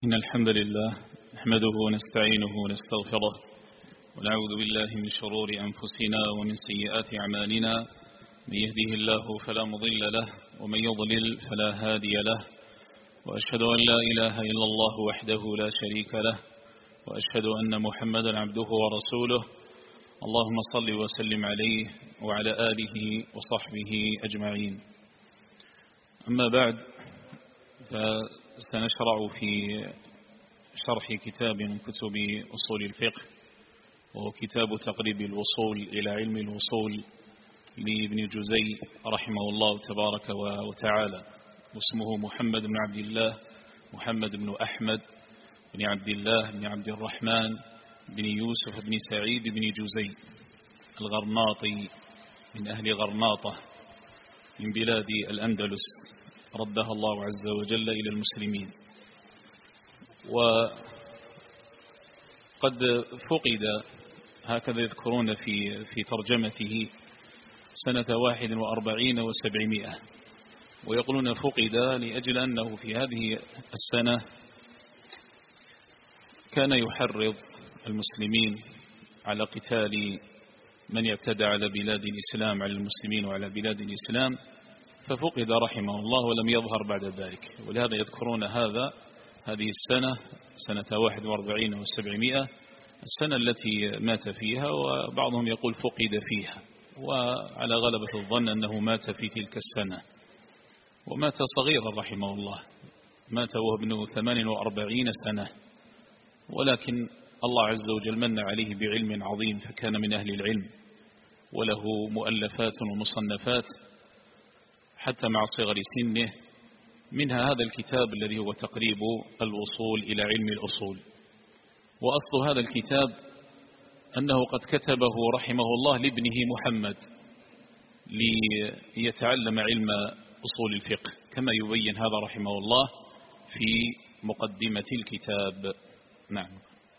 إن الحمد لله نحمده ونستعينه ونستغفره ونعوذ بالله من شرور أنفسنا ومن سيئات أعمالنا. من يهده الله فلا مضل له ومن يضلل فلا هادي له، وأشهد أن لا إله إلا الله وحده لا شريك له، وأشهد أن محمدا عبده ورسوله. اللهم صل وسلم عليه وعلى آله وصحبه أجمعين. أما بعد، فسنشرع في شرح كتاب من كتب أصول الفقه، وهو كتاب تقريب الوصول إلى علم الوصول لابن جزي رحمه الله تبارك وتعالى، واسمه محمد بن عبد الله محمد بن أحمد بن عبد الله بن عبد الرحمن بن يوسف بن سعيد بن جزي الغرناطي من أهل غرناطة من بلاد الأندلس، ردها الله عز وجل إلى المسلمين. وقد فقد، هكذا يذكرون في ترجمته، سنة 41 و700، ويقولون فقد لأجل أنه في هذه السنة كان يحرض المسلمين على قتال من يعتدى على بلاد الإسلام، على المسلمين وعلى بلاد الإسلام، ففقد رحمه الله ولم يظهر بعد ذلك. ولهذا يذكرون هذه السنة، سنة 41 و700، السنة التي مات فيها، وبعضهم يقول فقد فيها، وعلى غلبة الظن أنه مات في تلك السنة، ومات صغيرا رحمه الله، مات وهو ابن 48 سنة، ولكن الله عز وجل من عليه بعلم عظيم، فكان من أهل العلم، وله مؤلفات ومصنفات حتى مع صغر سنه، منها هذا الكتاب الذي هو تقريب الوصول إلى علم الأصول. وأصل هذا الكتاب أنه قد كتبه رحمه الله لابنه محمد ليتعلم علم أصول الفقه، كما يبين هذا رحمه الله في مقدمة الكتاب. نعم.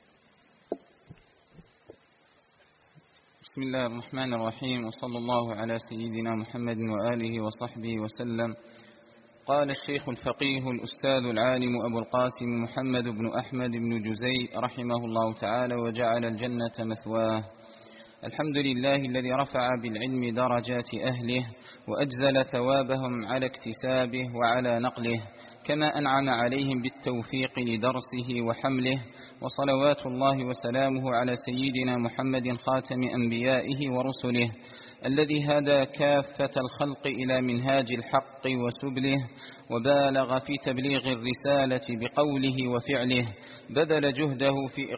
بسم الله الرحمن الرحيم، وصلى الله على سيدنا محمد وآله وصحبه وسلم. قال الشيخ الفقيه الأستاذ العالم أبو القاسم محمد بن أحمد بن جزي رحمه الله تعالى وجعل الجنة مثواه. الحمد لله الذي رفع بالعلم درجات أهله وأجزل ثوابهم على اكتسابه وعلى نقله، كما أنعم عليهم بالتوفيق لدرسه وحمله. وصلوات الله وسلامه على سيدنا محمد خاتم أنبيائه ورسله، الذي هدى كافة الخلق إلى منهاج الحق وسبله، وبالغ في تبليغ الرسالة بقوله وفعله، بذل جهده في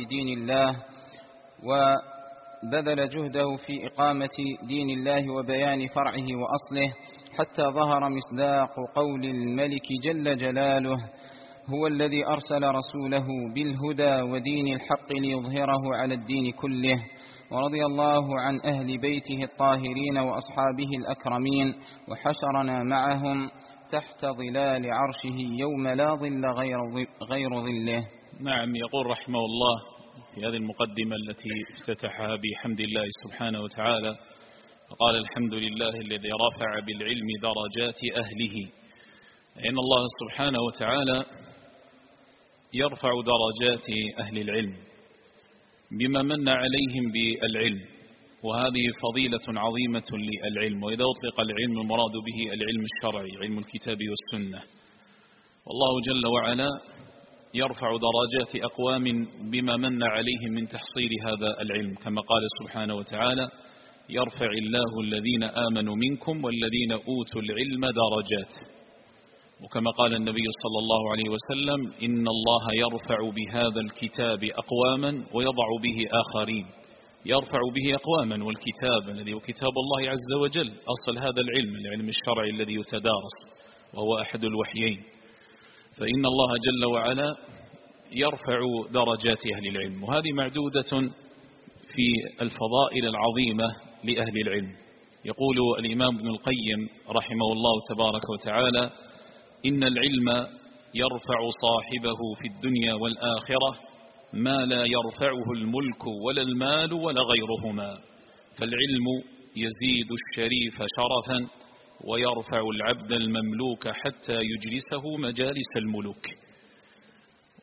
إقامة دين الله وبيان فرعه وأصله، حتى ظهر مصداق قول الملك جل جلاله: هو الذي أرسل رسوله بالهدى ودين الحق ليظهره على الدين كله. ورضي الله عن أهل بيته الطاهرين وأصحابه الأكرمين، وحشرنا معهم تحت ظلال عرشه يوم لا ظل غير ظله. نعم. يقول رحمه الله في هذه المقدمة التي افتتحها بحمد الله سبحانه وتعالى، فقال: الحمد لله الذي رفع بالعلم درجات أهله. إن الله سبحانه وتعالى يرفع درجات أهل العلم بما من عليهم بالعلم، وهذه فضيلة عظيمة للعلم. وإذا أطلق العلم المراد به العلم الشرعي، علم الكتاب والسنة. والله جل وعلا يرفع درجات أقوام بما من عليهم من تحصيل هذا العلم، كما قال سبحانه وتعالى: يرفع الله الذين آمنوا منكم والذين أوتوا العلم درجات. وكما قال النبي صلى الله عليه وسلم: إن الله يرفع بهذا الكتاب أقواما ويضع به آخرين. يرفع به أقواما، والكتاب الذي هو كتاب الله عز وجل، أصل هذا العلم الشرعي الذي يتدارس، وهو أحد الوحيين. فإن الله جل وعلا يرفع درجات أهل العلم، وهذه معدودة في الفضائل العظيمة لأهل العلم. يقول الإمام ابن القيم رحمه الله تبارك وتعالى: إن العلم يرفع صاحبه في الدنيا والآخرة ما لا يرفعه الملك ولا المال ولا غيرهما، فالعلم يزيد الشريف شرفا ويرفع العبد المملوك حتى يجلسه مجالس الملوك.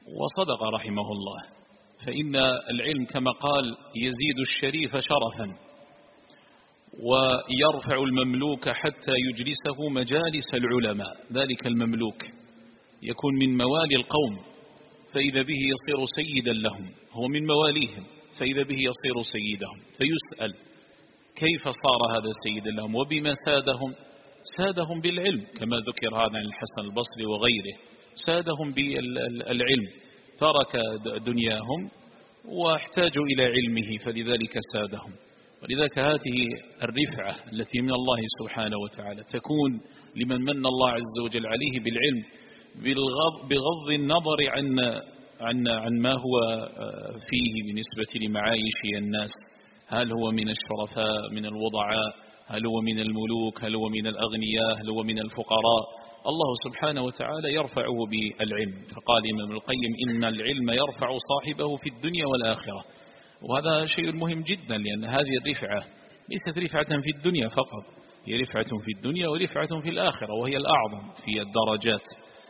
وصدق رحمه الله، فإن العلم كما قال يزيد الشريف شرفا ويرفع المملوك حتى يجلسه مجالس العلماء. ذلك المملوك يكون من موالي القوم فإذا به يصير سيدا لهم، هو من مواليهم فإذا به يصير سيدهم، فيسأل كيف صار هذا سيدا لهم وبما سادهم؟ سادهم بالعلم، كما ذكر هذا عن الحسن البصري وغيره، سادهم بالعلم، ترك دنياهم واحتاجوا إلى علمه فلذلك سادهم. ولذلك هذه الرفعة التي من الله سبحانه وتعالى تكون لمن من الله عز وجل عليه بالعلم بغض النظر عن ما هو فيه بالنسبة لمعايش الناس، هل هو من الشرفاء من الوضعاء، هل هو من الملوك، هل هو من الأغنياء، هل هو من الفقراء، الله سبحانه وتعالى يرفعه بالعلم. فقال ابن القيم إن العلم يرفع صاحبه في الدنيا والآخرة، وهذا شيء مهم جدا، لأن هذه الرفعة ليست رفعة في الدنيا فقط، هي رفعة في الدنيا ورفعة في الآخرة، وهي الأعظم في الدرجات.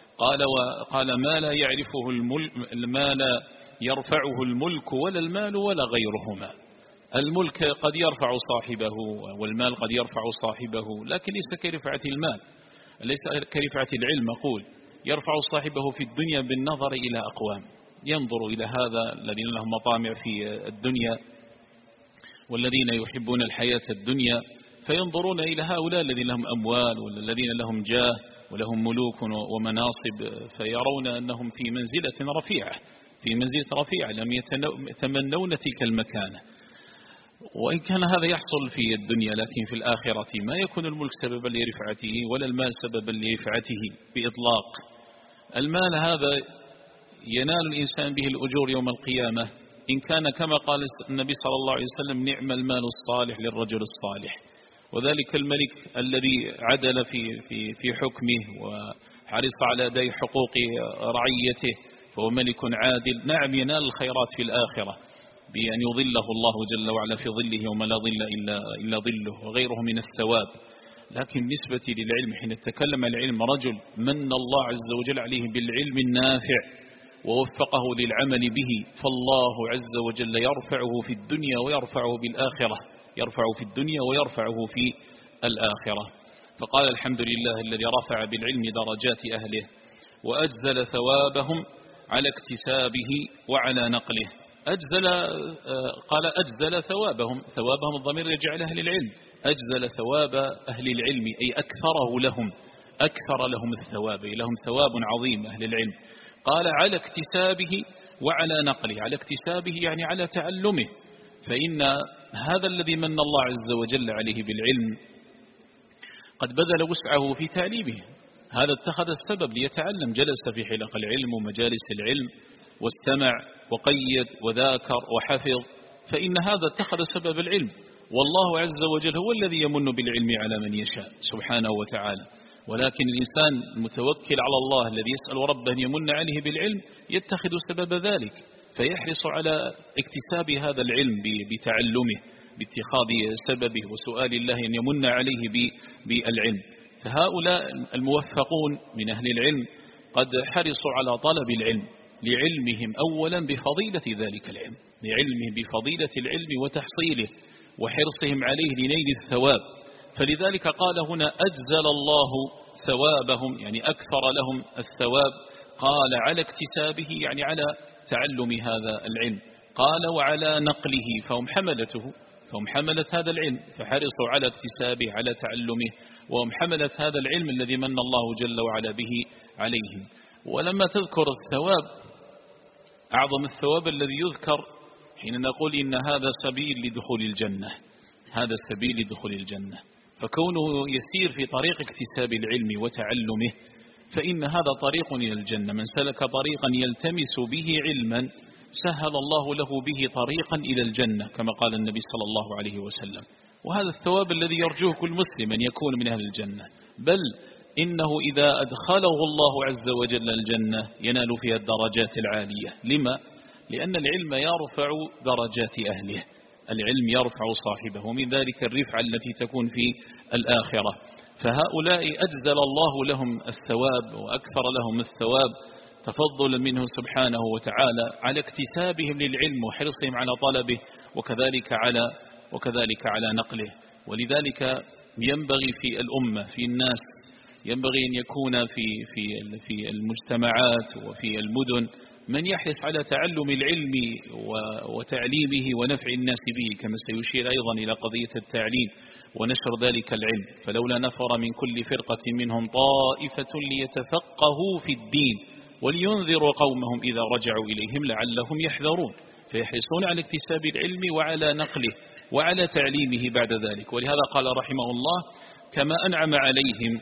قال ما لا يعرفه ما لا يرفعه الملك ولا المال ولا غيرهما. الملك قد يرفع صاحبه والمال قد يرفع صاحبه، لكن ليس كرفعة المال، ليس كرفعة العلم. أقول يرفع صاحبه في الدنيا بالنظر إلى أقوام، ينظر إلى هذا الذين لهم مطامع في الدنيا والذين يحبون الحياة الدنيا، فينظرون إلى هؤلاء الذين لهم أموال والذين لهم جاه ولهم ملوك ومناصب، فيرون أنهم في منزلة رفيعة، في منزلة رفيعة، لم يتمنون تلك المكانة. وإن كان هذا يحصل في الدنيا، لكن في الآخرة ما يكون الملك سببا لرفعته ولا المال سببا لرفعته بإطلاق. المال هذا ينال الإنسان به الأجور يوم القيامة، إن كان كما قال النبي صلى الله عليه وسلم نعم المال الصالح للرجل الصالح. وذلك الملك الذي عدل في حكمه وحرص على أداء حقوق رعيته فهو ملك عادل، نعم ينال الخيرات في الآخرة بأن يظله الله جل وعلا في ظله يوم لا ظل إلا ظله وغيره من الثواب. لكن بالنسبة للعلم، حين نتكلم عن العلم، رجل من الله عز وجل عليه بالعلم النافع ووفقه للعمل به، فالله عز وجل يرفعه في الدنيا ويرفعه بالآخرة، يرفعه في الدنيا ويرفعه في الآخرة. فقال الحمد لله الذي رفع بالعلم درجات أهله وأجزل ثوابهم على اكتسابه وعلى نقله. قال أجزل ثوابهم، ثوابهم الضمير يرجع إلى أهل العلم، أجزل ثواب أهل العلم أي أكثره لهم، أكثر لهم الثواب، لهم ثواب عظيم أهل العلم. قال على اكتسابه وعلى نقله، على اكتسابه يعني على تعلمه، فإن هذا الذي من الله عز وجل عليه بالعلم قد بذل وسعه في تعليمه، هذا اتخذ السبب ليتعلم، جلس في حلق العلم ومجالس العلم واستمع وقيد وذاكر وحفظ، فإن هذا اتخذ سبب العلم. والله عز وجل هو الذي يمن بالعلم على من يشاء سبحانه وتعالى، ولكن الإنسان المتوكل على الله الذي يسأل ربه أن يمن عليه بالعلم يتخذ سبب ذلك، فيحرص على اكتساب هذا العلم بتعلمه، باتخاذ سببه وسؤال الله أن يمن عليه بالعلم. فهؤلاء الموفقون من أهل العلم قد حرصوا على طلب العلم لعلمهم أولا بفضيلة ذلك العلم، لعلمهم بفضيلة العلم وتحصيله وحرصهم عليه لنيل الثواب. فلذلك قال هنا أجزل الله ثوابهم، يعني أكثر لهم الثواب. قال على اكتسابه يعني على تعلم هذا العلم. قال وعلى نقله، فهم حملته، فهم حملة هذا العلم، فحرصوا على اكتسابه على تعلمه، وهم حملة هذا العلم الذي من الله جل وعلا به عليهم. ولما تذكر الثواب، أعظم الثواب الذي يذكر حين نقول إن هذا سبيل لدخول الجنة، هذا سبيل لدخول الجنة، فكونه يسير في طريق اكتساب العلم وتعلمه فإن هذا طريق إلى الجنة. من سلك طريقا يلتمس به علما سهل الله له به طريقا إلى الجنة كما قال النبي صلى الله عليه وسلم. وهذا الثواب الذي يرجوه كل مسلم أن يكون من أهل الجنة، بل إنه إذا أدخله الله عز وجل الجنة ينال فيها الدرجات العالية. لما؟ لأن العلم يرفع درجات أهله، العلم يرفع صاحبه، ومن ذلك الرفعة التي تكون في الآخرة. فهؤلاء أجزل الله لهم الثواب وأكثر لهم الثواب، تفضلا منه سبحانه وتعالى على اكتسابهم للعلم وحرصهم على طلبه وكذلك على نقله. ولذلك ينبغي في الأمة في الناس ينبغي أن يكون في المجتمعات وفي المدن من يحرص على تعلم العلم وتعليمه ونفع الناس به، كما سيشير أيضا إلى قضية التعليم ونشر ذلك العلم. فلولا نفر من كل فرقة منهم طائفة ليتفقهوا في الدين ولينذروا قومهم إذا رجعوا إليهم لعلهم يحذرون، فيحرصون على اكتساب العلم وعلى نقله وعلى تعليمه بعد ذلك. ولهذا قال رحمه الله كما أنعم عليهم،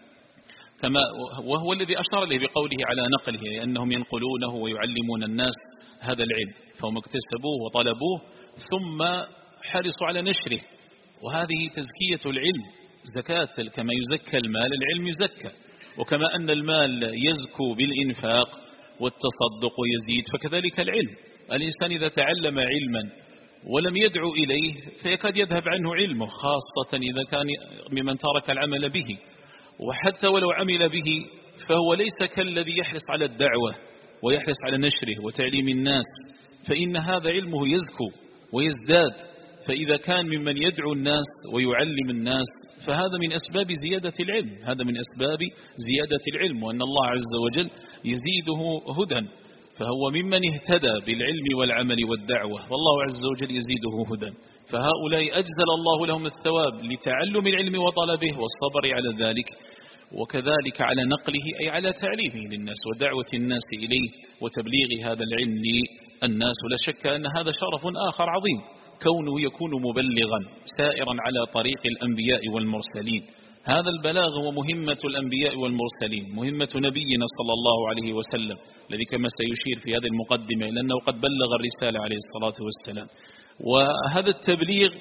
وهو الذي أشار إليه بقوله على نقله، لأنهم ينقلونه ويعلمون الناس هذا العلم، فهم اكتسبوه وطلبوه ثم حرصوا على نشره. وهذه تزكية العلم زكاة، كما يزكى المال العلم يزكى، وكما أن المال يزكو بالإنفاق والتصدق ويزيد فكذلك العلم. الإنسان إذا تعلم علما ولم يدعو إليه فيكاد يذهب عنه علمه، خاصة إذا كان ممن ترك العمل به. وحتى ولو عمل به فهو ليس كالذي يحرص على الدعوة ويحرص على نشره وتعليم الناس، فإن هذا علمه يزكو ويزداد. فإذا كان ممن يدعو الناس ويعلم الناس فهذا من أسباب زيادة العلم، هذا من أسباب زيادة العلم، وأن الله عز وجل يزيده هدى، فهو ممن اهتدى بالعلم والعمل والدعوة، والله عز وجل يزيده هدى. فهؤلاء أجزل الله لهم الثواب لتعلم العلم وطلبه والصبر على ذلك، وكذلك على نقله أي على تعليمه للناس ودعوة الناس إليه وتبليغ هذا العلم للناس. ولا شك أن هذا شرف آخر عظيم، كونه يكون مبلغا سائرا على طريق الأنبياء والمرسلين. هذا البلاغ هو مهمة الأنبياء والمرسلين، مهمة نبينا صلى الله عليه وسلم، الذي كما سيشير في هذه المقدمة لأنه قد بلغ الرسالة عليه الصلاة والسلام. وهذا التبليغ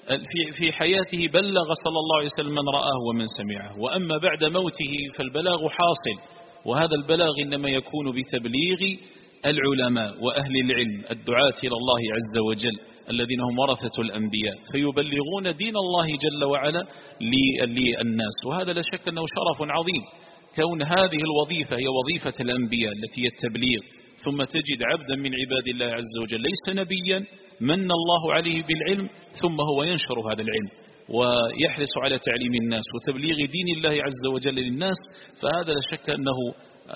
في حياته بلغ صلى الله عليه وسلم من رآه ومن سمعه، وأما بعد موته فالبلاغ حاصل، وهذا البلاغ إنما يكون بتبليغ العلماء وأهل العلم الدعاة إلى الله عز وجل الذين هم ورثة الأنبياء، فيبلغون دين الله جل وعلا للناس. وهذا لا شك أنه شرف عظيم، كون هذه الوظيفة هي وظيفة الأنبياء التي هي التبليغ، ثم تجد عبدا من عباد الله عز وجل ليس نبيا من الله عليه بالعلم ثم هو ينشر هذا العلم ويحرص على تعليم الناس وتبليغ دين الله عز وجل للناس، فهذا لا شك أنه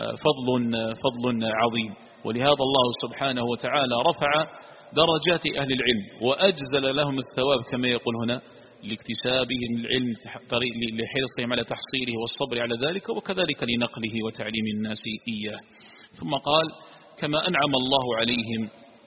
فضل عظيم. ولهذا الله سبحانه وتعالى رفع درجات أهل العلم وأجزل لهم الثواب كما يقول هنا لاكتسابهم العلم لحرصهم على تحصيله والصبر على ذلك، وكذلك لنقله وتعليم الناس إياه. ثم قال كما أنعم الله عليهم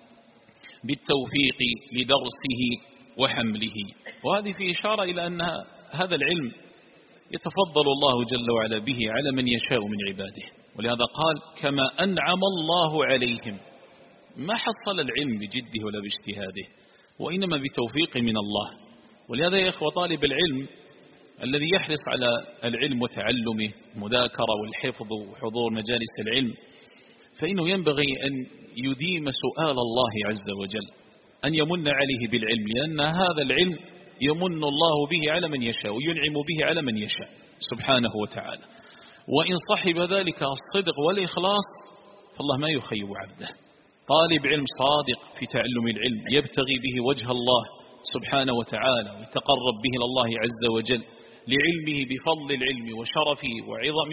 بالتوفيق لدرسه وحمله. وهذه في إشارة إلى أن هذا العلم يتفضل الله جل وعلا به على من يشاء من عباده، ولهذا قال كما أنعم الله عليهم، ما حصل العلم بجده ولا باجتهاده، وإنما بتوفيق من الله. ولهذا يا إخوة طالب العلم الذي يحرص على العلم وتعلمه مذاكرة والحفظ وحضور مجالس العلم، فإنه ينبغي أن يديم سؤال الله عز وجل أن يمن عليه بالعلم، لأن هذا العلم يمن الله به على من يشاء وينعم به على من يشاء سبحانه وتعالى. وإن صحب ذلك الصدق والإخلاص فالله ما يخيب عبده. طالب علم صادق في تعلم العلم يبتغي به وجه الله سبحانه وتعالى ويتقرب به إلى الله عز وجل لعلمه بفضل العلم وشرفه وعظم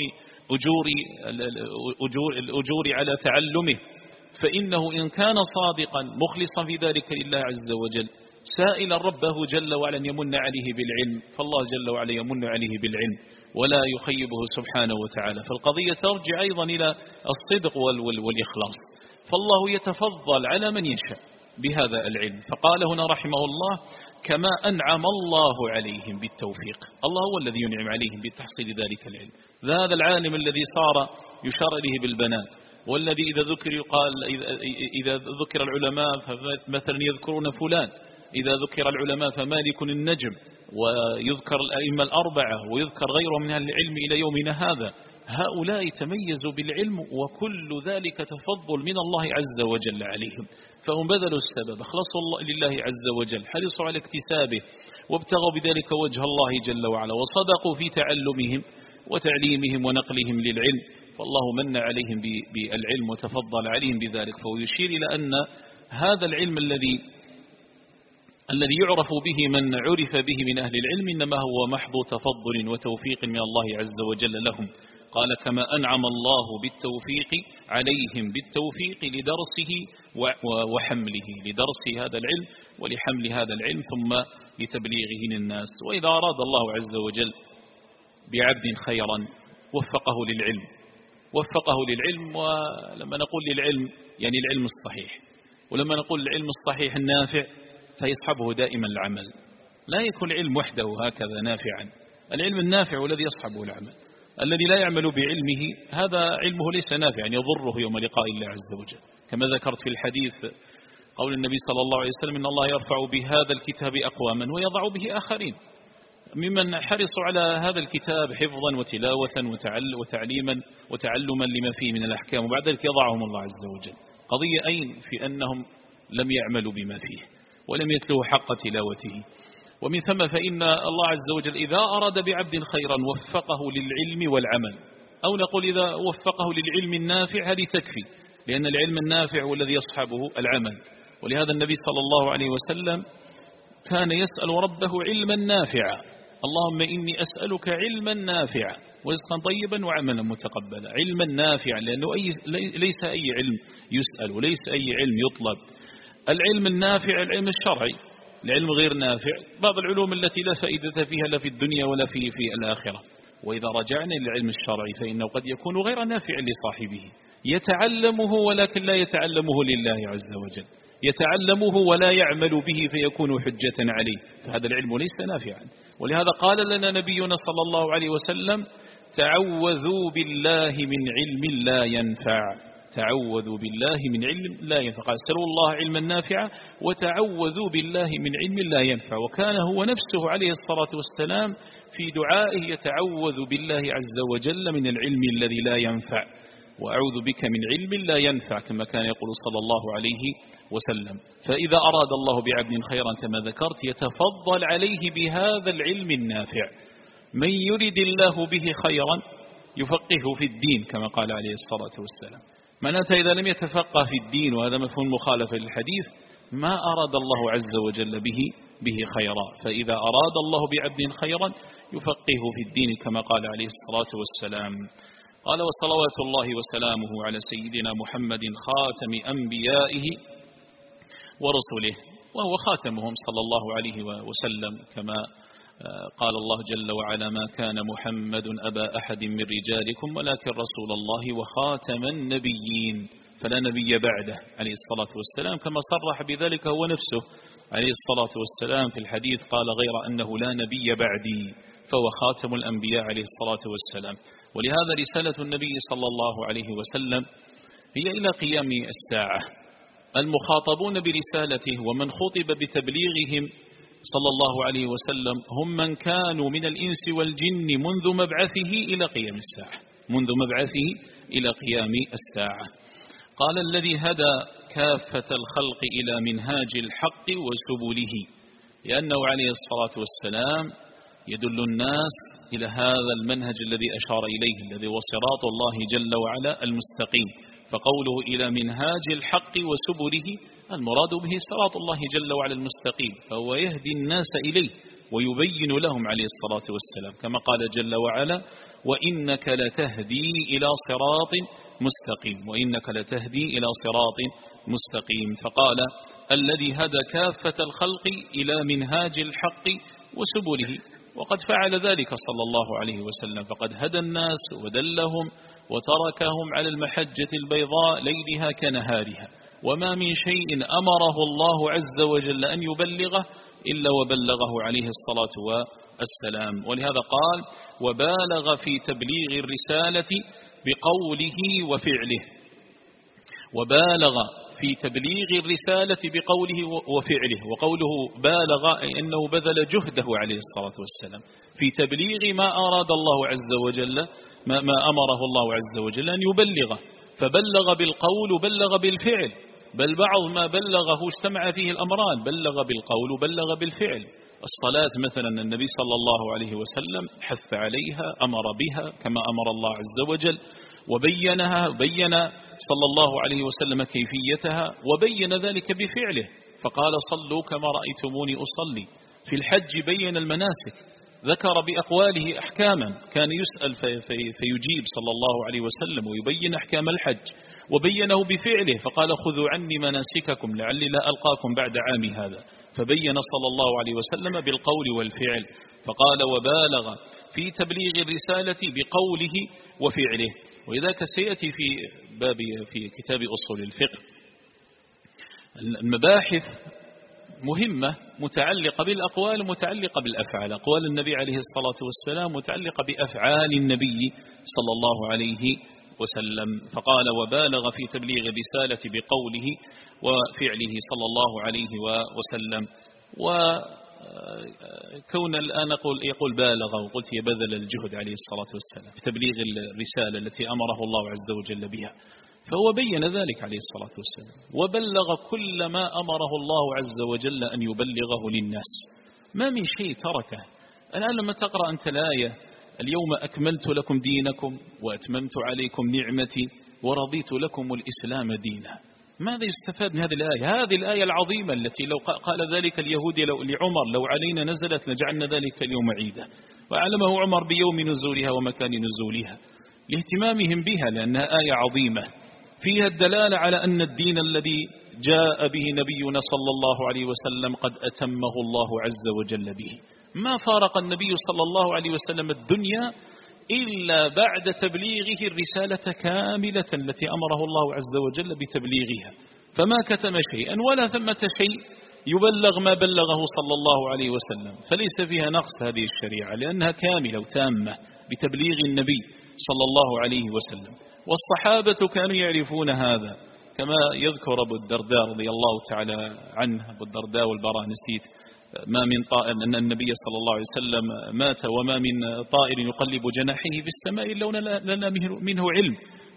الأجور على تعلمه، فإنه إن كان صادقا مخلصا في ذلك لله عز وجل سائلا ربه جل وعلا يمن عليه بالعلم، فالله جل وعلا يمن عليه بالعلم ولا يخيبه سبحانه وتعالى. فالقضية ترجع أيضا إلى الصدق والإخلاص، فالله يتفضل على من يشاء بهذا العلم. فقال هنا رحمه الله كما أنعم الله عليهم بالتوفيق، الله هو الذي ينعم عليهم بتحصيل ذلك العلم. هذا العالم الذي صار يشار إليه بالبنان، والذي إذا ذكر العلماء فمثلا يذكرون فلان، إذا ذكر العلماء فمالك النجم، ويذكر الأئمة الأربعة ويذكر غيرهم من أهل العلم إلى يومنا هذا، هؤلاء تميزوا بالعلم وكل ذلك تفضل من الله عز وجل عليهم، فهم بذلوا السبب، أخلصوا الله لله عز وجل، حرصوا على اكتسابه وابتغوا بذلك وجه الله جل وعلا، وصدقوا في تعلمهم وتعليمهم ونقلهم للعلم، فالله من عليهم بالعلم وتفضل عليهم بذلك. فهو يشير إلى أن هذا العلم الذي يعرف به من عرف به من أهل العلم إنما هو محض تفضل وتوفيق من الله عز وجل لهم. قال كما أنعم الله بالتوفيق عليهم بالتوفيق لدرسه وحمله، لدرس هذا العلم ولحمل هذا العلم ثم لتبليغه للناس. وإذا أراد الله عز وجل بعبد خيرا وفقه للعلم. ولما نقول للعلم يعني العلم الصحيح، ولما نقول العلم الصحيح النافع فيصحبه دائما العمل، لا يكون العلم وحده هكذا نافعا. العلم النافع والذي يصحبه العمل، الذي لا يعمل بعلمه هذا علمه ليس نافعا يضره يوم لقاء الله عز وجل. كما ذكرت في الحديث قول النبي صلى الله عليه وسلم إن الله يرفع بهذا الكتاب أقواما ويضع به آخرين، ممن حرصوا على هذا الكتاب حفظا وتلاوة وتعليما وتعلما لما فيه من الأحكام، وبعد ذلك يضعهم الله عز وجل. قضية أين في أنهم لم يعملوا بما فيه ولم يتلوه حق تلاوته. ومن ثم فإن الله عز وجل إذا أراد بعبد خيرا وفقه للعلم والعمل، أو نقول إذا وفقه للعلم النافع هذه تكفي، لأن العلم النافع والذي يصحبه العمل. ولهذا النبي صلى الله عليه وسلم كان يسأل ربه علما نافعا، اللهم إني أسألك علما نافعا ورزقا طيبا وعملا متقبلا. علما نافعا لأنه ليس أي علم يسأل وليس أي علم يطلب. العلم النافع العلم الشرعي، العلم غير نافع بعض العلوم التي لا فائدة فيها لا في الدنيا ولا في الآخرة. وإذا رجعنا للعلم الشرعي فإنه قد يكون غير نافع لصاحبه، يتعلمه ولكن لا يتعلمه لله عز وجل، يتعلمه ولا يعمل به فيكون حجة عليه، فهذا العلم ليس نافعا. ولهذا قال لنا نبينا صلى الله عليه وسلم تعوذوا بالله من علم لا ينفع، تعوذوا بالله من علم لا ينفع. قال اسألوا الله علما نافعا وتعوذوا بالله من علم لا ينفع. وكان هو نفسه عليه الصلاة والسلام في دعائه يتعوذ بالله عز وجل من العلم الذي لا ينفع، وأعوذ بك من علم لا ينفع، كما كان يقول صلى الله عليه وسلم. فإذا أراد الله بعبد خيرا كما ذكرت يتفضل عليه بهذا العلم النافع. من يرد الله به خيرا يفقهه في الدين كما قال عليه الصلاة والسلام. معناته إذا لم يتفقه في الدين، وهذا مفهوم مخالفة للحديث، ما أراد الله عز وجل به خيرا. فإذا أراد الله بعبد خيرا يفقهه في الدين كما قال عليه الصلاة والسلام. قال وصلوات الله وسلامه على سيدنا محمد خاتم أنبيائه ورسله، وهو خاتمهم صلى الله عليه وسلم، كما قال الله جل وعلا ما كان محمد أبا أحد من رجالكم ولكن رسول الله وخاتم النبيين، فلا نبي بعده عليه الصلاة والسلام، كما صرح بذلك هو نفسه عليه الصلاة والسلام في الحديث قال غير أنه لا نبي بعدي، فهو خاتم الأنبياء عليه الصلاة والسلام. ولهذا رسالة النبي صلى الله عليه وسلم هي إلى قيام الساعة. المخاطبون برسالته ومن خطب بتبليغهم صلى الله عليه وسلم هم من كانوا من الإنس والجن منذ مبعثه إلى قيام الساعة، منذ مبعثه إلى قيام الساعة. قال الذي هدى كافة الخلق إلى منهاج الحق وسبله، لأنه عليه الصلاة والسلام يدل الناس إلى هذا المنهج الذي أشار إليه الذي هو صراط الله جل وعلا المستقيم. فقوله إلى منهاج الحق وسبله المراد به صراط الله جل وعلا المستقيم، فهو يهدي الناس إليه ويبين لهم عليه الصلاة والسلام، كما قال جل وعلا وإنك لتهدي إلى صراط مستقيم، وإنك لتهدي إلى صراط مستقيم. فقال الذي هدى كافة الخلق إلى منهاج الحق وسبله، وقد فعل ذلك صلى الله عليه وسلم، فقد هدى الناس ودلهم وتركهم على المحجة البيضاء ليلها كنهارها، وما من شيء أمره الله عز وجل أن يبلغه إلا وبلغه عليه الصلاة والسلام. ولهذا قال وبالغ في تبليغ الرسالة بقوله وفعله، وبالغ في تبليغ الرسالة بقوله وفعله. وقوله بالغ أي أنه بذل جهده عليه الصلاة والسلام في تبليغ ما أراد الله عز وجل، ما أمره الله عز وجل أن يبلغه، فبلغ بالقول وبلغ بالفعل، بل بعض ما بلغه اجتمع فيه الأمران، بلغ بالقول وبلغ بالفعل. الصلاة مثلا النبي صلى الله عليه وسلم حث عليها، أمر بها كما أمر الله عز وجل، وبينها، بين صلى الله عليه وسلم كيفيتها، وبين ذلك بفعله، فقال صلوا كما رأيتموني أصلي. في الحج بين المناسك، ذكر بأقواله أحكاما، كان يسأل فيجيب صلى الله عليه وسلم ويبين أحكام الحج، وبينه بفعله، فقال خذوا عني مناسككم لعلي لا ألقاكم بعد عامي هذا، فبين صلى الله عليه وسلم بالقول والفعل، فقال وبالغ في تبليغ الرسالة بقوله وفعله. وإذاك سيأتي في كتاب أصول الفقه المباحث مهمة متعلقة بالأقوال متعلقة بالأفعال، أقوال النبي عليه الصلاة والسلام متعلقة بأفعال النبي صلى الله عليه وسلم، فقال وبالغ في تبليغ الرسالة بقوله وفعله صلى الله عليه وسلم. وكون الآن يقول بالغ، وقلت يبذل الجهد عليه الصلاة والسلام في تبليغ الرسالة التي أمره الله عز وجل بها، فهو بين ذلك عليه الصلاة والسلام، وبلغ كل ما أمره الله عز وجل أن يبلغه للناس، ما من شيء تركه. الآن لما تقرأ أنت الآية اليوم أكملت لكم دينكم وأتممت عليكم نعمتي ورضيت لكم الإسلام دينا، ماذا يستفاد من هذه الآية؟ هذه الآية العظيمة التي لو قال ذلك اليهودي لعمر لو علينا نزلت لجعلنا ذلك اليوم عيدا، وأعلمه عمر بيوم نزولها ومكان نزولها لاهتمامهم بها، لأنها آية عظيمة فيها الدلالة على أن الدين الذي جاء به نبينا صلى الله عليه وسلم قد أتمه الله عز وجل به، ما فارق النبي صلى الله عليه وسلم الدنيا إلا بعد تبليغه الرسالة كاملة التي أمره الله عز وجل بتبليغها، فما كتم شيئا ولا ثمة شيء يبلغ ما بلغه صلى الله عليه وسلم، فليس فيها نقص هذه الشريعة لأنها كاملة وتامة بتبليغ النبي صلى الله عليه وسلم. والصحابة كانوا يعرفون هذا، كما يذكر أبو الدرداء رضي الله تعالى عنه، أبو الدرداء والبراء نسيت، ما من طائر أن النبي صلى الله عليه وسلم مات وما من طائر يقلب جناحيه في السماء إلا لنا منه علم،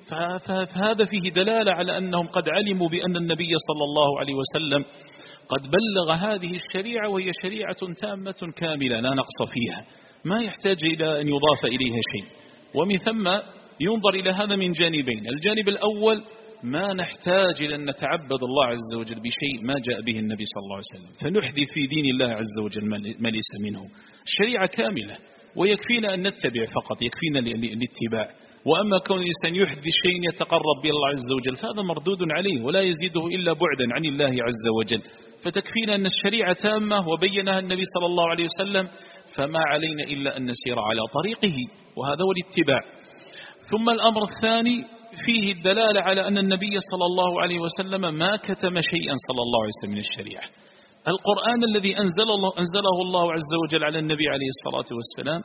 فهذا فيه دلالة على أنهم قد علموا بأن النبي صلى الله عليه وسلم قد بلغ هذه الشريعة، وهي شريعة تامة كاملة لا نقص فيها، ما يحتاج إلى أن يضاف إليها شيء. ومن ثم ينظر إلى هذا من جانبين، الجانب الأول ما نحتاج إلى أن نتعبد الله عز وجل بشيء ما جاء به النبي صلى الله عليه وسلم، فنحدث في دين الله عز وجل ما ليس منه، الشريعة كاملة ويكفينا أن نتبع فقط، يكفينا الاتباع. وأما كون الإنسان يحدث شيء يتقرب به الله عز وجل فهذا مردود عليه ولا يزيده إلا بعدا عن الله عز وجل، فتكفينا أن الشريعة تامة وبينها النبي صلى الله عليه وسلم، فما علينا إلا أن نسير على طريقه، وهذا هو الاتباع. ثم الأمر الثاني فيه الدلالة على أن النبي صلى الله عليه وسلم ما كتم شيئا صلى الله عليه وسلم من الشريعة. القرآن الذي أنزله الله عز وجل على النبي عليه الصلاة والسلام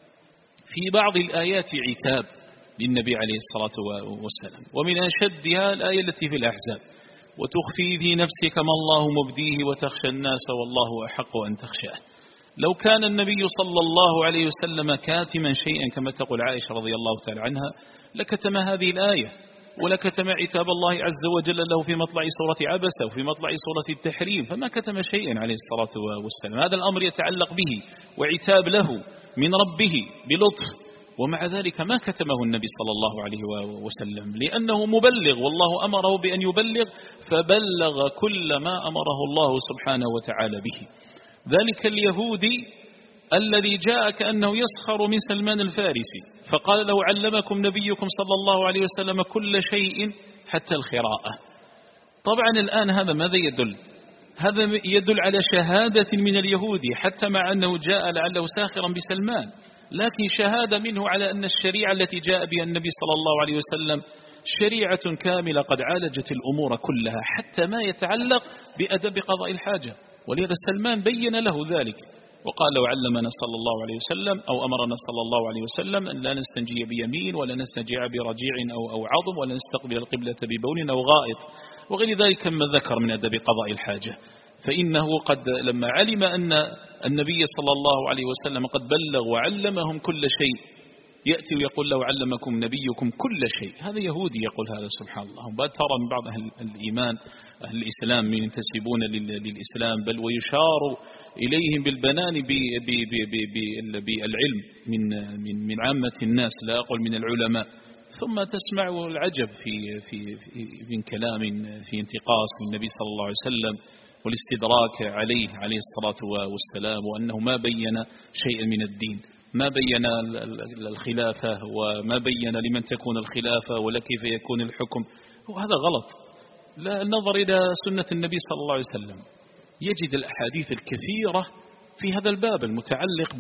في بعض الآيات عتاب للنبي عليه الصلاة والسلام، ومن أشدها الآية التي في الأحزاب وتخفي في نفسك ما الله مبديه وتخشى الناس والله أحق أن تخشاه. لو كان النبي صلى الله عليه وسلم كاتما شيئا كما تقول عائشة رضي الله تعالى عنها لكتم هذه الآية، ولكتم عتاب الله عز وجل له في مطلع سورة عبسة وفي مطلع سورة التحريم، فما كتم شيئا عليه الصلاة والسلام. هذا الأمر يتعلق به وعتاب له من ربه بلطف، ومع ذلك ما كتمه النبي صلى الله عليه وسلم لأنه مبلغ، والله أمره بأن يبلغ فبلغ كل ما أمره الله سبحانه وتعالى به. ذلك اليهودي الذي جاء كأنه يسخر من سلمان الفارسي فقال له علمكم نبيكم صلى الله عليه وسلم كل شيء حتى الخراءة. طبعا الآن هذا ماذا يدل؟ هذا يدل على شهادة من اليهودي حتى مع أنه جاء لعله ساخرا بسلمان، لكن شهادة منه على أن الشريعة التي جاء بها النبي صلى الله عليه وسلم شريعة كاملة قد عالجت الأمور كلها حتى ما يتعلق بأدب قضاء الحاجة. ولهذا سلمان بين له ذلك وقال له علمنا صلى الله عليه وسلم أو أمرنا صلى الله عليه وسلم أن لا نستنجي بيمين ولا نستنجع برجيع أو عظم ولا نستقبل القبلة ببول أو غائط وغير ذلك كما ذكر من أدب قضاء الحاجة. فإنه قد لما علم أن النبي صلى الله عليه وسلم قد بلغ وعلمهم كل شيء يأتي ويقول له علمكم نبيكم كل شيء، هذا يهودي يقول هذا سبحان الله. بعد ترى من بعض أهل الإيمان أهل الإسلام من ينتسبون للإسلام بل ويشار إليهم بالبنان بالعلم من عامة الناس لا أقول من العلماء، ثم تسمع العجب من كلام في انتقاص للنبي صلى الله عليه وسلم والاستدراك عليه الصلاة والسلام، وأنه ما بين شيئا من الدين، ما بين الخلافة وما بين لمن تكون الخلافة ولا كيف يكون الحكم. وهذا غلط. لا، النظر إلى سنة النبي صلى الله عليه وسلم يجد الأحاديث الكثيرة في هذا الباب المتعلق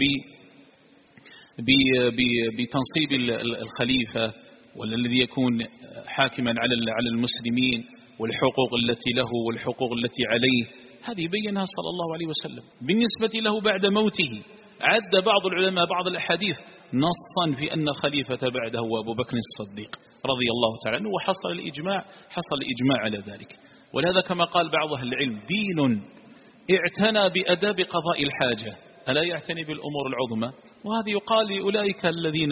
بتنصيب الخليفة والذي يكون حاكما على المسلمين، والحقوق التي له والحقوق التي عليه، هذه بينها صلى الله عليه وسلم. بالنسبة له بعد موته عد بعض العلماء بعض الأحاديث نصا في أن خليفة بعده هو أبو بكر الصديق رضي الله تعالى عنه، وحصل الإجماع على ذلك. ولهذا كما قال بعض أهل العلم: دين اعتنى بأداب قضاء الحاجة ألا يعتني بالأمور العظمى. وهذا يقال لأولئك الذين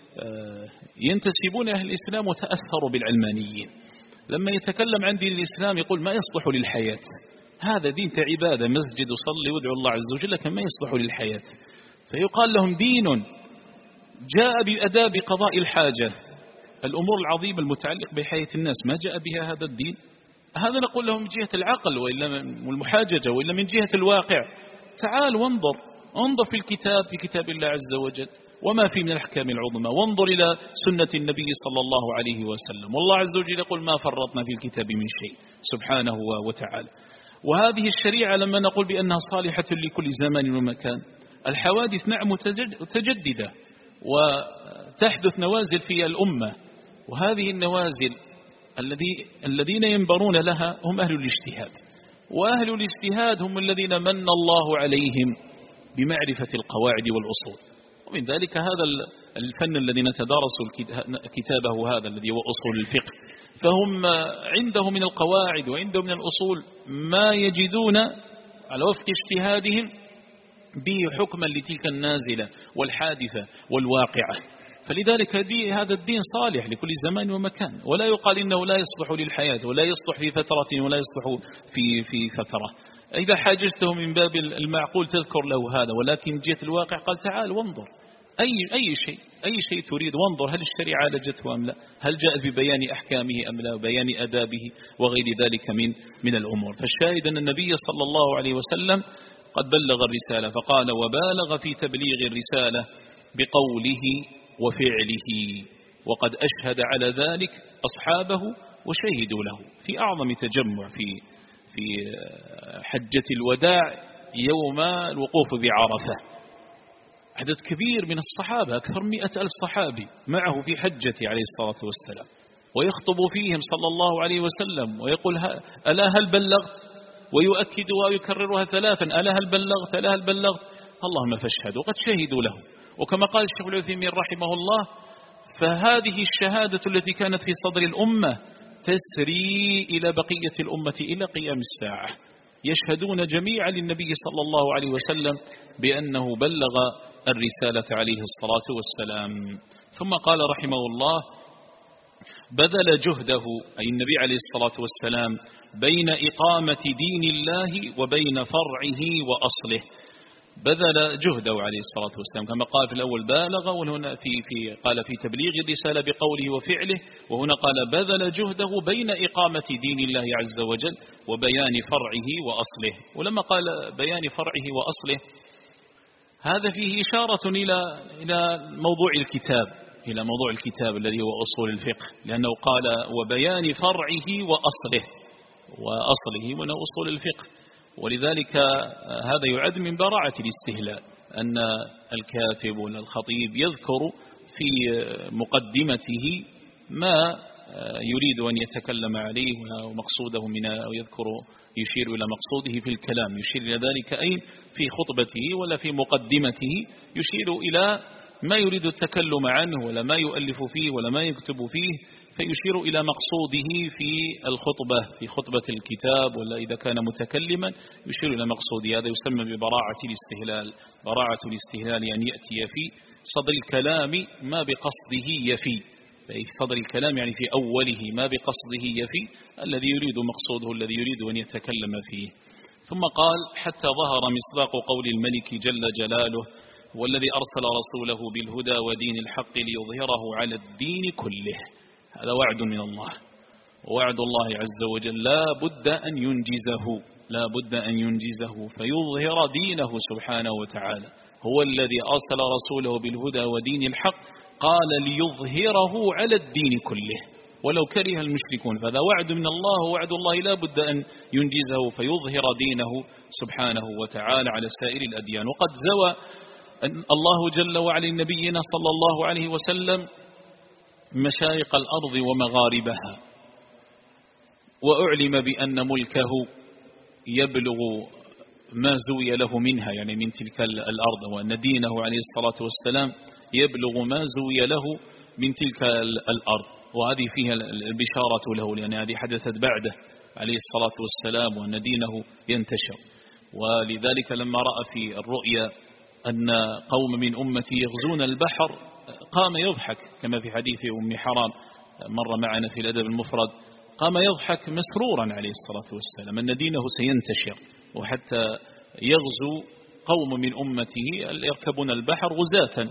ينتسبون أهل الإسلام وتأثروا بالعلمانيين، لما يتكلم عن دين الإسلام يقول ما يصلح للحياة، هذا دين عبادة، مسجد وصلي وادعو الله عز وجل، لكن ما يصلح للحياة. فيقال لهم دين جاء بأداب قضاء الحاجة، الأمور العظيمة المتعلقة بحياة الناس ما جاء بها هذا الدين. هذا نقول لهم من جهة العقل والمحاججة، وإلا من جهة الواقع تعال انظر في كتاب الله عز وجل وما فيه من الأحكام العظمى، وانظر إلى سنة النبي صلى الله عليه وسلم. والله عز وجل يقول ما فرطنا في الكتاب من شيء سبحانه وتعالى. وهذه الشريعة لما نقول بأنها صالحة لكل زمان ومكان، الحوادث نعم متجددة وتحدث نوازل في الأمة، وهذه النوازل الذين ينبرون لها هم أهل الاجتهاد، وأهل الاجتهاد هم الذين من الله عليهم بمعرفة القواعد والأصول. ومن ذلك هذا الفن الذي نتدارس كتابه هذا الذي هو أصول الفقه، فهم عنده من القواعد وعنده من الأصول ما يجدون على وفق اجتهادهم به حكما لتلك النازلة والحادثة والواقعة. فلذلك هذا الدين صالح لكل زمان ومكان، ولا يقال إنه لا يصلح للحياة ولا يصلح في فترة ولا يصلح في فترة. إذا حاجزته من باب المعقول تذكر له هذا، ولكن جهة الواقع قال تعال وانظر أي شيء تريد، وانظر هل الشريعة عالجته أم لا، هل جاءت ببيان أحكامه أم لا، وبيان أدابه وغير ذلك من الأمور. فالشاهد أن النبي صلى الله عليه وسلم قد بلغ الرسالة، فقال وبالغ في تبليغ الرسالة بقوله وفعله، وقد أشهد على ذلك أصحابه وشهدوا له في أعظم تجمع في حجة الوداع يوم الوقوف بعرفة. عدد كبير من الصحابة، أكثر 100,000 صحابي معه في حجته عليه الصلاة والسلام، ويخطب فيهم صلى الله عليه وسلم ويقول ألا هل بلغت، ويؤكد ويكررها 3 ألا هل بلغت اللهم فاشهد، وقد شهدوا له. وكما قال الشيخ العثيمين رحمه الله: فهذه الشهادة التي كانت في صدر الأمة تسري إلى بقية الأمة إلى قيام الساعة، يشهدون جميعا للنبي صلى الله عليه وسلم بأنه بلغ الرسالة عليه الصلاة والسلام. ثم قال رحمه الله: بذل جهده أي النبي عليه الصلاة والسلام بين إقامة دين الله وبين فرعه وأصله، بذل جهده عليه الصلاة والسلام كما قال في الأول بالغ، وهنا قال في تبليغ الرسالة بقوله وفعله، وهنا قال بذل جهده بين إقامة دين الله عز وجل وبيان فرعه وأصله. ولما قال بيان فرعه وأصله هذا فيه إشارة إلى موضوع الكتاب الذي هو أصول الفقه، لأنه قال وبيان فرعه وأصله من أصول الفقه. ولذلك هذا يعد من براعة الاستهلاء أن الكاتب والخطيب يذكر في مقدمته ما يريد أن يتكلم عليه ومقصوده أو يشير إلى مقصوده في الكلام، يشير إلى ذلك أي في خطبته ولا في مقدمته، يشير إلى ما يريد التكلم عنه ولا ما يؤلف فيه ولا ما يكتب فيه، فيشير إلى مقصوده في خطبة الكتاب، ولا إذا كان متكلما يشير إلى مقصوده. هذا يسمى ببراعة الاستهلال. براعة الاستهلال أن يأتي في صدر الكلام ما بقصده يفي، في صدر الكلام يعني في أوله ما بقصده يفي الذي يريد مقصوده الذي يريد أن يتكلم فيه. ثم قال حتى ظهر مصداق قول الملك جل جلاله والذي أرسل رسوله بالهدى ودين الحق ليظهره على الدين كله. هذا وعد من الله، ووعد الله عز وجل لا بد أن ينجزه فيظهر دينه سبحانه وتعالى. هو الذي أرسل رسوله بالهدى ودين الحق، قال ليظهره على الدين كله ولو كره المشركون. فهذا وعد من الله، ووعد الله لا بد أن ينجزه فيظهر دينه سبحانه وتعالى على سائر الأديان. وقد زوى الله جل وعلا نبينا صلى الله عليه وسلم مشارق الأرض ومغاربها، وأعلم بأن ملكه يبلغ ما زوي له منها، يعني من تلك الأرض، وأن دينه عليه الصلاة والسلام يبلغ ما زوي له من تلك الأرض. وهذه فيها البشارة له، لأن هذه حدثت بعده عليه الصلاة والسلام، وأن دينه ينتشر. ولذلك لما رأى في الرؤيا أن قوم من أمتي يغزون البحر قام يضحك، كما في حديث أم حرام مر معنا في الأدب المفرد، قام يضحك مسرورا عليه الصلاة والسلام أن دينه سينتشر، وحتى يغزو قوم من أمته يركبون البحر غزاة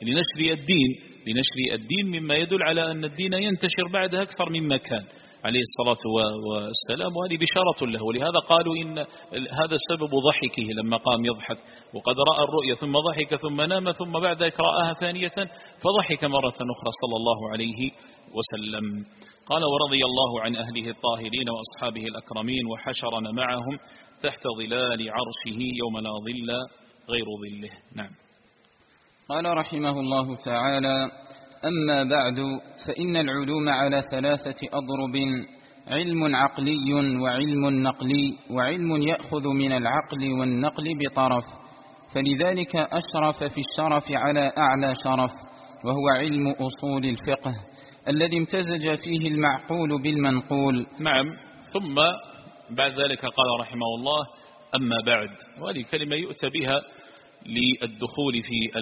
لنشر الدين مما يدل على أن الدين ينتشر بعد أكثر مما كان عليه الصلاة والسلام. وهذه بشارة له، ولهذا قالوا إن هذا سبب ضحكه لما قام يضحك، وقد رأى الرؤيا ثم ضحك ثم نام ثم بعد ذلك رآها ثانية فضحك مرة أخرى صلى الله عليه وسلم. قال: ورضي الله عن أهله الطاهرين وأصحابه الأكرمين وحشرنا معهم تحت ظلال عرشه يوم لا ظل غير ظله. نعم. قال رحمه الله تعالى: أما بعد، فإن العلوم على 3 أضرب: علم عقلي وعلم نقلي وعلم يأخذ من العقل والنقل بطرف، فلذلك أشرف في الشرف على أعلى شرف، وهو علم أصول الفقه الذي امتزج فيه المعقول بالمنقول. نعم. ثم بعد ذلك قال رحمه الله: أما بعد، وهذه كلمة يؤتى بها للدخول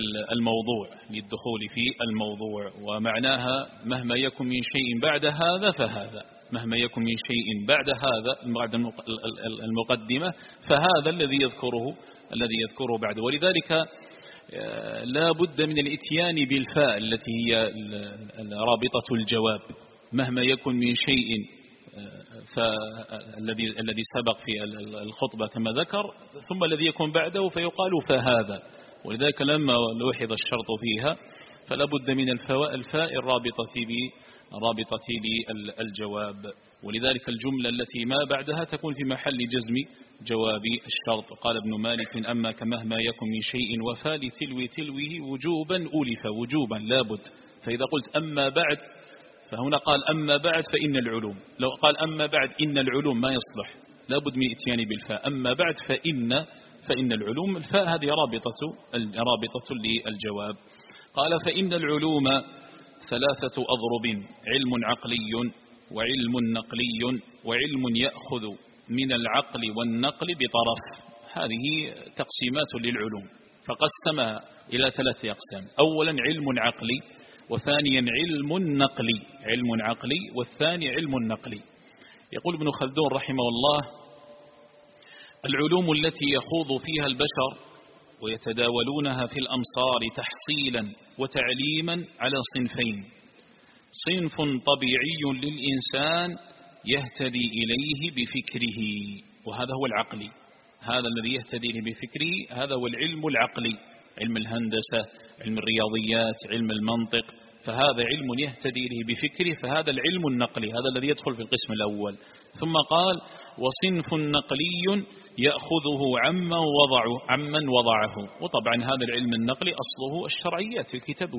في الموضوع، ومعناها مهما يكن من شيء بعد هذا فهذا، مهما يكن من شيء بعد هذا بعد المقدمة فهذا الذي يذكره بعد. ولذلك لا بد من الاتيان بالفاء التي هي رابطة الجواب، مهما يكن من شيء الذي سبق في الخطبة كما ذكر، ثم الذي يكون بعده فيقال فهذا. ولذلك لما لوحظ الشرط فيها فلا بد من الفاء الرابطة بالجواب. ولذلك الجملة التي ما بعدها تكون في محل جزم جواب الشرط. قال ابن مالك: أما كمهما يكن من شيء وفى تلوه وجوبا أولف وجوبا لابد. فإذا قلت أما بعد، فهنا قال أما بعد فإن العلوم، لو قال أما بعد إن العلوم ما يصلح، لابد من اتيان بالفاء. أما بعد فإن العلوم، الفاء هذه رابطة للجواب. قال: فإن العلوم 3 أضرب: علم عقلي وعلم نقلي وعلم يأخذ من العقل والنقل بطرف. هذه تقسيمات للعلوم، فقسمها إلى 3 أقسام: أولا علم عقلي، وثانيا علم عقلي والثاني علم نقلي. يقول ابن خلدون رحمه الله: العلوم التي يخوض فيها البشر ويتداولونها في الأمصار تحصيلا وتعليما على صنفين: صنف طبيعي للإنسان يهتدي إليه بفكره، وهذا هو العقلي، هذا الذي يهتدي إليه بفكره، هذا هو العلم العقلي، علم الهندسة، علم الرياضيات، علم المنطق، فهذا علم يهتدي إليه بفكره، فهذا العلم النقلي، هذا الذي يدخل في القسم الأول. ثم قال: وصنف نقلي يأخذه عمن وضعه. وطبعا هذا العلم النقلي أصله الشرعيات، الكتاب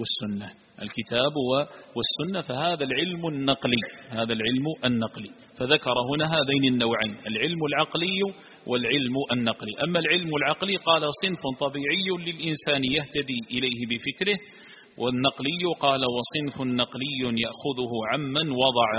والسنة، فهذا العلم النقلي، فذكر هنا هذين النوعين: العلم العقلي والعلم النقلي. أما العلم العقلي قال: صنف طبيعي للإنسان يهتدي إليه بفكره، والنقلي قال: وصنف نقلي يأخذه عمن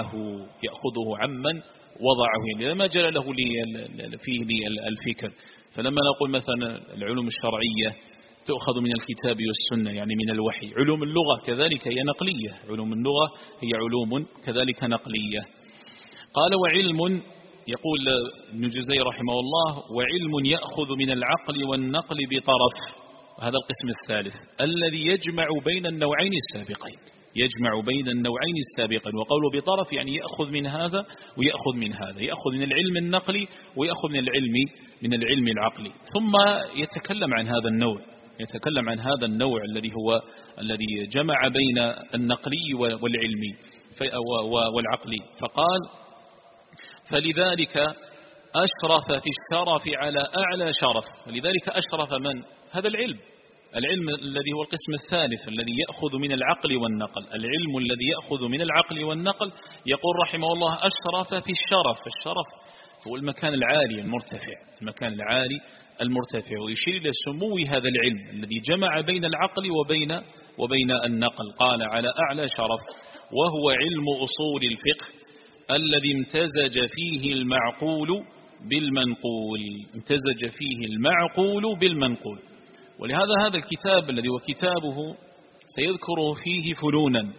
وضعه، لما جرى له فيه الفكر. فلما نقول مثلا العلوم الشرعية تؤخذ من الكتاب والسنة، يعني من الوحي. علوم اللغة كذلك هي نقلية، علوم اللغة هي علوم كذلك نقلية. قال: وعلم، يقول ابن جزي رحمه الله: وعلم يأخذ من العقل والنقل بطرف. هذا القسم الثالث الذي يجمع بين النوعين السابقين، يجمع بين النوعين السابقين. وقوله بطرف يعني يأخذ من هذا ويأخذ من هذا، يأخذ من العلم النقلي ويأخذ من العلم العقلي. ثم يتكلم عن هذا النوع، يتكلم عن هذا النوع الذي جمع بين النقلي والعلمي والعقلي. فقال فلذلك أشرف في الشرف على أعلى شرف. فلذلك أشرف من؟ هذا العلم الذي هو القسم الثالث الذي يأخذ من العقل والنقل، العلم الذي يأخذ من العقل والنقل. يقول رحمه الله أشرف في الشرف. الشرف هو المكان العالي المرتفع، المكان العالي المرتفع، ويشير إلى سمو هذا العلم الذي جمع بين العقل وبين النقل. قال على أعلى شرف وهو علم أصول الفقه الذي امتزج فيه المعقول بالمنقول، امتزج فيه المعقول بالمنقول. ولهذا هذا الكتاب الذي هو كتابه سيذكر فيه فنونا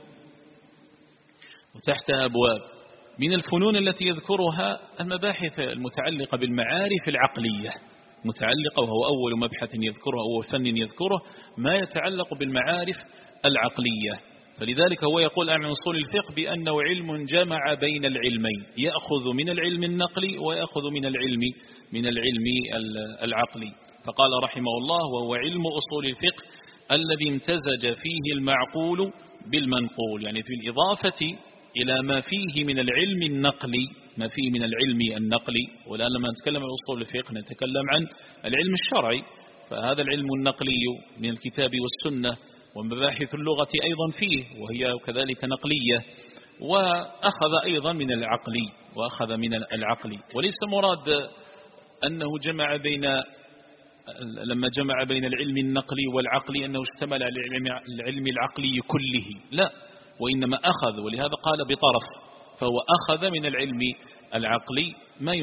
وتحت أبواب. من الفنون التي يذكرها المباحث المتعلقة بالمعارف العقلية، متعلقة، وهو أول مبحث يذكره أو فن يذكره ما يتعلق بالمعارف العقلية. فلذلك هو يقول عن أصول الفقه بأنه علم جمع بين العلمين، يأخذ من العلم النقلي ويأخذ من العلم العقلي. فقال رحمه الله وهو علم أصول الفقه الذي امتزج فيه المعقول بالمنقول، يعني في الإضافة إلى ما فيه من العلم النقلي، ما فيه من العلم النقلي. والآن لما نتكلم عن أصول الفقه نتكلم عن العلم الشرعي، فهذا العلم النقلي من الكتاب والسنة ومباحث اللغة أيضا فيه وهي كذلك نقلية، وأخذ أيضا من العقلي. وليس مراد أنه لما جمع بين العلم النقلي والعقلي أنه اشتمل على العلم العقلي كله، لا، وإنما أخذ، ولهذا قال بطرف، فهو أخذ من العلم العقلي ما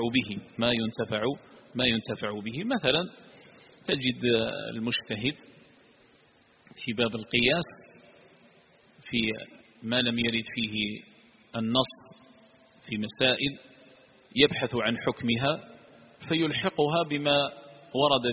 ينتفع به. مثلا تجد المجتهد في باب القياس في ما لم يرد فيه النص في مسائل يبحث عن حكمها فيلحقها بما ورد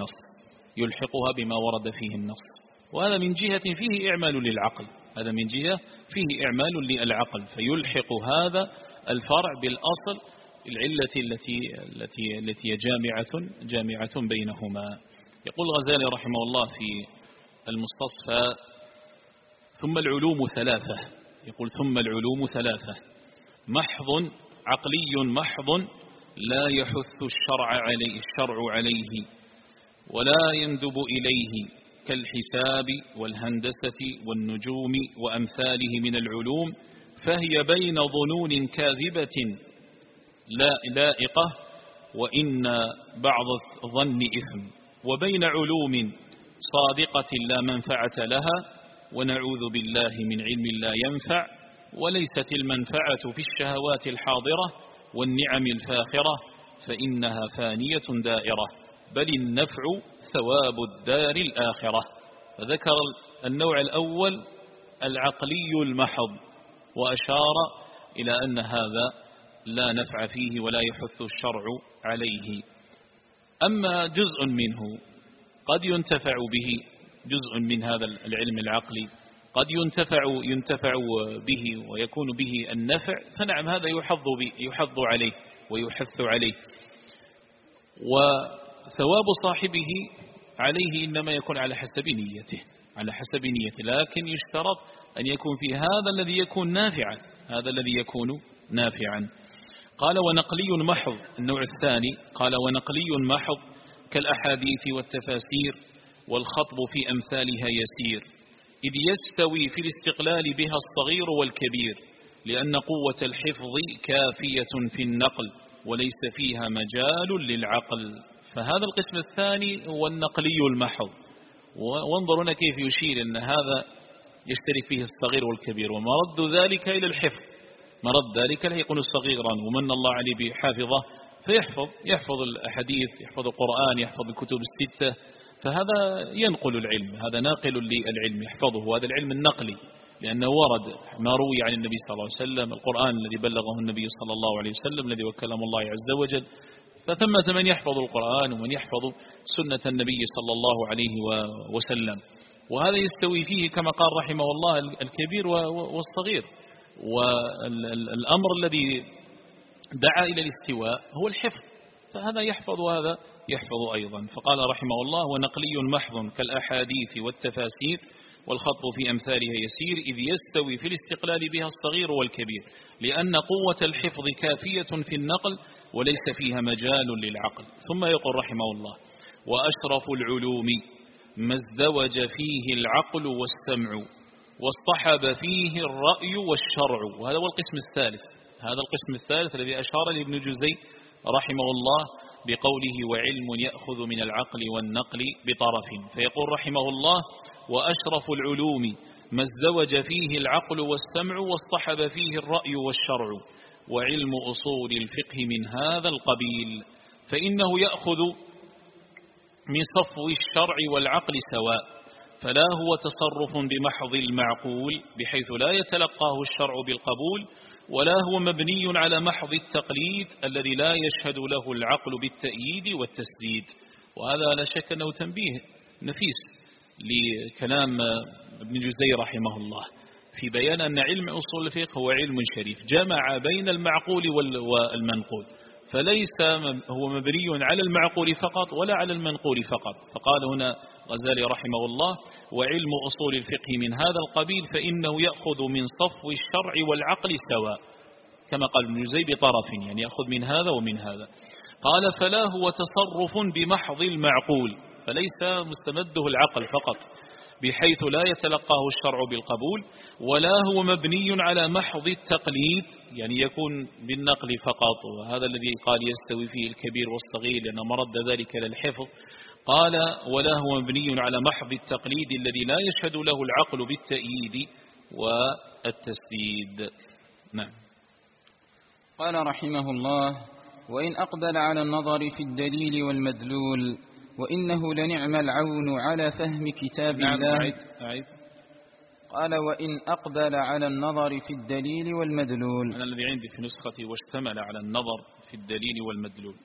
فيه النص، وهذا من جهة فيه إعمال للعقل، هذا من جهة فيه إعمال للعقل، فيلحق هذا الفرع بالأصل العلة التي جامعة بينهما. يقول الغزالي رحمه الله في المستصفى ثم العلوم ثلاثة، يقول ثم العلوم ثلاثة: محض عقلي محض لا يحث الشرع عليه ولا يندب إليه كالحساب والهندسة والنجوم وأمثاله من العلوم، فهي بين ظنون كاذبة لائقة وإن بعض الظن إثم، وبين علوم صادقة لا منفعة لها ونعوذ بالله من علم لا ينفع، وليست المنفعة في الشهوات الحاضرة والنعم الفاخرة فإنها فانية دائرة، بل النفع ثواب الدار الآخرة. فذكر النوع الأول العقلي المحض، وأشار إلى أن هذا لا نفع فيه ولا يحث الشرع عليه. أما جزء منه قد ينتفع به، جزء من هذا العلم العقلي قد ينتفع به ويكون به النفع، فنعم هذا يحض عليه ويحث عليه، وثواب صاحبه عليه إنما يكون على حسب نيته، لكن يشترط أن يكون في هذا الذي يكون نافعا. قال ونقلي محض، النوع الثاني قال ونقلي محض كالأحاديث والتفاسير والخطب في أمثالها يسير، إذ يستوي في الاستقلال بها الصغير والكبير، لأن قوة الحفظ كافية في النقل وليس فيها مجال للعقل. فهذا القسم الثاني هو النقلي المحض، وانظرون كيف يشير أن هذا يشترك فيه الصغير والكبير، ومرد ذلك إلى الحفظ، مرد ذلك لا يكون صغيرا ومن الله عليه بحافظه فيحفظ الأحاديث، يحفظ القرآن، يحفظ الكتب الستة، فهذا ينقل العلم، هذا ناقل للعلم يحفظه، هذا العلم النقلي، لأنه ورد ما روي عن النبي صلى الله عليه وسلم، القرآن الذي بلغه النبي صلى الله عليه وسلم الذي وكلم الله عز وجل، فثمة من يحفظ القرآن ومن يحفظ سنة النبي صلى الله عليه وسلم، وهذا يستوي فيه كما قال رحمه الله الكبير والصغير. والأمر الذي دعا إلى الاستواء هو الحفظ، فهذا يحفظ وهذا يحفظ أيضا. فقال رحمه الله: ونقلي محض كالأحاديث والتفاسير والخط في أمثالها يسير، إذ يستوي في الاستقلال بها الصغير والكبير، لأن قوة الحفظ كافية في النقل وليس فيها مجال للعقل. ثم يقول رحمه الله: وأشرف العلوم ما ازدوج فيه العقل والسمع واصطحب فيه الرأي والشرع. وهذا هو القسم الثالث، هذا القسم الثالث الذي أشار لابن جزي رحمه الله بقوله: وعلم يأخذ من العقل والنقل بطرف. فيقول رحمه الله: وأشرف العلوم ما ازدوج فيه العقل والسمع واصطحب فيه الرأي والشرع، وعلم أصول الفقه من هذا القبيل، فإنه يأخذ من صفو الشرع والعقل سواء، فلا هو تصرف بمحض المعقول بحيث لا يتلقاه الشرع بالقبول، ولا هو مبني على محض التقليد الذي لا يشهد له العقل بالتأييد والتسديد. وهذا لا شك أنه تنبيه نفيس لكلام ابن جزي رحمه الله في بيان أن علم أصول الفقه هو علم شريف جمع بين المعقول والمنقول، فليس هو مبني على المعقول فقط ولا على المنقول فقط. فقال هنا غزالي رحمه الله: وعلم أصول الفقه من هذا القبيل، فإنه يأخذ من صفو الشرع والعقل سواء، كما قال ابن جزي بطرف، يعني يأخذ من هذا ومن هذا. قال: فلا هو تصرف بمحض المعقول، فليس مستمده العقل فقط بحيث لا يتلقاه الشرع بالقبول، ولا هو مبني على محض التقليد، يعني يكون بالنقل فقط، وهذا الذي قال يستوي فيه الكبير والصغير لأن مرد ذلك للحفظ. قال: ولا هو مبني على محض التقليد الذي لا يشهد له العقل بالتأييد والتسديد. نعم. قال رحمه الله: وإن أقبل على النظر في الدليل والمدلول، وإنه لنعم العون على فهم كتاب الله. أعيد. قال: وإن أقبل على النظر في الدليل والمدلول. أنا الذي عندي في نسختي واشتمل على النظر في الدليل والمدلول،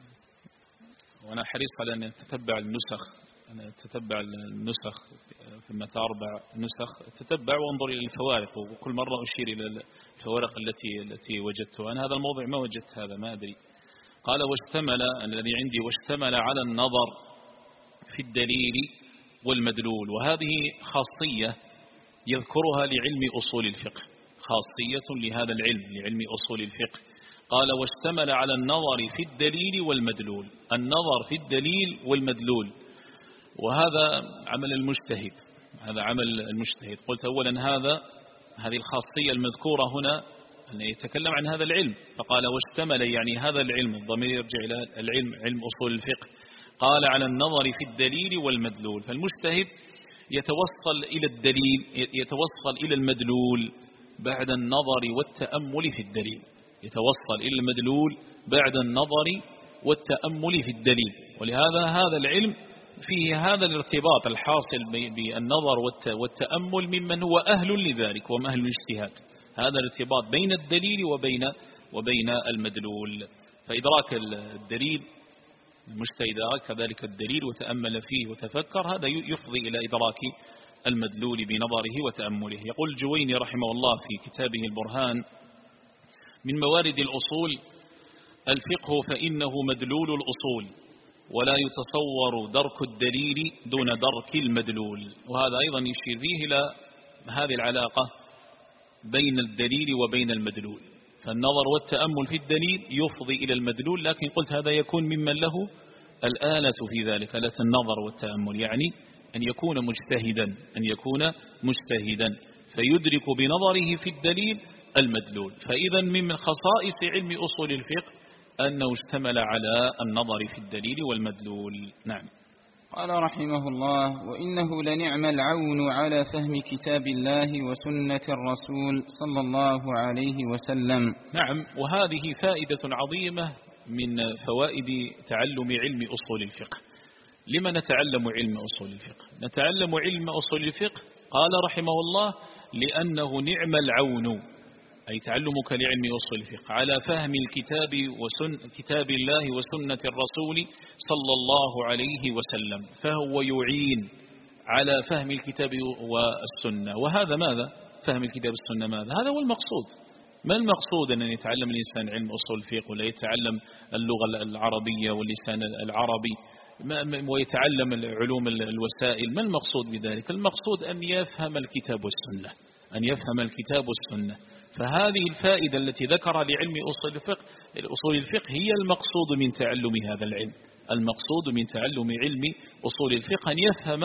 وأنا حريص على أن أتتبع النسخ، أنا أتتبع النسخ ثم 4 نسخ، أتتبع وانظر إلى الفوارق، وكل مرة أشير إلى الفوارق التي وجدتها. أنا هذا الموضع ما وجدت هذا، ما أدري. قال: واشتمل، الذي عندي واشتمل على النظر في الدليل والمدلول، وهذه خاصية يذكرها لعلم أصول الفقه، خاصية لهذا العلم، لعلم أصول الفقه. قال: واشتمل على النظر في الدليل والمدلول، النظر في الدليل والمدلول، وهذا عمل المجتهد، هذا عمل المجتهد. قلت أولا هذه الخاصية المذكورة هنا أن يتكلم عن هذا العلم، فقال: واشتمل، يعني هذا العلم، الضمير يرجع إلى العلم، علم أصول الفقه. قال: على النظر في الدليل والمدلول، فالمجتهد يتوصل إلى الدليل، يتوصل إلى المدلول بعد النظر والتأمل في الدليل، يتوصل إلى المدلول بعد النظر والتأمل في الدليل. ولهذا هذا العلم فيه هذا الارتباط الحاصل بالنظر والتأمل ممن هو أهل لذلك وهم أهل الاجتهاد، هذا الارتباط بين الدليل وبين المدلول. فإدراك الدليل، المجتهد أدرك ذلك الدليل وتأمل فيه وتفكر، هذا يفضي إلى إدراك المدلول بنظره وتأمله. يقول الجويني رحمه الله في كتابه البرهان: من موارد الأصول الفقه فإنه مدلول الأصول، ولا يتصور درك الدليل دون درك المدلول. وهذا أيضا يشير فيه إلى هذه العلاقة بين الدليل وبين المدلول، فالنظر والتأمل في الدليل يفضي إلى المدلول، لكن قلت هذا يكون ممن له الآلة في ذلك، آلة النظر والتأمل، يعني أن يكون مجتهدا فيدرك بنظره في الدليل المدلول. فإذا من خصائص علم أصول الفقه أنه اشتمل على النظر في الدليل والمدلول. نعم. قال رحمه الله: وإنه لنعم العون على فهم كتاب الله وسنة الرسول صلى الله عليه وسلم. نعم، وهذه فائدة عظيمة من فوائد تعلم علم أصول الفقه. لما نتعلم علم أصول الفقه؟ نتعلم علم أصول الفقه قال رحمه الله: لأنه نعم العون، أي تعلمك لعلم أصول الفقه على فهم كتاب الله وسنة الرسول صلى الله عليه وسلم، فهو يعين على فهم الكتاب والسنة. وهذا ماذا؟ فهم الكتاب والسنة ماذا؟ هذا هو المقصود. ما المقصود أن يتعلم الإنسان علم أصول الفقه ولا يتعلم اللغة العربية واللسان العربي ويتعلم العلوم الوسائل؟ ما المقصود بذلك؟ المقصود أن يفهم الكتاب والسنة، أن يفهم الكتاب والسنة. فهذه الفائدة التي ذكر لعلم أصول الفقه هي المقصود من تعلم هذا العلم. المقصود من تعلم علم أصول الفقه أن يفهم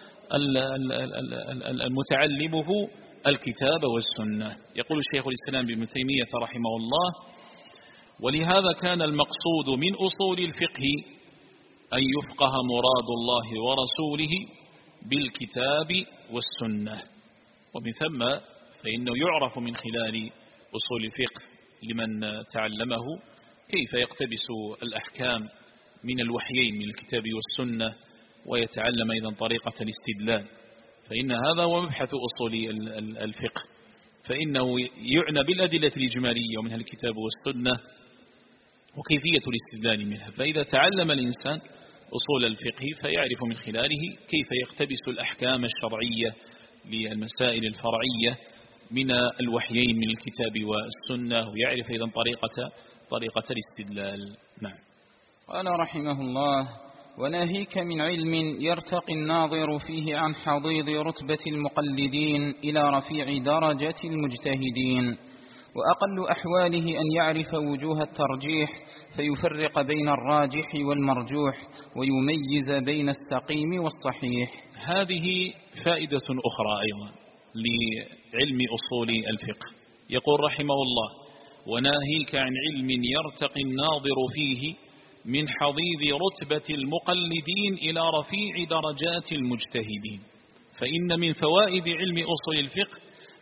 المتعلمه الكتاب والسنة. يقول الشيخ الإسلام ابن تيمية رحمه الله: ولهذا كان المقصود من أصول الفقه أن يفقه مراد الله ورسوله بالكتاب والسنة. ومن ثم فإنه يعرف من خلال أصول الفقه لمن تعلمه كيف يقتبس الأحكام من الوحيين من الكتاب والسنة، ويتعلم أيضا طريقة الاستدلال، فإن هذا هو مبحث أصول الفقه. فإنه يعنى بالأدلة الإجمالية ومنها الكتاب والسنة وكيفية الاستدلال منها. فإذا تعلم الإنسان أصول الفقه فيعرف من خلاله كيف يقتبس الأحكام الشرعية للمسائل الفرعية من الوحيين من الكتاب والسنة، ويعرف أيضا طريقة الاستدلال. نعم. قال رحمه الله: وناهيك من علم يرتقي الناظر فيه عن حضيض رتبة المقلدين إلى رفيع درجة المجتهدين، وأقل أحواله أن يعرف وجوه الترجيح فيفرق بين الراجح والمرجوح ويميز بين السقيم والصحيح. هذه فائدة أخرى أيضا لعلم أصول الفقه. يقول رحمه الله: وناهيك عن علم يرتقي الناظر فيه من حضيض رتبة المقلدين إلى رفيع درجات المجتهدين. فإن من فوائد علم أصول الفقه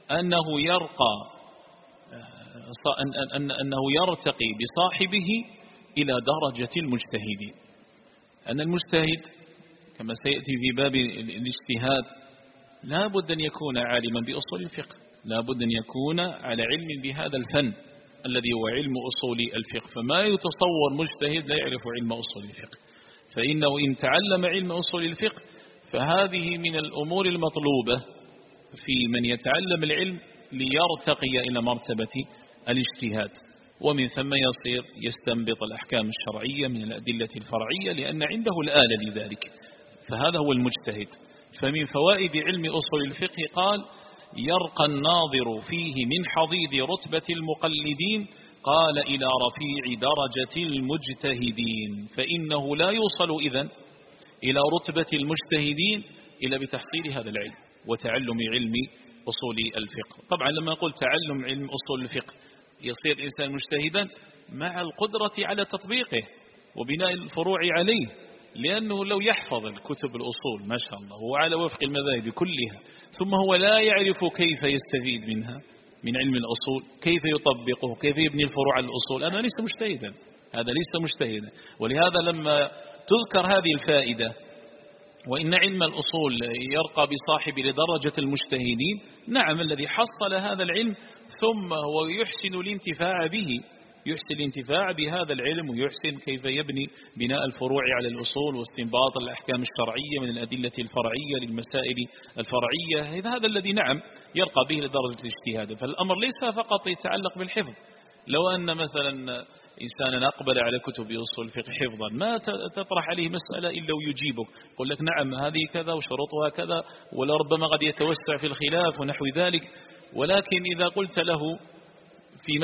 أنه يرتقي بصاحبه إلى درجة المجتهدين. أن المجتهد كما سيأتي في باب الاجتهاد لا بد أن يكون عالما بأصول الفقه، لا بد أن يكون على علم بهذا الفن الذي هو علم أصول الفقه. فما يتصور مجتهد لا يعرف علم أصول الفقه، فإنه إن تعلم علم أصول الفقه فهذه من الأمور المطلوبة في من يتعلم العلم ليرتقي إلى مرتبة الاجتهاد، ومن ثم يصير يستنبط الأحكام الشرعية من الأدلة الفرعية لأن عنده الآلة لذلك، فهذا هو المجتهد. فمن فوائد علم أصول الفقه قال: يرقى الناظر فيه من حضيض رتبة المقلدين قال إلى رفيع درجة المجتهدين. فإنه لا يوصل إذن إلى رتبة المجتهدين إلا بتحصيل هذا العلم وتعلم علم أصول الفقه. طبعا لما نقول تعلم علم أصول الفقه يصير الإنسان مجتهدا مع القدرة على تطبيقه وبناء الفروع عليه، لأنه لو يحفظ الكتب الأصول ما شاء الله هو على وفق المذاهب كلها، ثم هو لا يعرف كيف يستفيد منها من علم الأصول، كيف يطبقه، كيف يبني الفروع على الأصول، أنا ليس مجتهدا، هذا ليس مجتهدا. ولهذا لما تذكر هذه الفائدة وإن علم الأصول يرقى بصاحب لدرجة المجتهدين، نعم الذي حصل هذا العلم ثم هو يحسن الانتفاع به، يحسن الانتفاع بهذا العلم ويحسن كيف يبني بناء الفروع على الأصول واستنباط الأحكام الشرعية من الأدلة الفرعية للمسائل الفرعية، هذا الذي نعم يرقى به لدرجة الاجتهاد. فالأمر ليس فقط يتعلق بالحفظ. لو أن مثلا إنسانا أقبل على كتب أصول الفقه حفظا ما تطرح عليه مسألة إلا ويجيبك، يقول لك نعم هذه كذا وشروطها كذا، ولربما قد يتوسع في الخلاف ونحو ذلك. ولكن إذا قلت له في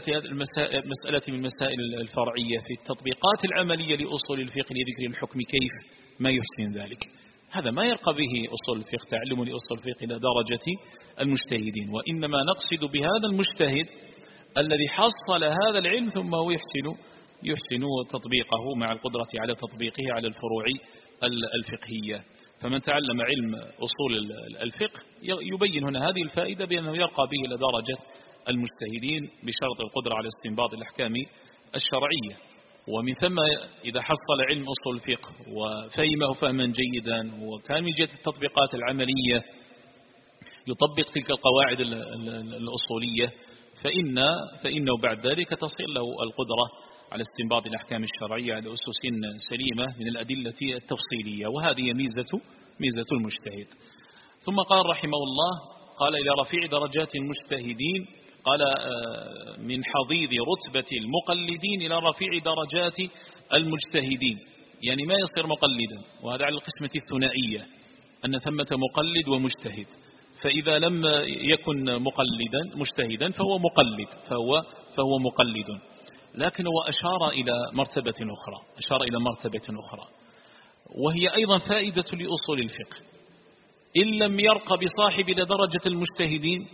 مسألة من المسائل الفرعية في التطبيقات العملية لأصول الفقه لذكر الحكم كيف ما يحسن ذلك، هذا ما يرقى به أصول الفقه تعلم لأصول الفقه إلى درجة المجتهدين. وإنما نقصد بهذا المجتهد الذي حصل هذا العلم ثم هو يحسن تطبيقه مع القدرة على تطبيقه على الفروع الفقهية. فمن تعلم علم أصول الفقه يبين هنا هذه الفائدة بأنه يرقى به إلى درجة المجتهدين بشرط القدرة على استنباط الأحكام الشرعية. ومن ثم إذا حصل علم أصول الفقه وفهمه فهما جيدا وكان من جهة التطبيقات العملية يطبق تلك القواعد الأصولية، فإنه بعد ذلك تصل له القدرة على استنباط الأحكام الشرعية على أسس سليمة من الأدلة التفصيلية، وهذه ميزة المجتهد. ثم قال رحمه الله، قال إلى رفيع درجات المجتهدين، قال من حضيض رتبة المقلدين إلى رفيع درجات المجتهدين، يعني ما يصير مقلدا، وهذا على القسمة الثنائية أن ثمة مقلد ومجتهد. فإذا لم يكن مجتهدا فهو مقلد، فهو مقلد. لكن هو أشار إلى مرتبة أخرى، وهي أيضا فائدة لأصول الفقه. إن لم يرق بصاحب إلى درجة المجتهدين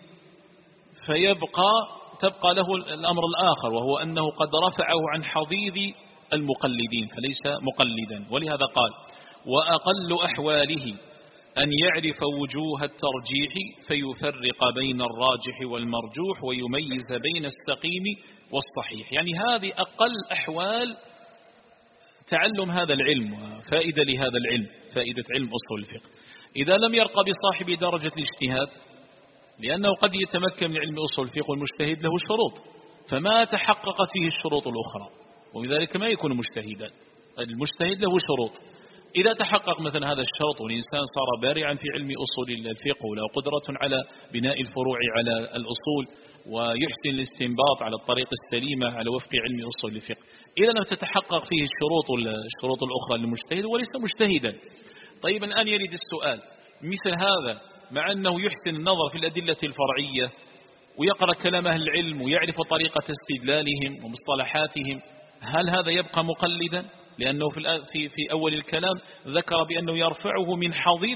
تبقى له الأمر الآخر، وهو أنه قد رفعه عن حضيض المقلدين فليس مقلدا. ولهذا قال: وأقل أحواله أن يعرف وجوه الترجيح فيفرق بين الراجح والمرجوح ويميز بين السقيم والصحيح. يعني هذه أقل أحوال تعلم هذا العلم، وفائدة لهذا العلم، فائدة علم أصول الفقه. إذا لم يرق بصاحب درجة الاجتهاد، لأنه قد يتمكن من علم أصول الفقه والمجتهد له شروط، فما تحققت فيه الشروط الأخرى، وبذلك ما يكون مجتهدا. المجتهد له شروط، إذا تحقق مثلا هذا الشرط والإنسان صار بارعا في علم أصول الفقه وله قدرة على بناء الفروع على الأصول ويحسن الاستنباط على الطريق السليمة على وفق علم أصول الفقه، إذا لم تتحقق فيه الشروط الأخرى للمجتهد وليس مجتهدا. طيب الآن يريد السؤال: مثل هذا مع أنه يحسن النظر في الأدلة الفرعية ويقرأ كلام أهل العلم ويعرف طريقة استدلالهم ومصطلحاتهم، هل هذا يبقى مقلدا؟ لأنه في أول الكلام ذكر بأنه يرفعه من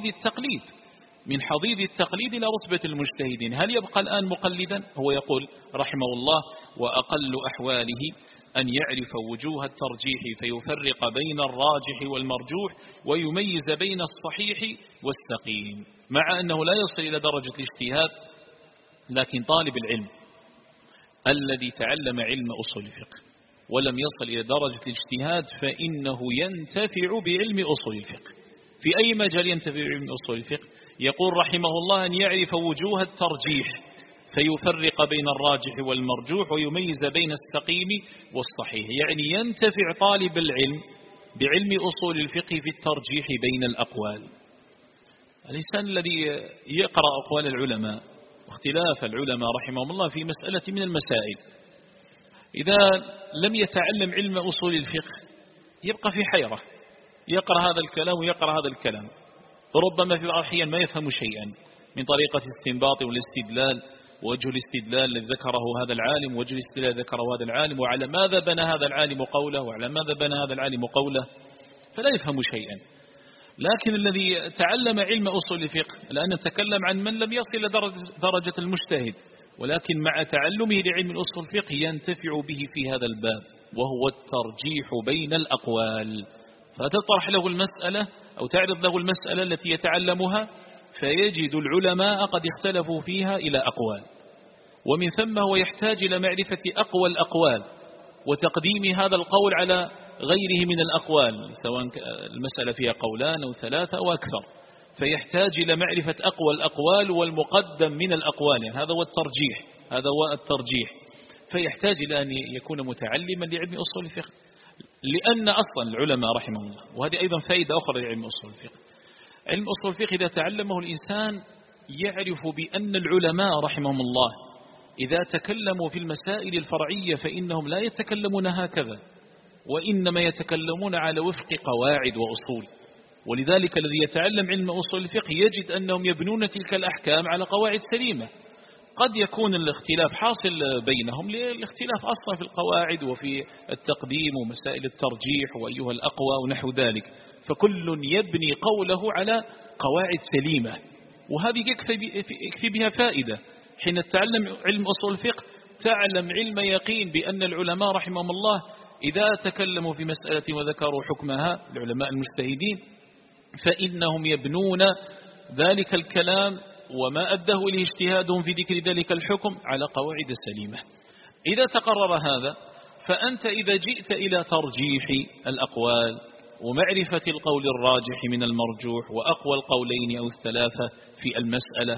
حضيض التقليد إلى رتبة المجتهدين. هل يبقى الآن مقلدا؟ هو يقول رحمه الله: وأقل أحواله أن يعرف وجوه الترجيح فيفرق بين الراجح والمرجوح ويميز بين الصحيح والسقيم. مع أنه لا يصل إلى درجة الاجتهاد، لكن طالب العلم الذي تعلم علم أصول الفقه ولم يصل إلى درجة الاجتهاد فإنه ينتفع بعلم أصول الفقه. في أي مجال ينتفع بعلم أصول الفقه؟ يقول رحمه الله: أن يعرف وجوه الترجيح فيفرق بين الراجح والمرجوح ويميز بين السقيم والصحيح. يعني ينتفع طالب العلم بعلم أصول الفقه في الترجيح بين الأقوال. الإنسان الذي يقرأ أقوال العلماء واختلاف العلماء رحمهم الله في مسألة من المسائل، إذا لم يتعلم علم أصول الفقه يبقى في حيرة، يقرأ هذا الكلام ويقرأ هذا الكلام، وربما في بعض الأحيان ما يفهم شيئا من طريقة الاستنباط والاستدلال، وجه الاستدلال الذي ذكره هذا العالم، وجه الاستدلال ذكره هذا العالم، وعلى ماذا بنى هذا العالم قوله، وعلى ماذا بنى هذا العالم قوله، فلا يفهم شيئا. لكن الذي تعلم علم أصول الفقه، الآن نتكلم عن من لم يصل إلى درجة المجتهد، ولكن مع تعلمه لعلم الأصول الفقه ينتفع به في هذا الباب، وهو الترجيح بين الأقوال. فتطرح له المسألة أو تعرض له المسألة التي يتعلمها، فيجد العلماء قد اختلفوا فيها إلى أقوال، ومن ثم هو يحتاج إلى معرفة أقوى الأقوال وتقديم هذا القول على غيره من الأقوال، سواء المسألة فيها قولان أو ثلاثة أو أكثر، فيحتاج إلى معرفة أقوى الأقوال والمقدم من الأقوال. يعني هذا هو الترجيح. فيحتاج إلى أن يكون متعلما لعلم أصول الفقه، لأن أصلا العلماء رحمهم الله، وهذه أيضا فائدة أخرى لعلم أصول الفقه، علم أصول الفقه إذا تعلمه الإنسان يعرف بأن العلماء رحمهم الله إذا تكلموا في المسائل الفرعية فإنهم لا يتكلمون هكذا، وإنما يتكلمون على وفق قواعد وأصول. ولذلك الذي يتعلم علم أصول الفقه يجد أنهم يبنون تلك الأحكام على قواعد سليمة. قد يكون الاختلاف حاصل بينهم للاختلاف أصلا في القواعد وفي التقديم ومسائل الترجيح وأيها الأقوى ونحو ذلك، فكل يبني قوله على قواعد سليمة، وهذه يكفي بها فائدة. حين تتعلم علم أصول الفقه تعلم علم يقين بأن العلماء رحمهم الله إذا تكلموا في مسألة وذكروا حكمها، العلماء المجتهدين، فإنهم يبنون ذلك الكلام وما أداه إليه اجتهادهم في ذكر ذلك الحكم على قواعد سليمة. إذا تقرر هذا، فأنت إذا جئت إلى ترجيح الأقوال ومعرفة القول الراجح من المرجوح وأقوى القولين أو الثلاثة في المسألة،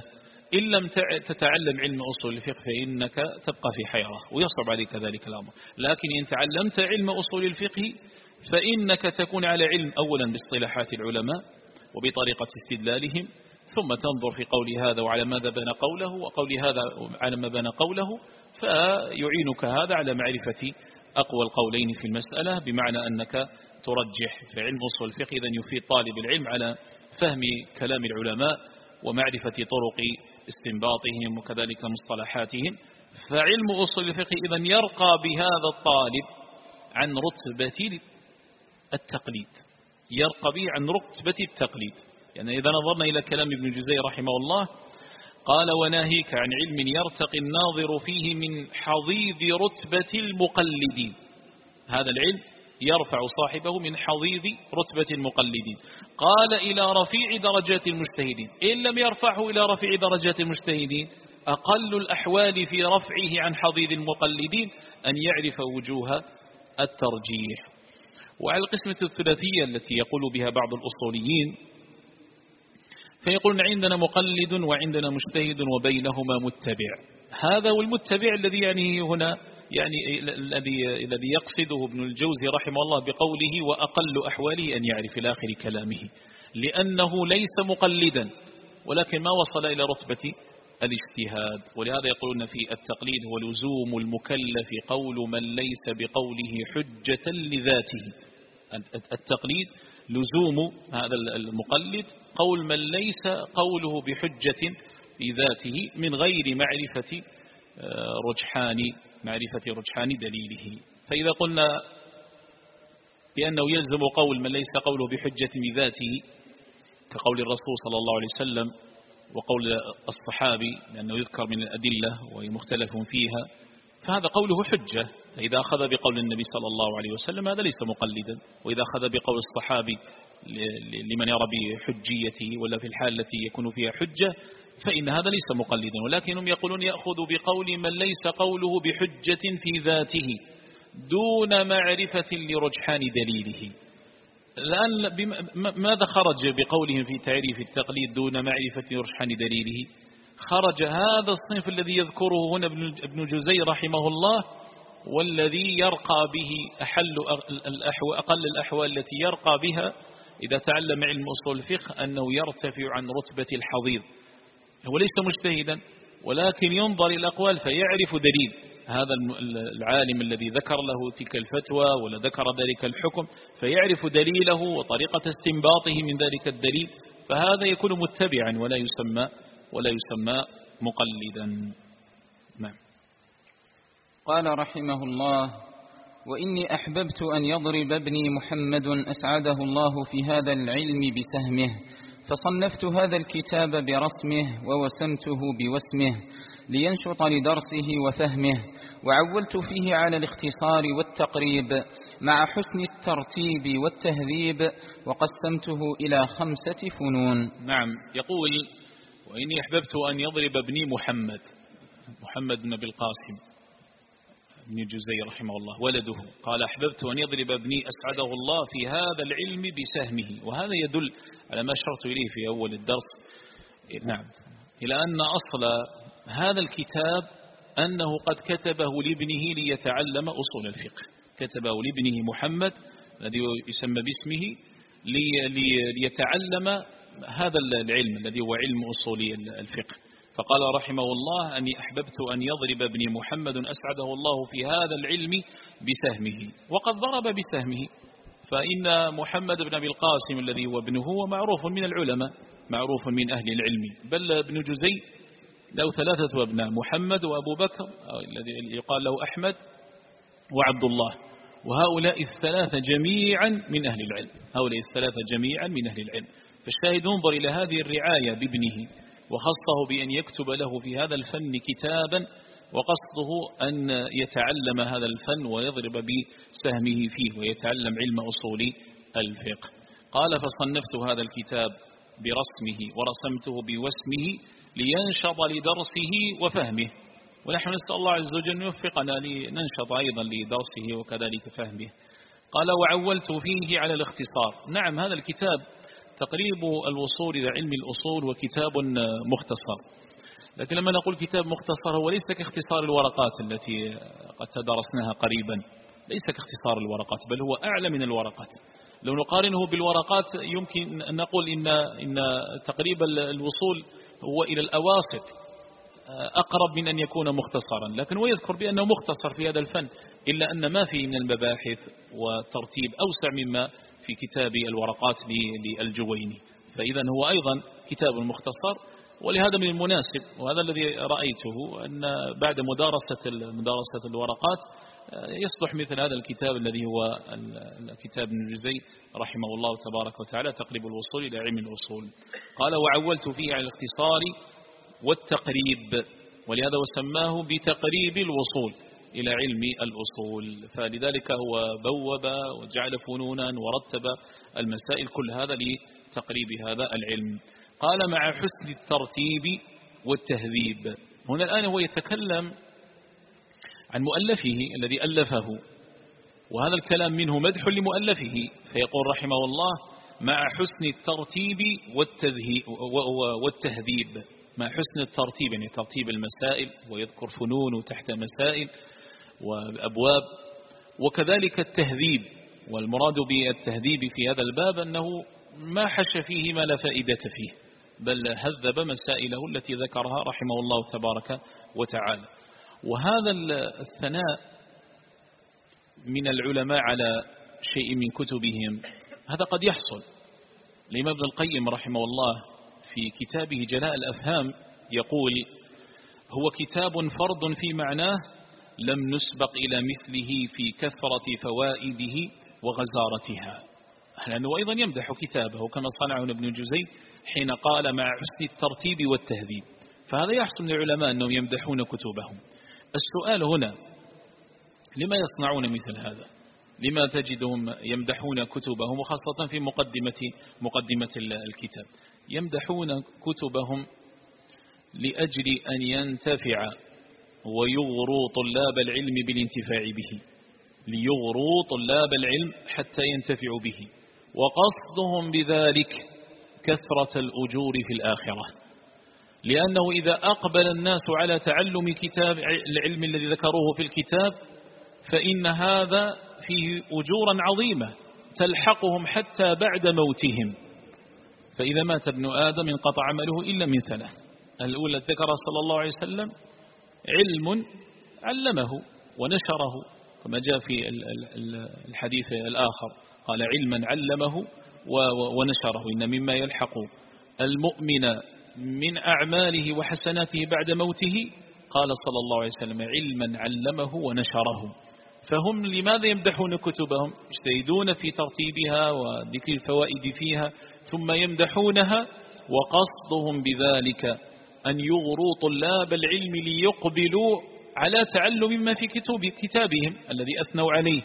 إن لم تتعلم علم أصول الفقه فإنك تبقى في حيرة ويصعب عليك ذلك الأمر. لكن إن تعلمت علم أصول الفقه فإنك تكون على علم أولا باصطلاحات العلماء وبطريقة استدلالهم، ثم تنظر في قول هذا وعلى ماذا بنى قوله، وقول هذا على ما بنى قوله، فيعينك هذا على معرفة أقوى القولين في المسألة، بمعنى أنك ترجح في علم أصول الفقه. إذن يفيد طالب العلم على فهم كلام العلماء ومعرفة طرق استنباطهم وكذلك مصطلحاتهم. فعلم أصول الفقه إذن يرقى بهذا الطالب عن رتبة التقليد، يرقى به عن رتبة التقليد. يعني إذا نظرنا إلى كلام ابن جزي رحمه الله قال: وناهيك عن علم يرتقي الناظر فيه من حضيض رتبة المقلدين. هذا العلم يرفع صاحبه من حضيض رتبة المقلدين. قال: إلى رفيع درجات المجتهدين. إن لم يرفعه إلى رفيع درجات المجتهدين أقل الأحوال في رفعه عن حضيض المقلدين أن يعرف وجوه الترجيح. وعلى القسمة الثلاثية التي يقول بها بعض الأصوليين فيقولون: عندنا مقلد وعندنا مجتهد وبينهما متبع. هذا والمتبع الذي يعني هنا الذي يقصده ابن الجوزي رحمه الله بقوله: وأقل أحواله أن يعرف إلى آخر كلامه، لأنه ليس مقلدا ولكن ما وصل إلى رتبة الاجتهاد. ولهذا يقولون في التقليد هو لزوم المكلف قول من ليس بقوله حجة لذاته. التقليد لزوم هذا المقلد قول من ليس قوله بحجة لذاته من غير معرفة رجحان دليله. فإذا قلنا بأنه يلزم قول من ليس قوله بحجة لذاته كقول الرسول صلى الله عليه وسلم وقول الصحابي لأنه يذكر من الأدلة وهي مختلف فيها، فهذا قوله حجة. فإذا أخذ بقول النبي صلى الله عليه وسلم هذا ليس مقلدا، وإذا أخذ بقول الصحابي لمن يرى بحجيته ولا في الحال التي يكون فيها حجة فإن هذا ليس مقلدا. ولكنهم يقولون يأخذ بقول من ليس قوله بحجة في ذاته دون معرفة لرجحان دليله. الآن ماذا خرج بقولهم في تعريف التقليد دون معرفة رجحان دليله؟ خرج هذا الصنف الذي يذكره هنا ابن جزي رحمه الله، والذي يرقى به أقل الأحوال التي يرقى بها إذا تعلم علم أصول الفقه أنه يرتفع عن رتبة الحضيض. هو ليس مجتهدا ولكن ينظر إلى الأقوال فيعرف دليل هذا العالم الذي ذكر له تلك الفتوى ولا ذكر ذلك الحكم، فيعرف دليله وطريقة استنباطه من ذلك الدليل، فهذا يكون متبعا ولا يسمى مقلدا. نعم. قال رحمه الله: وإني أحببت أن يضرب ابني محمد أسعده الله في هذا العلم بسهمه، فصنفت هذا الكتاب برسمه ووسمته بوسمه لينشط لدرسه وفهمه، وعولت فيه على الاختصار والتقريب مع حسن الترتيب والتهذيب، وقسمته إلى 5 فنون. نعم. يقول: وإني أحببت أن يضرب ابني محمد بن أبي القاسم ابن جزي رحمه الله ولده، قال: أحببت أن يضرب ابني أسعده الله في هذا العلم بسهمه. وهذا يدل على ما أشرت إليه في أول الدرس، نعم، إلى أن أصل هذا الكتاب أنه قد كتبه لابنه ليتعلم أصول الفقه، كتبه لابنه محمد الذي يسمى باسمه ليتعلم هذا العلم الذي هو علم أصول الفقه. فقال رحمه الله: أني أحببت أن يضرب ابني محمد أسعده الله في هذا العلم بسهمه. وقد ضرب بسهمه، فإن محمد بن أبي القاسم الذي هو ابنه هو معروف من العلماء، معروف من أهل العلم، بل ابن جزي له 3 أبناء: محمد وأبو بكر الذي يقال له أحمد وعبد الله، وهؤلاء ال3 جميعا من أهل العلم. فالشاهد انظر إلى هذه الرعاية بابنه، وخصه بأن يكتب له في هذا الفن كتابا، وقصده أن يتعلم هذا الفن ويضرب بسهمه فيه ويتعلم علم أصول الفقه. قال: فصنفت هذا الكتاب برسمه ورسمته بوسمه لينشط لدرسه وفهمه. ونحن نسأل الله عز وجل أن يوفقنا لننشط أيضا لدرسه وكذلك فهمه. قال: وعولت فيه على الاختصار. نعم، هذا الكتاب تقريب الوصول إلى علم الأصول وكتاب مختصر، لكن لما نقول كتاب مختصر هو ليس كاختصار الورقات التي قد تدرسناها قريبا، ليس كاختصار الورقات، بل هو أعلى من الورقات. لو نقارنه بالورقات يمكن أن نقول إن تقريب الوصول هو إلى الأواسط أقرب من أن يكون مختصرا، لكن هو يذكر بأنه مختصر في هذا الفن، إلا أن ما فيه من المباحث والترتيب أوسع مما في كتاب الورقات للجويني، فإذا هو أيضا كتاب مختصر. ولهذا من المناسب، وهذا الذي رأيته، أن بعد مدارسة الورقات يصلح مثل هذا الكتاب الذي هو الكتاب ابن الجزي رحمه الله تبارك وتعالى، تقريب الوصول إلى علم الأصول. قال: وعولت فيه على الاختصار والتقريب، ولهذا وسماه بتقريب الوصول إلى علم الأصول، فلذلك هو بوب وجعل فنونا ورتب المسائل كل هذا لتقريب هذا العلم. قال: مع حسن الترتيب والتهذيب. هنا الآن هو يتكلم عن مؤلفه الذي ألفه، وهذا الكلام منه مدح لمؤلفه، فيقول رحمه الله: مع حسن الترتيب والتهذيب. مع حسن الترتيب يعني ترتيب المسائل، ويذكر فنون تحت مسائل وأبواب، وكذلك التهذيب. والمراد بالتهذيب في هذا الباب أنه ما حش فيه ما لا فائدة فيه، بل هذب مسائله التي ذكرها رحمه الله تبارك وتعالى. وهذا الثناء من العلماء على شيء من كتبهم هذا قد يحصل. الإمام ابن القيم رحمه الله في كتابه جلاء الأفهام يقول: هو كتاب فرد في معناه لم نسبق إلى مثله في كثرة فوائده وغزارتها. لأنه أيضا يمدح كتابه كما صنعه ابن الجزي حين قال: مع حسن الترتيب والتهذيب. فهذا يحصل للعلماء أنهم يمدحون كتبهم. السؤال هنا: لما يصنعون مثل هذا؟ لما تجدهم يمدحون كتبهم، وخاصة في مقدمة الكتاب؟ يمدحون كتبهم لأجل أن ينتفع ويغروا طلاب العلم بالانتفاع به، ليغروا طلاب العلم حتى ينتفعوا به، وقصدهم بذلك كثرة الأجور في الآخرة. لأنه إذا أقبل الناس على تعلم كتاب العلم الذي ذكروه في الكتاب فإن هذا فيه أجورا عظيمة تلحقهم حتى بعد موتهم. فإذا مات ابن آدم انقطع عمله إلا من ثلاث: الأولى ذكر صلى الله عليه وسلم علم علمه ونشره، كما جاء في الحديث الآخر قال: علما علمه ونشره. إن مما يلحق المؤمن من أعماله وحسناته بعد موته، قال صلى الله عليه وسلم: علما علمه ونشره. فهم لماذا يمدحون كتبهم؟ يجتهدون في ترتيبها وذكر الفوائد فيها ثم يمدحونها، وقصدهم بذلك أن يغروا طلاب العلم ليقبلوا على تعلم ما في كتابهم الذي أثنوا عليه،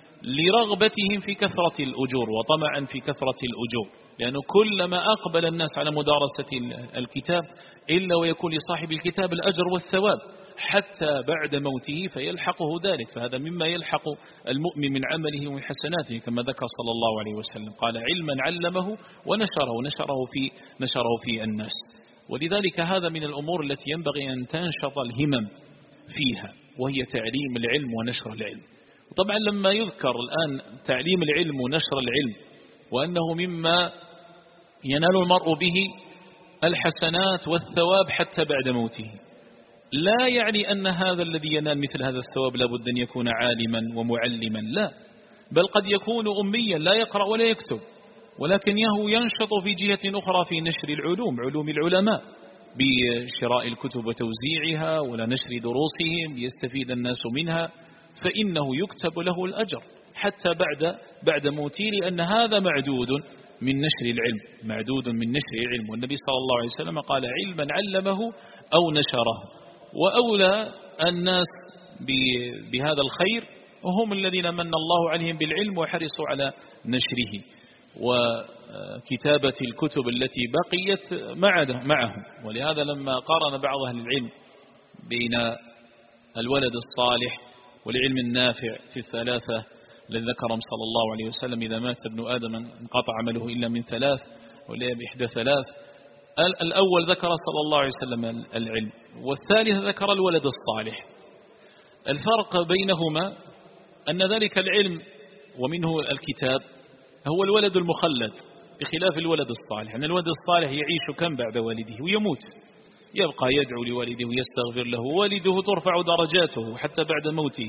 لرغبتهم في كثرة الأجور وطمعا في كثرة الأجور. لأنه كلما أقبل الناس على مدارسة الكتاب إلا ويكون لصاحب الكتاب الأجر والثواب حتى بعد موته فيلحقه ذلك. فهذا مما يلحق المؤمن من عمله ومن حسناته، كما ذكر صلى الله عليه وسلم قال: علما علمه ونشره في الناس. ولذلك هذا من الأمور التي ينبغي أن تنشط الهمم فيها، وهي تعليم العلم ونشر العلم. وطبعا لما يذكر الآن تعليم العلم ونشر العلم وأنه مما ينال المرء به الحسنات والثواب حتى بعد موته، لا يعني أن هذا الذي ينال مثل هذا الثواب لابد أن يكون عالما ومعلما، لا، بل قد يكون أميا لا يقرأ ولا يكتب، ولكنه ينشط في جهة أخرى في نشر العلوم، علوم العلماء، بشراء الكتب وتوزيعها ولا نشر دروسهم ليستفيد الناس منها، فإنه يكتب له الأجر حتى بعد موته، لأن هذا معدود من نشر العلم، معدود من نشر العلم. والنبي صلى الله عليه وسلم قال: علما علمه أو نشره. وأولى الناس بهذا الخير وهم الذين من الله عليهم بالعلم وحرصوا على نشره وكتابة الكتب التي بقيت معهم. ولهذا لما قارن بعض أهل العلم بين الولد الصالح والعلم النافع في الثلاثة الذي ذكرهم صلى الله عليه وسلم: إذا مات ابن آدم انقطع عمله إلا من ثلاث، ولا بإحدى ثلاث، الأول ذكر صلى الله عليه وسلم العلم، والثالث ذكر الولد الصالح. الفرق بينهما أن ذلك العلم ومنه الكتاب هو الولد المخلد بخلاف الولد الصالح، أن الولد الصالح يعيش كم بعد والده ويموت، يبقى يدعو لوالده ويستغفر له، والده ترفع درجاته حتى بعد موته،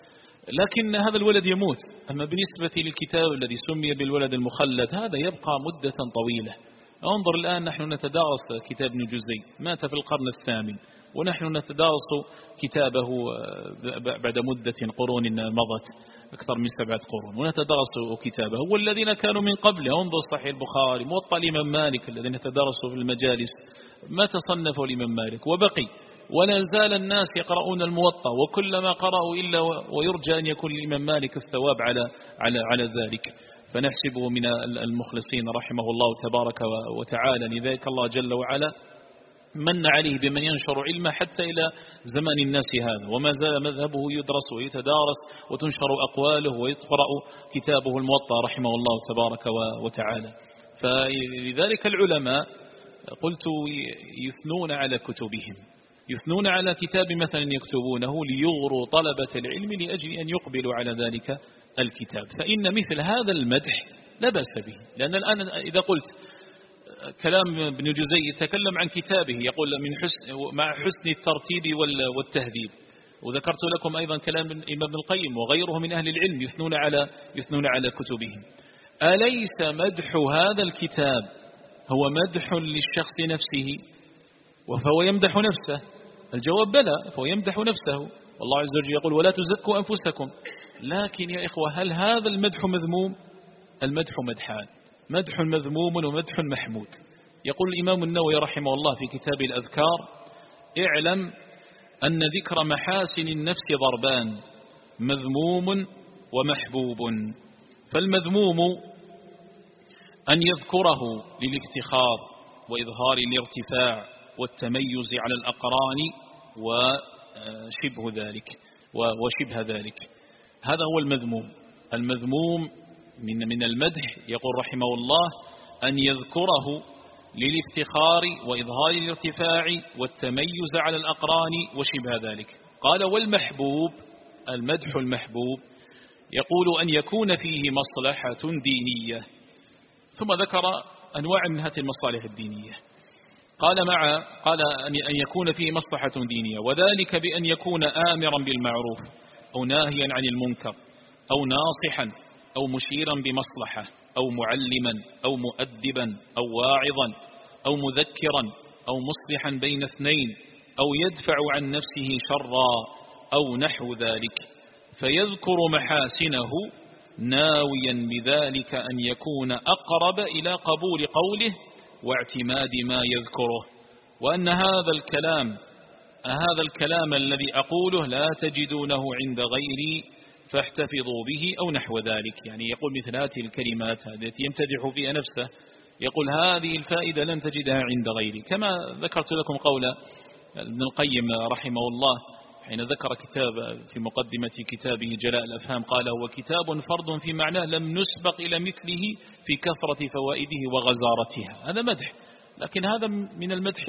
لكن هذا الولد يموت. أما بالنسبة للكتاب الذي سمي بالولد المخلد هذا يبقى مدة طويلة. انظر الآن نحن نتدارس كتاب ابن جزي، مات في القرن الثامن، ونحن نتدارس كتابه بعد مدة قرون مضت أكثر من 7 قرون، ونتدارس كتابه. والذين كانوا من قبله، انظر صحيح البخاري، موطأ الإمام مالك الذين تدارسوا في المجالس، ما تصنفوا الإمام مالك وبقي، ولا زال الناس يقرؤون الموطأ، وكلما قرأوا إلا ويرجى أن يكون الإمام مالك الثواب على ذلك، فنحسبه من المخلصين رحمه الله تبارك وتعالى. لذلك الله جل وعلا من عليه بمن ينشر علمه حتى إلى زمان الناس هذا، وما زال مذهبه يدرس ويتدارس وتنشر أقواله ويقرأ كتابه الموطأ رحمه الله تبارك وتعالى. فلذلك العلماء قلت يثنون على كتبهم، يثنون على كتاب مثلا يكتبونه ليغروا طلبة العلم لأجل أن يقبلوا على ذلك الكتاب. فإن مثل هذا المدح لا بأس به، لأن الآن إذا قلت كلام ابن جزي يتكلم عن كتابه، يقول مع حسن الترتيب والتهذيب، وذكرت لكم أيضا كلام الإمام ابن القيم وغيره من أهل العلم يثنون على كتبهم. أليس مدح هذا الكتاب هو مدح للشخص نفسه فهو يمدح نفسه؟ الجواب بلى، فهو يمدح نفسه، والله عز وجل يقول ولا تزكوا أنفسكم. لكن يا إخوة هل هذا المدح مذموم؟ المدح مدحان، مدح مذموم ومدح محمود. يقول الإمام النووي رحمه الله في كتاب الأذكار: اعلم أن ذكر محاسن النفس ضربان، مذموم ومحبوب. فالمذموم أن يذكره للافتخار وإظهار الارتفاع والتميز على الأقران وشبه ذلك، هذا هو المذموم. المذموم من المدح يقول رحمه الله أن يذكره للافتخار وإظهار الارتفاع والتميز على الأقران وشبه ذلك. قال والمحبوب، المدح المحبوب يقول أن يكون فيه مصلحة دينية، ثم ذكر أنواع من هذه المصالح الدينية. قال أن يكون فيه مصلحة دينية، وذلك بأن يكون آمرا بالمعروف أو ناهيا عن المنكر أو ناصحا أو مشيرا بمصلحة أو معلما أو مؤدبا أو واعظا أو مذكرا أو مصلحا بين اثنين أو يدفع عن نفسه شرا أو نحو ذلك، فيذكر محاسنه ناويا بذلك أن يكون أقرب إلى قبول قوله واعتماد ما يذكره، وأن هذا الكلام الذي أقوله لا تجدونه عند غيري فاحتفظوا به أو نحو ذلك. يعني يقول مثل هذه الكلمات التي يمتدح فيها نفسه، يقول هذه الفائدة لن تجدها عند غيري، كما ذكرت لكم قول ابن القيم رحمه الله حين ذكر كتاب في مقدمة كتابه جلاء الأفهام، قال هو كتاب فرد في معناه لم نسبق إلى مثله في كثرة فوائده وغزارتها. هذا مدح، لكن هذا من المدح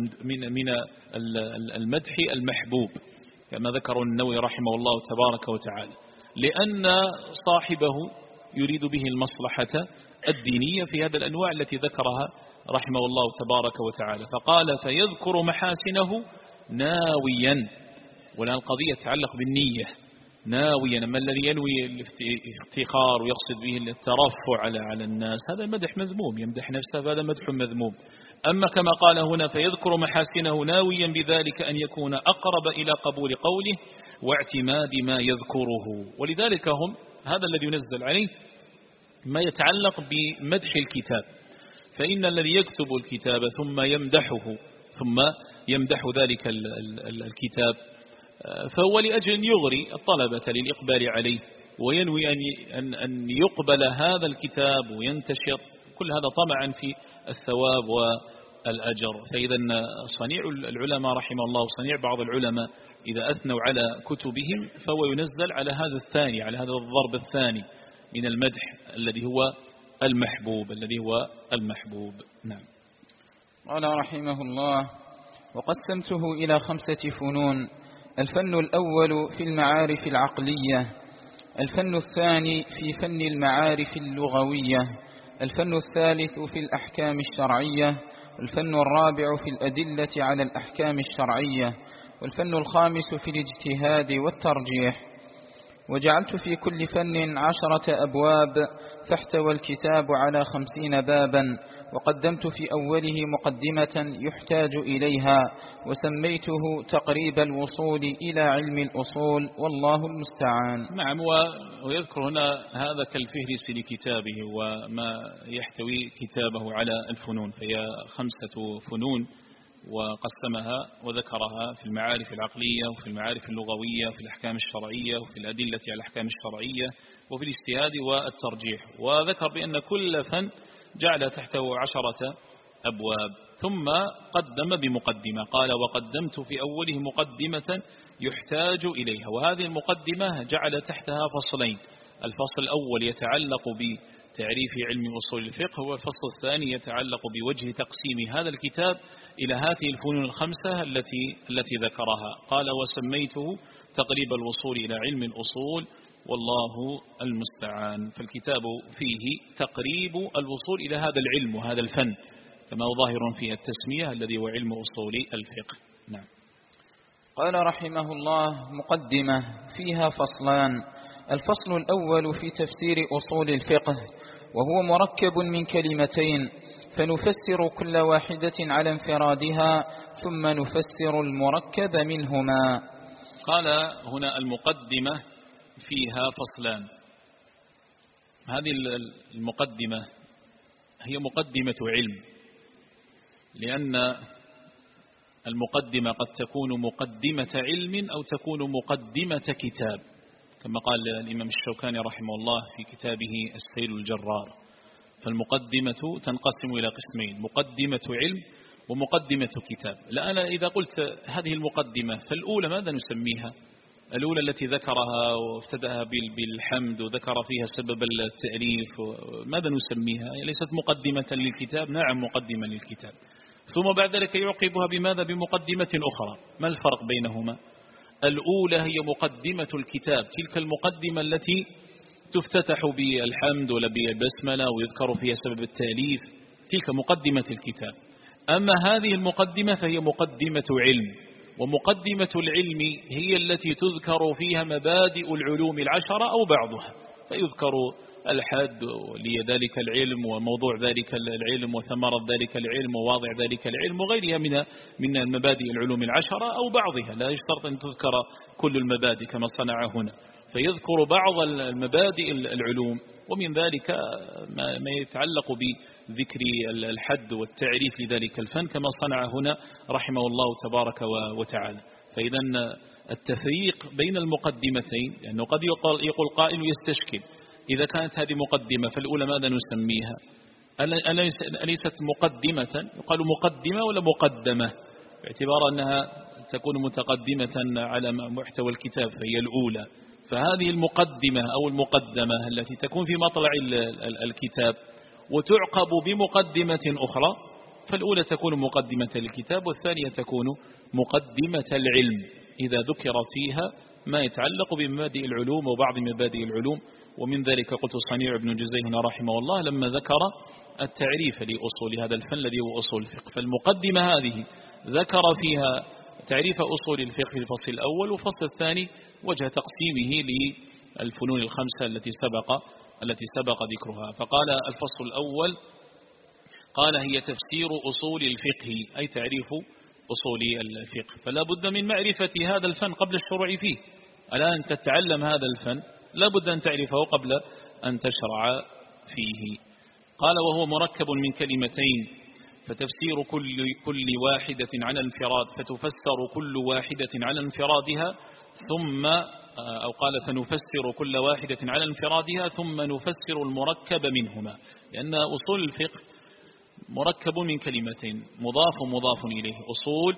المدح المحبوب كما ذكر النووي رحمه الله تبارك وتعالى، لأن صاحبه يريد به المصلحة الدينية في هذا الأنواع التي ذكرها رحمه الله تبارك وتعالى. فقال فيذكر محاسنه ناويا، ولا القضية تتعلق بالنية، ناويا، ما الذي ينوي الافتخار ويقصد به الترفع على الناس، هذا مدح مذموم، يمدح نفسه فهذا مدح مذموم. أما كما قال هنا فيذكر محاسنه ناويا بذلك أن يكون أقرب إلى قبول قوله واعتماد ما يذكره. ولذلك هذا الذي ينزل عليه ما يتعلق بمدح الكتاب، فإن الذي يكتب الكتاب ثم يمدح ذلك الكتاب فهو لأجل أن يغري الطلبة للإقبال عليه، وينوي أن يقبل هذا الكتاب وينتشر، كل هذا طمعا في الثواب والأجر. فإذا صنيع العلماء رحمه الله وصنيع بعض العلماء إذا أثنوا على كتبهم فهو ينزل على هذا الثاني، على هذا الضرب الثاني من المدح الذي هو المحبوب. نعم. قال رحمه الله: وقسمته إلى 5 فنون: الفن الأول في المعارف العقلية، الفن الثاني في فن المعارف اللغوية، الفن الثالث في الأحكام الشرعية، الفن الرابع في الأدلة على الأحكام الشرعية، والفن الخامس في الاجتهاد والترجيح. وجعلت في كل فن 10 أبواب، فاحتوى الكتاب على 50 بابا، وقدمت في أوله مقدمة يحتاج إليها، وسميته تقريب الوصول إلى علم الأصول، والله المستعان. نعم. ويذكر هنا هذا كالفهرس لكتابه وما يحتوي كتابه على الفنون، فهي 5 فنون وقسمها وذكرها في المعارف العقلية وفي المعارف اللغوية وفي الأحكام الشرعية وفي الأدلة على الأحكام الشرعية وفي الاجتهاد والترجيح. وذكر بأن كل فن جعل تحته 10 أبواب، ثم قدم بمقدمة، قال: وقدمت في أوله مقدمة يحتاج إليها. وهذه المقدمة جعل تحتها فصلين: الفصل الأول يتعلق بتعريف علم أصول الفقه، والفصل الثاني يتعلق بوجه تقسيم هذا الكتاب إلى هذه الفنون ال5 التي ذكرها. قال: وسميته تقريب الوصول إلى علم الأصول، والله المستعان. فالكتاب فيه تقريب الوصول إلى هذا العلم وهذا الفن، كما هو ظاهر في التسمية الذي هو علم أصول الفقه. نعم. قال رحمه الله: مقدمة فيها فصلان: الفصل الأول في تفسير أصول الفقه، وهو مركب من كلمتين، فنفسر كل واحدة على انفرادها ثم نفسر المركب منهما. قال هنا: المقدمة فيها فصلان. هذه المقدمة هي مقدمة علم، لأن المقدمة قد تكون مقدمة علم أو تكون مقدمة كتاب، كما قال الإمام الشوكاني رحمه الله في كتابه السيل الجرار. فالمقدمة تنقسم إلى قسمين: مقدمة علم ومقدمة كتاب. الآن إذا قلت هذه المقدمة، فالأولى ماذا نسميها؟ الأولى التي ذكرها وافتدأها بالحمد وذكر فيها سبب التأليف، ماذا نسميها؟ ليست مقدمة للكتاب؟ نعم، مقدمة للكتاب. ثم بعد ذلك يعقبها بماذا؟ بمقدمة أخرى. ما الفرق بينهما؟ الأولى هي مقدمة الكتاب، تلك المقدمة التي تفتتح بالحمد ولا بالبسملة ويذكر فيها سبب التأليف، تلك مقدمة الكتاب. أما هذه المقدمة فهي مقدمة علم، ومقدمة العلم هي التي تذكر فيها مبادئ العلوم 10 أو بعضها، فيذكر الحد لذلك العلم وموضوع ذلك العلم وثمرة ذلك العلم وواضع ذلك العلم وغيرها من المبادئ العلوم 10 أو بعضها، لا يشترط أن تذكر كل المبادئ كما صنع هنا، فيذكر بعض المبادئ العلوم، ومن ذلك ما يتعلق بذكر الحد والتعريف لذلك الفن كما صنع هنا رحمه الله تبارك وتعالى. فإذا التفريق بين المقدمتين، لأنه قد يقول قائل يستشكل: إذا كانت هذه مقدمة فالأولى ماذا نسميها؟ أليست مقدمة؟ يقال مقدمة ولا مقدمة؟ باعتبار أنها تكون متقدمة على محتوى الكتاب فهي الأولى. فهذه المقدمة أو المقدمة التي تكون في مطلع الكتاب وتعقب بمقدمة أخرى، فالأولى تكون مقدمة للكتاب، والثانية تكون مقدمة العلم إذا ذكر فيها ما يتعلق بمبادئ العلوم وبعض مبادئ العلوم. ومن ذلك قلت صنيع بن جزيهن رحمه الله لما ذكر التعريف لأصول هذا الفن الذي هو أصول الفقه، فالمقدمة هذه ذكر فيها تعريف أصول الفقه في الفصل الأول، والفصل الثاني وجه تقسيمه للفنون 5 التي سبق ذكرها. فقال الفصل الأول قال: هي تفسير أصول الفقه، أي تعريف أصول الفقه. فلا بد من معرفة هذا الفن قبل الشروع فيه. الآن تتعلم هذا الفن لا بد أن تعرفه قبل أن تشرع فيه. قال: وهو مركب من كلمتين، فتفسير كل واحدة على انفراد، فتفسر كل واحدة على انفرادها ثم أو قال: فنفسر كل واحدة على انفرادها ثم نفسر المركب منهما، لأن أصول الفقه مركب من كلمتين، مضاف إليه، أصول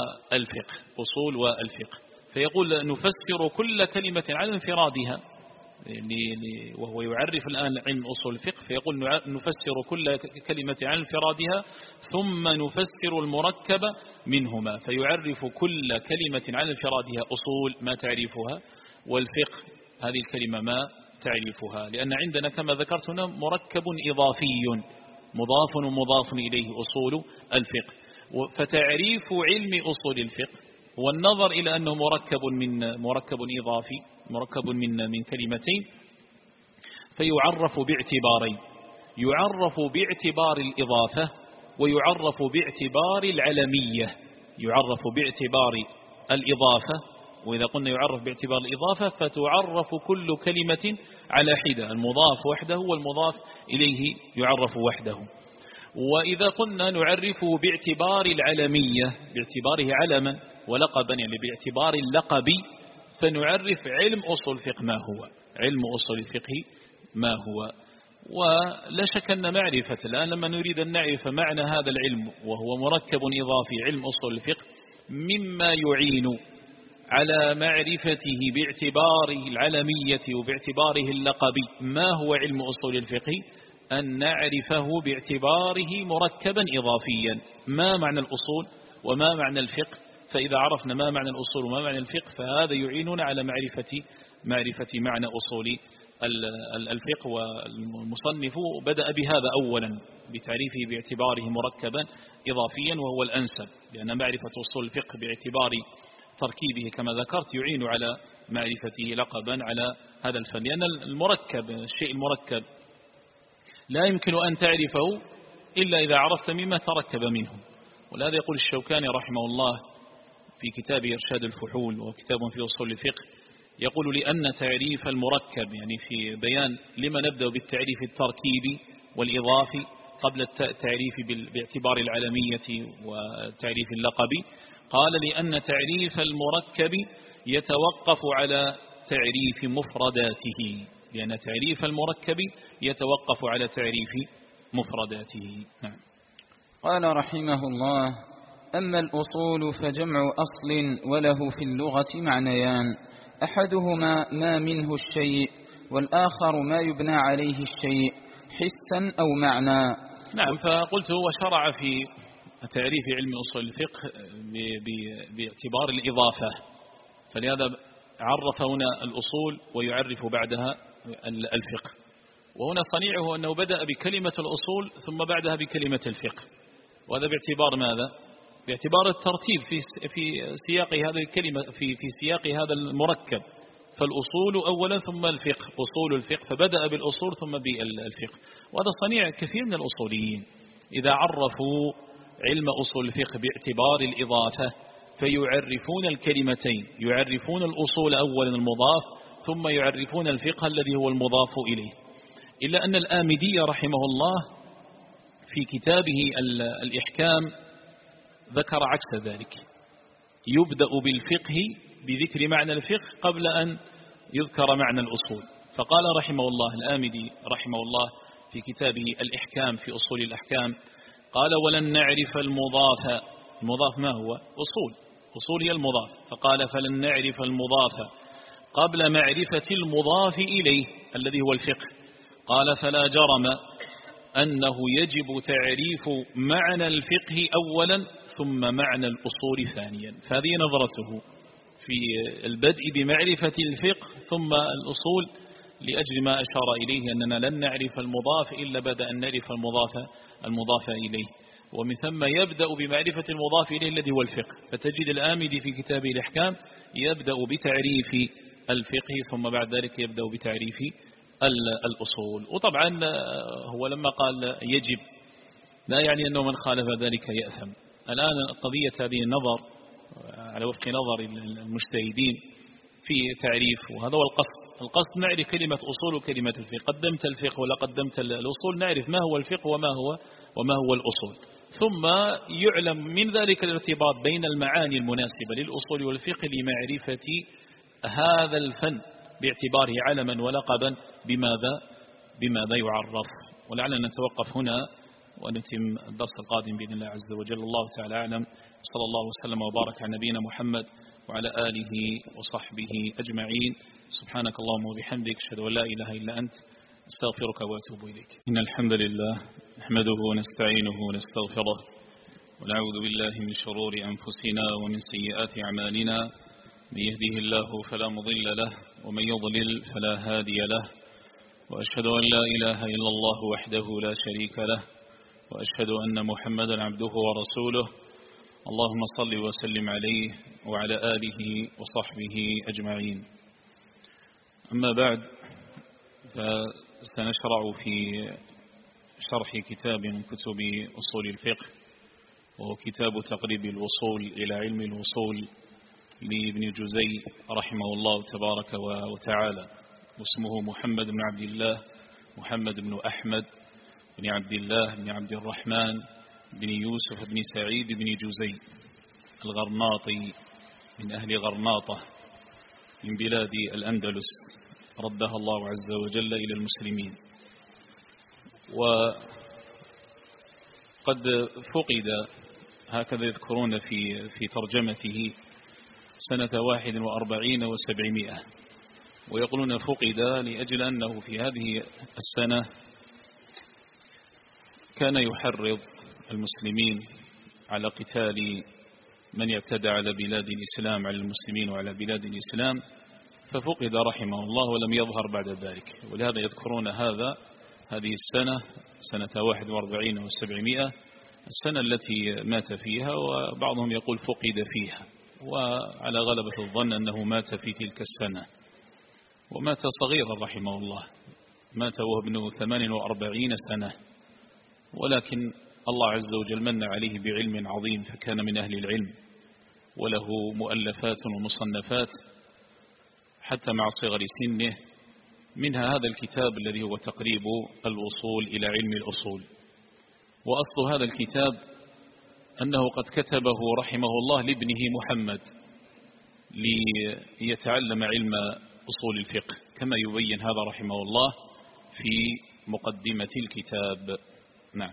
والفقه، أصول والفقه. فيقول: نفسر كل كلمة على انفرادها، وهو يعرف الآن علم أصول الفقه، فيقول نفسر كل كلمة عن انفرادها ثم نفسر المركب منهما، فيعرف كل كلمة عن انفرادها أصول ما تعريفها، والفقه هذه الكلمة ما تعريفها، لأن عندنا كما ذكرت هنا مركب إضافي مضاف ومضاف إليه أصول الفقه. فتعريف علم أصول الفقه والنظر إلى أنه مركب إضافي مركب من كلمتين، فيعرف باعتبارين: يعرف باعتبار الإضافة ويعرف باعتبار العلمية. يعرف باعتبار الإضافة، وإذا قلنا يعرف باعتبار الإضافة فتعرف كل كلمة على حدة، المضاف وحده والمضاف إليه يعرف وحده. وإذا قلنا نعرفه باعتبار العلمية باعتباره علما ولقبا، يعني باعتبار اللقب، فنعرف علم أصول الفقه ما هو، علم أصول الفقه ما هو. ولا شك أن معرفة الآن لما نريد أن نعرف معنى هذا العلم وهو مركب إضافي علم أصول الفقه، مما يعين على معرفته باعتباره العلمية وباعتباره اللقبي ما هو علم أصول الفقه، أن نعرفه باعتباره مركبا إضافيا. ما معنى الأصول وما معنى الفقه؟ فإذا عرفنا ما معنى الأصول وما معنى الفقه فهذا يعيننا على معرفة معنى أصول الفقه. والمصنف بدأ بهذا أولا بتعريفه باعتباره مركبا إضافيا، وهو الأنسب، لأن معرفة أصول الفقه باعتبار تركيبه كما ذكرت يعين على معرفته لقبا على هذا الفن، لأن المركب الشيء المركب لا يمكن أن تعرفه إلا إذا عرفت مما تركب منه. ولهذا يقول الشوكاني رحمه الله في كتاب إرشاد الفحول وكتاب في أصول الفقه، يقول: لأن تعريف المركب، يعني في بيان لما نبدأ بالتعريف التركيبي والإضافي قبل التعريف باعتبار العلمية والتعريف اللقبي، قال: لأن تعريف المركب يتوقف على تعريف مفرداته، لأن تعريف المركب يتوقف على تعريف مفرداته. نعم. قال رحمه الله: أما الأصول فجمع أصل وله في اللغة معنيان، أحدهما ما منه الشيء، والآخر ما يبنى عليه الشيء حسا أو معنى. نعم. فقلت هو شرع في تعريف علم أصول الفقه باعتبار الإضافة، فلهذا عرف هنا الأصول ويعرف بعدها الفقه. وهنا صنيعه أنه بدأ بكلمة الأصول ثم بعدها بكلمة الفقه، وهذا باعتبار ماذا؟ باعتبار الترتيب في سياق هذه الكلمة، في سياق هذا المركب. فالأصول أولا ثم الفقه، أصول الفقه، فبدأ بالأصول ثم بالفقه. وهذا صنيع كثير من الأصوليين إذا عرفوا علم أصول الفقه باعتبار الإضافة فيعرفون الكلمتين، يعرفون الأصول أولا المضاف ثم يعرفون الفقه الذي هو المضاف إليه. إلا أن الآمدي رحمه الله في كتابه الإحكام ذكر عكس ذلك، يبدأ بالفقه بذكر معنى الفقه قبل أن يذكر معنى الأصول. فقال رحمه الله الآمدي رحمه الله في كتابه الإحكام في أصول الأحكام، قال: ولن نعرف المضاف. المضاف ما هو؟ أصول هي المضاف. فقال: فلن نعرف المضاف قبل معرفة المضاف إليه الذي هو الفقه. قال: فلا جرم أنه يجب تعريف معنى الفقه أولا ثم معنى الأصول ثانيا. فهذه نظرته في البدء بمعرفة الفقه ثم الأصول، لأجل ما أشار إليه أننا لن نعرف المضاف إلا بعد أن نعرف المضاف إليه، ومن ثم يبدأ بمعرفة المضاف إليه الذي هو الفقه. فتجد الآمدي في كتابه الإحكام يبدأ بتعريف الفقه ثم بعد ذلك يبدأ بتعريف الأصول. وطبعا هو لما قال يجب لا يعني أنه من خالف ذلك يأثم. الآن قضية هذه النظر على وفق نظر المجتهدين في تعريف، وهذا هو القصد نعرف كلمة أصول وكلمة الفقه. قدمت الفقه ولا قدمت الأصول، نعرف ما هو الفقه وما هو الأصول، ثم يعلم من ذلك الارتباط بين المعاني المناسبة للأصول والفقه لمعرفة هذا الفن باعتباره علما ولقبا بماذا يعرف. ولعلنا نتوقف هنا ونتم الدرس القادم بإذن الله عز وجل. الله تعالى أعلم. صلى الله وسلم وبارك على نبينا محمد وعلى آله وصحبه أجمعين. سبحانك اللهم وبحمدك، أشهد أن لا إله إلا أنت، استغفرك وأتوب إليك. إن الحمد لله نحمده ونستعينه ونستغفره، ونعوذ بالله من شرور أنفسنا ومن سيئات أعمالنا. من يهده الله فلا مضل له، ومن يضلل فلا هادي له، وأشهد أن لا إله إلا الله وحده لا شريك له، وأشهد أن محمدا عبده ورسوله. اللهم صل وسلم عليه وعلى آله وصحبه أجمعين. أما بعد، فسنشرع في شرح كتاب من كتب أصول الفقه، وهو كتاب تقريب الوصول إلى علم الوصول لابن جزي رحمه الله تبارك وتعالى، واسمه محمد بن عبد الله محمد بن أحمد بن عبد الله بن عبد الرحمن بن يوسف بن سعيد بن جزي الغرناطي، من أهل غرناطة من بلاد الأندلس، ردها الله عز وجل إلى المسلمين. وقد فقد، هكذا يذكرون في ترجمته، سنة 41 و700، ويقولون فقد لأجل أنه في هذه السنة كان يحرض المسلمين على قتال من يعتدى على بلاد الإسلام، على المسلمين وعلى بلاد الإسلام، ففقد رحمه الله ولم يظهر بعد ذلك. ولهذا يذكرون هذه السنة، سنة 41 و700، السنة التي مات فيها، وبعضهم يقول فقد فيها، وعلى غلبة الظن أنه مات في تلك السنة، ومات صغيرا رحمه الله، مات وهو ابن 48 سنة، ولكن الله عز وجل من عليه بعلم عظيم، فكان من أهل العلم، وله مؤلفات ومصنفات حتى مع صغر سنه، منها هذا الكتاب الذي هو تقريب الوصول إلى علم الأصول. وأصل هذا الكتاب أنه قد كتبه رحمه الله لابنه محمد ليتعلم علم أصول الفقه، كما يبين هذا رحمه الله في مقدمة الكتاب. نعم.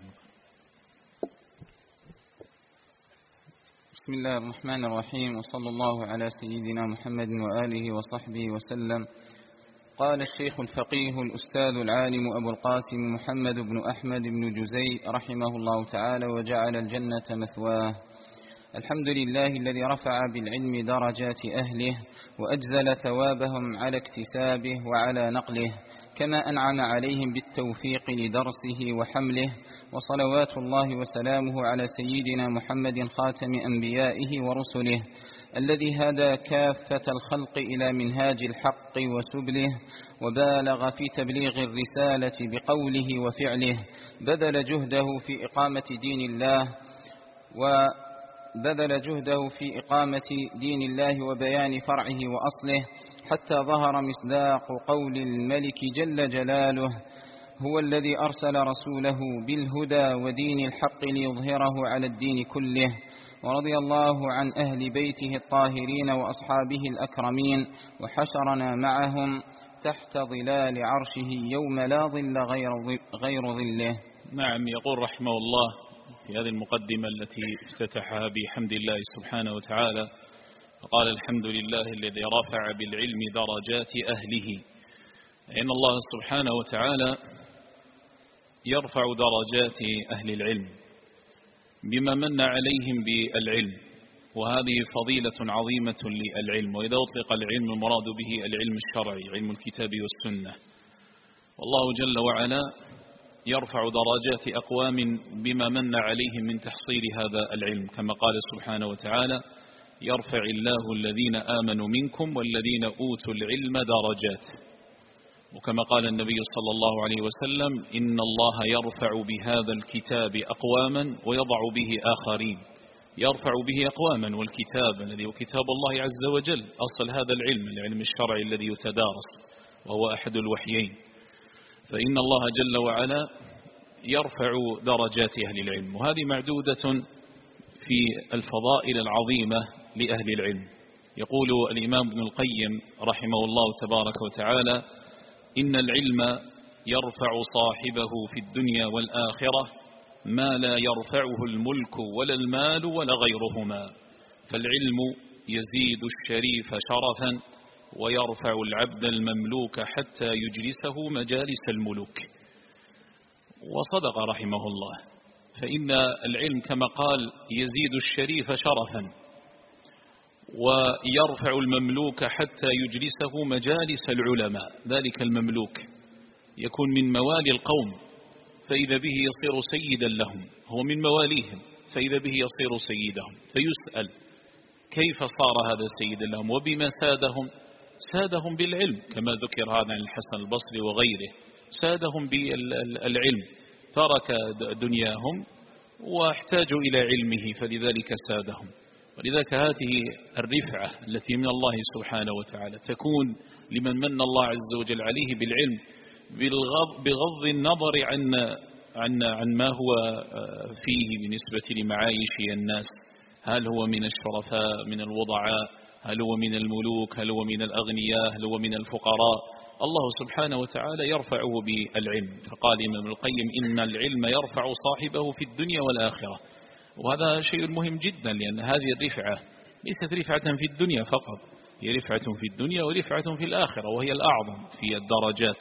بسم الله الرحمن الرحيم، وصلى الله على سيدنا محمد وآله وصحبه وسلم. قال الشيخ الفقيه الأستاذ العالم أبو القاسم محمد بن أحمد بن جزي رحمه الله تعالى وجعل الجنة مثواه: الحمد لله الذي رفع بالعلم درجات أهله، وأجزل ثوابهم على اكتسابه وعلى نقله، كما أنعم عليهم بالتوفيق لدرسه وحمله. وصلوات الله وسلامه على سيدنا محمد خاتم أنبيائه ورسله، الذي هدى كافة الخلق إلى منهاج الحق وسبله، وبالغ في تبليغ الرسالة بقوله وفعله، بذل جهده في إقامة دين الله وبيان فرعه وأصله، حتى ظهر مصداق قول الملك جل جلاله: هو الذي أرسل رسوله بالهدى ودين الحق ليظهره على الدين كله. ورضي الله عن أهل بيته الطاهرين وأصحابه الأكرمين، وحشرنا معهم تحت ظلال عرشه يوم لا ظل غير ظله. نعم. يقول رحمه الله في هذه المقدمة التي افتتحها بحمد الله سبحانه وتعالى، فقال: الحمد لله الذي رفع بالعلم درجات أهله. إن الله سبحانه وتعالى يرفع درجات أهل العلم بما من عليهم بالعلم، وهذه فضيلة عظيمة للعلم. وإذا أطلق العلم المراد به العلم الشرعي، علم الكتاب والسنة. والله جل وعلا يرفع درجات أقوام بما من عليهم من تحصيل هذا العلم، كما قال سبحانه وتعالى: يرفع الله الذين آمنوا منكم والذين أوتوا العلم درجات. وكما قال النبي صلى الله عليه وسلم: إن الله يرفع بهذا الكتاب أقواما ويضع به آخرين. يرفع به أقواما، والكتاب الذي هو كتاب الله عز وجل أصل هذا العلم الشرعي الذي يتدارس، وهو أحد الوحيين. فإن الله جل وعلا يرفع درجات أهل العلم، وهذه معدودة في الفضائل العظيمة لأهل العلم. يقول الإمام ابن القيم رحمه الله تبارك وتعالى: إن العلم يرفع صاحبه في الدنيا والآخرة ما لا يرفعه الملك ولا المال ولا غيرهما. فالعلم يزيد الشريف شرفا ويرفع العبد المملوك حتى يجلسه مجالس الملوك. وصدق رحمه الله، فإن العلم كما قال يزيد الشريف شرفا ويرفع المملوك حتى يجلسه مجالس العلماء. ذلك المملوك يكون من موالي القوم فإذا به يصير سيدا لهم، هو من مواليهم فإذا به يصير سيدهم، فيسأل كيف صار هذا سيدا لهم وبما سادهم؟ سادهم بالعلم، كما ذكر هذا عن الحسن البصري وغيره، سادهم بالعلم، ترك دنياهم واحتاجوا إلى علمه فلذلك سادهم. ولذلك هذه الرفعة التي من الله سبحانه وتعالى تكون لمن من الله عز وجل عليه بالعلم بغض النظر عن ما هو فيه بالنسبة لمعايش الناس، هل هو من الشرفاء من الوضعاء، هل هو من الملوك، هل هو من الأغنياء، هل هو من الفقراء، الله سبحانه وتعالى يرفعه بالعلم. فقال الإمام القيم إن العلم يرفع صاحبه في الدنيا والآخرة. وهذا شيء مهم جدا، لأن هذه الرفعة ليست رفعة في الدنيا فقط، هي رفعة في الدنيا ورفعة في الآخرة، وهي الأعظم في الدرجات.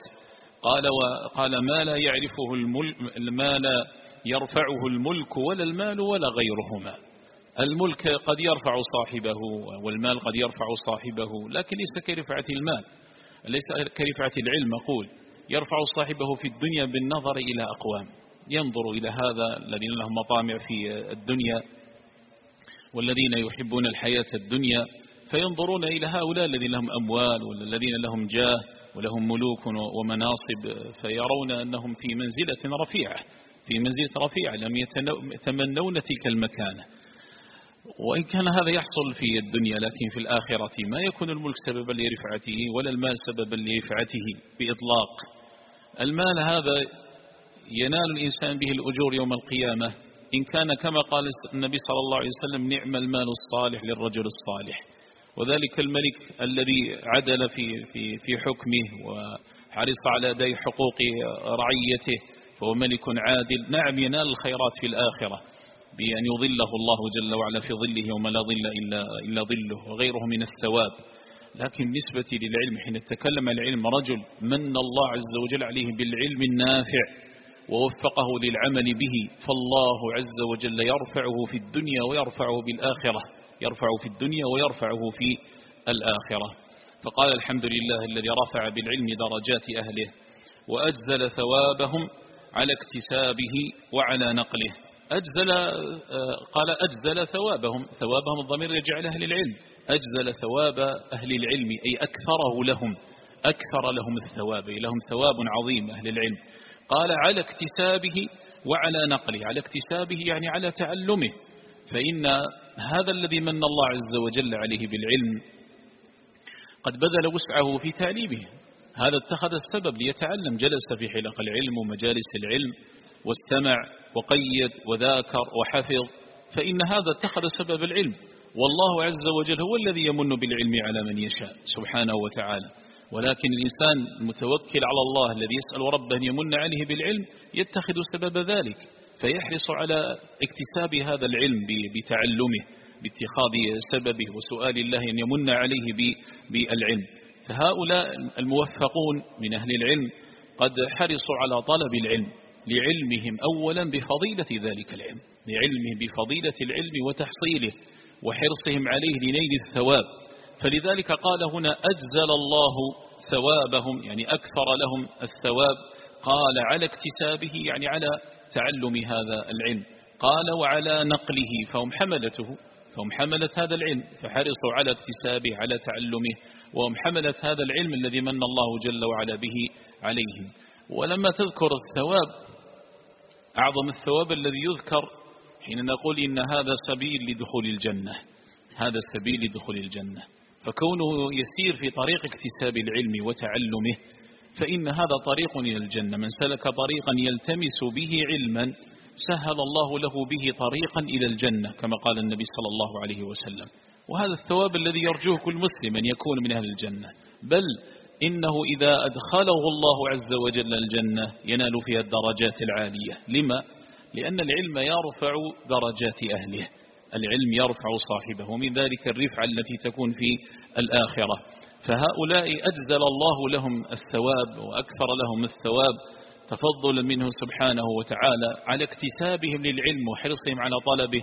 قال ما لا يعرفه ما لا يرفعه الملك ولا المال ولا غيرهما. الملك قد يرفع صاحبه والمال قد يرفع صاحبه، لكن ليس كرفعة المال، ليس كرفعة العلم. أقول يرفع صاحبه في الدنيا بالنظر إلى أقوام، ينظر إلى هذا الذين لهم مطامع في الدنيا والذين يحبون الحياة الدنيا، فينظرون إلى هؤلاء الذين لهم أموال والذين لهم جاه ولهم ملوك ومناصب، فيرون أنهم في منزلة رفيعة، في منزلة رفيعة، لم يتمنون تلك المكانة. وإن كان هذا يحصل في الدنيا، لكن في الآخرة ما يكون الملك سببا لرفعته ولا المال سببا لرفعته بإطلاق. المال هذا ينال الإنسان به الأجور يوم القيامة إن كان كما قال النبي صلى الله عليه وسلم نعم المال الصالح للرجل الصالح. وذلك الملك الذي عدل في حكمه وحرص على أداء حقوق رعيته فهو ملك عادل، نعم ينال الخيرات في الآخرة بأن يظله الله جل وعلا في ظله وما لا ظل إلا ظله وغيره من الثواب. لكن بالنسبة للعلم، حين نتكلم عن العلم، رجل من الله عز وجل عليه بالعلم النافع ووفقه للعمل به، فالله عز وجل يرفعه في الدنيا ويرفعه بالآخرة، يرفعه في الدنيا ويرفعه في الآخرة. فقال الحمد لله الذي رفع بالعلم درجات أهله وأجزل ثوابهم على اكتسابه وعلى نقله. قال أجزل ثوابهم الضمير يرجع لأهل العلم، أجزل ثواب أهل العلم أي أكثره لهم، أكثر لهم الثواب، لهم ثواب عظيم أهل العلم. قال على اكتسابه وعلى نقله، على اكتسابه يعني على تعلمه، فإن هذا الذي من الله عز وجل عليه بالعلم قد بذل وسعه في تعليمه، هذا اتخذ السبب ليتعلم، جلس في حلق العلم ومجالس العلم واستمع وقيد وذاكر وحفظ، فإن هذا اتخذ سبب العلم. والله عز وجل هو الذي يمن بالعلم على من يشاء سبحانه وتعالى. ولكن الإنسان المتوكل على الله الذي يسأل ربه أن يمن عليه بالعلم يتخذ سبب ذلك، فيحرص على اكتساب هذا العلم بتعلمه، باتخاذ سببه وسؤال الله أن يمن عليه بالعلم. فهؤلاء الموفقون من أهل العلم قد حرصوا على طلب العلم لعلمهم أولا بفضيلة ذلك العلم، لعلمه بفضيلة العلم وتحصيله وحرصهم عليه لنيل الثواب. فلذلك قال هنا أجزل الله ثوابهم، يعني أكثر لهم الثواب. قال على اكتسابه يعني على تعلم هذا العلم. قال وعلى نقله، فهم حملة هذا العلم، فحرصوا على اكتسابه على تعلمه، وهم حملة هذا العلم الذي من الله جل وعلا به عليهم. ولما تذكر الثواب، أعظم الثواب الذي يذكر حين نقول إن هذا سبيل لدخول الجنة، هذا السبيل لدخول الجنة، فكونه يسير في طريق اكتساب العلم وتعلمه فإن هذا طريق إلى الجنة. من سلك طريقا يلتمس به علما سهل الله له به طريقا إلى الجنة كما قال النبي صلى الله عليه وسلم. وهذا الثواب الذي يرجوه كل مسلم أن يكون من أهل الجنة، بل إنه إذا أدخله الله عز وجل الجنة ينال فيها الدرجات العالية. لما؟ لأن العلم يرفع درجات أهله. العلم يرفع صاحبه، ومن ذلك الرفعة التي تكون في الآخرة. فهؤلاء أجزل الله لهم الثواب وأكثر لهم الثواب تفضلا منه سبحانه وتعالى على اكتسابهم للعلم وحرصهم على طلبه